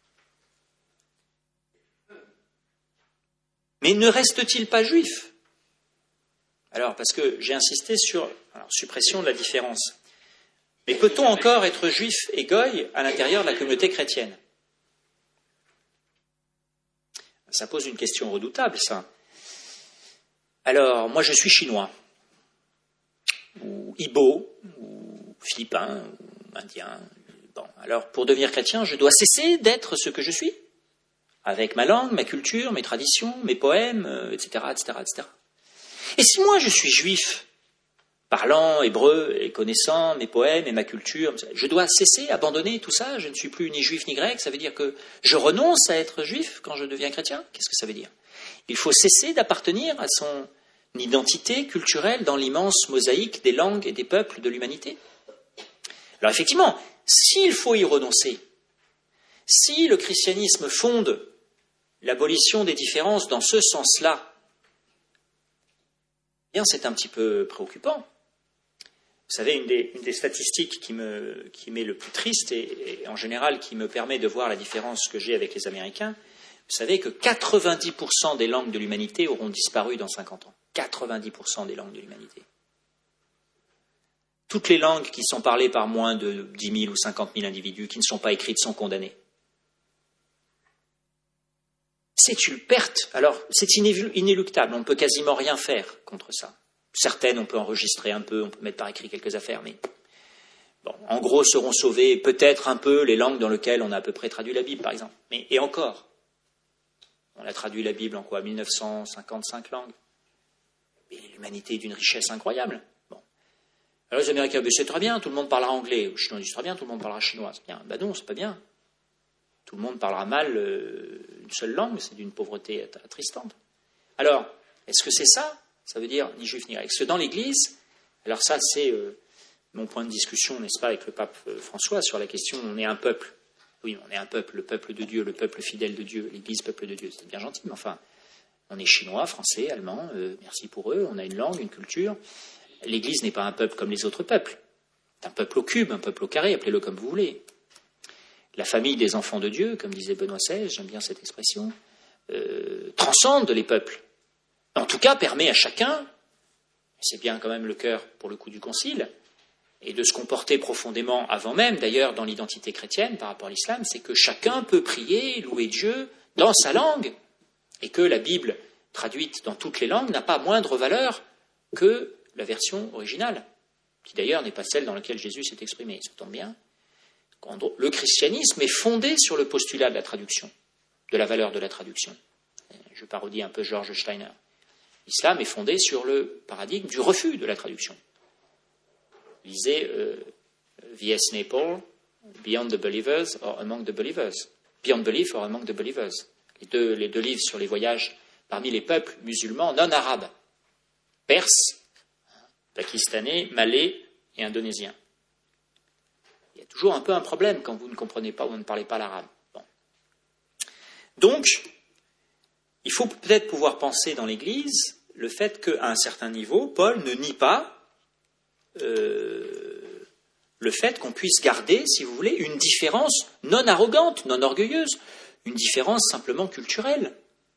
Speaker 1: Mais ne reste-t-il pas juif ? Alors, parce que j'ai insisté sur alors, suppression de la différence. Mais peut-on encore être juif et goy à l'intérieur de la communauté chrétienne? Ça pose une question redoutable, ça. Alors, moi je suis chinois, ou ibo, ou philippin, ou indien. Bon, alors pour devenir chrétien, je dois cesser d'être ce que je suis, avec ma langue, ma culture, mes traditions, mes poèmes, et cetera, et cetera, et cetera. Et si moi je suis juif, parlant hébreu et connaissant mes poèmes et ma culture, je dois cesser, abandonner tout ça, je ne suis plus ni juif ni grec, ça veut dire que je renonce à être juif quand je deviens chrétien? Qu'est-ce que ça veut dire? Il faut cesser d'appartenir à son identité culturelle dans l'immense mosaïque des langues et des peuples de l'humanité. Alors effectivement, s'il faut y renoncer, si le christianisme fonde l'abolition des différences dans ce sens-là, eh bien c'est un petit peu préoccupant. Vous savez, une des, une des statistiques qui, me, qui m'est le plus triste et, et en général qui me permet de voir la différence que j'ai avec les Américains, vous savez que quatre-vingt-dix pour cent des langues de l'humanité auront disparu dans cinquante ans. quatre-vingt-dix pour cent des langues de l'humanité. Toutes les langues qui sont parlées par moins de dix mille ou cinquante mille individus, qui ne sont pas écrites, sont condamnées. C'est une perte. Alors, c'est inéluctable. On ne peut quasiment rien faire contre ça. Certaines, on peut enregistrer un peu, on peut mettre par écrit quelques affaires, mais bon, en gros, seront sauvées peut-être un peu les langues dans lesquelles on a à peu près traduit la Bible, par exemple. Mais, et encore, on a traduit la Bible en quoi, mille neuf cent cinquante-cinq langues. Et l'humanité est d'une richesse incroyable. Bon. Alors les Américains, ben, c'est très bien, tout le monde parlera anglais. Les Chinois disent très bien, tout le monde parlera chinois. C'est bien. Ben non, c'est pas bien. Tout le monde parlera mal euh, une seule langue, c'est d'une pauvreté attristante. Alors, est-ce que c'est ça? Ça veut dire ni juif ni grec. Parce que dans l'Église, alors ça c'est euh, mon point de discussion, n'est-ce pas, avec le pape euh, François sur la question, on est un peuple. Oui, on est un peuple, le peuple de Dieu, le peuple fidèle de Dieu, l'Église, peuple de Dieu, c'est bien gentil, mais enfin, on est chinois, français, allemand, euh, merci pour eux, on a une langue, une culture. L'Église n'est pas un peuple comme les autres peuples. C'est un peuple au cube, un peuple au carré, appelez-le comme vous voulez. La famille des enfants de Dieu, comme disait Benoît seize, j'aime bien cette expression, euh, transcende les peuples. En tout cas, permet à chacun, c'est bien quand même le cœur pour le coup du concile, et de se comporter profondément avant même, d'ailleurs, dans l'identité chrétienne par rapport à l'islam, c'est que chacun peut prier, louer Dieu dans sa langue, et que la Bible, traduite dans toutes les langues, n'a pas moindre valeur que la version originale, qui d'ailleurs n'est pas celle dans laquelle Jésus s'est exprimé, ça tombe bien. Le christianisme est fondé sur le postulat de la traduction, de la valeur de la traduction. Je parodie un peu George Steiner. L'islam est fondé sur le paradigme du refus de la traduction. Lisez euh, V S Naipaul, Beyond the Believers or Among the Believers. Beyond Belief or Among the Believers. Les deux, les deux livres sur les voyages parmi les peuples musulmans non arabes. Perses, pakistanais, malais et indonésiens. Il y a toujours un peu un problème quand vous ne comprenez pas ou ne parlez pas l'arabe. Bon. Donc, il faut peut-être pouvoir penser dans l'Église le fait qu'à un certain niveau, Paul ne nie pas euh, le fait qu'on puisse garder, si vous voulez, une différence non arrogante, non orgueilleuse, une différence simplement culturelle,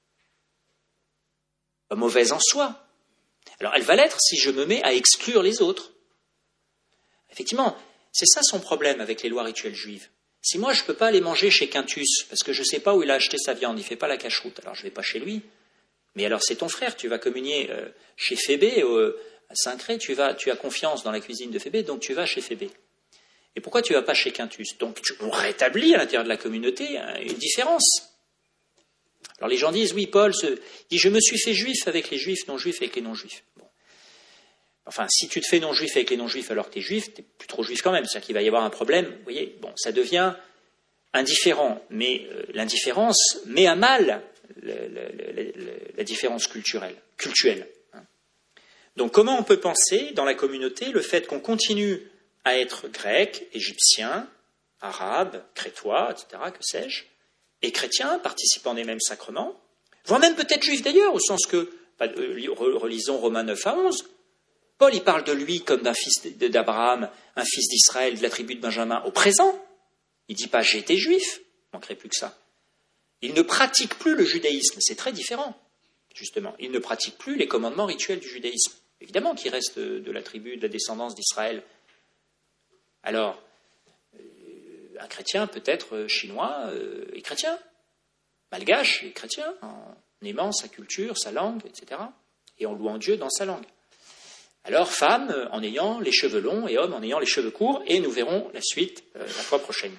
Speaker 1: pas mauvaise en soi. Alors elle va l'être si je me mets à exclure les autres. Effectivement, c'est ça son problème avec les lois rituelles juives. Si moi je ne peux pas aller manger chez Quintus, parce que je ne sais pas où il a acheté sa viande, il ne fait pas la cacheroute, alors je ne vais pas chez lui. Mais alors c'est ton frère, tu vas communier euh, chez Phébé, euh, à Saint-Cré, tu, vas, tu as confiance dans la cuisine de Phébé, donc tu vas chez Phébé. Et pourquoi tu ne vas pas chez Quintus? Donc tu, on rétablit à l'intérieur de la communauté hein, une différence. Alors les gens disent, oui, Paul se, dit, je me suis fait juif avec les juifs, non-juifs avec les non-juifs. Bon. Enfin, si tu te fais non-juif avec les non-juifs alors que tu es juif, tu n'es plus trop juif quand même, c'est-à-dire qu'il va y avoir un problème. Vous voyez, bon, ça devient indifférent, mais euh, l'indifférence met à mal le, le, le, le, la différence culturelle, cultuelle. Hein. Donc comment on peut penser dans la communauté le fait qu'on continue à être grec, égyptien, arabe, crétois, et cetera, que sais-je, et chrétien, participant des mêmes sacrements, voire même peut-être juif d'ailleurs, au sens que, relisons Romains neuf à onze, Paul il parle de lui comme d'un fils d'Abraham, un fils d'Israël, de la tribu de Benjamin, au présent. Il ne dit pas « j'étais juif », il manquerait plus que ça. Il ne pratique plus le judaïsme, c'est très différent, justement. Il ne pratique plus les commandements rituels du judaïsme. Évidemment qu'il reste de la tribu, de la descendance d'Israël. Alors, un chrétien peut être chinois et chrétien, malgache et chrétien, en aimant sa culture, sa langue, et cetera, et en louant Dieu dans sa langue. Alors, femme en ayant les cheveux longs et homme en ayant les cheveux courts, et nous verrons la suite euh, la fois prochaine.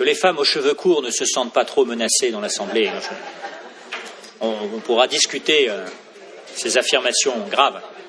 Speaker 1: les femmes aux cheveux courts ne se sentent pas trop menacées dans l'Assemblée. On, on pourra discuter euh, ces affirmations graves.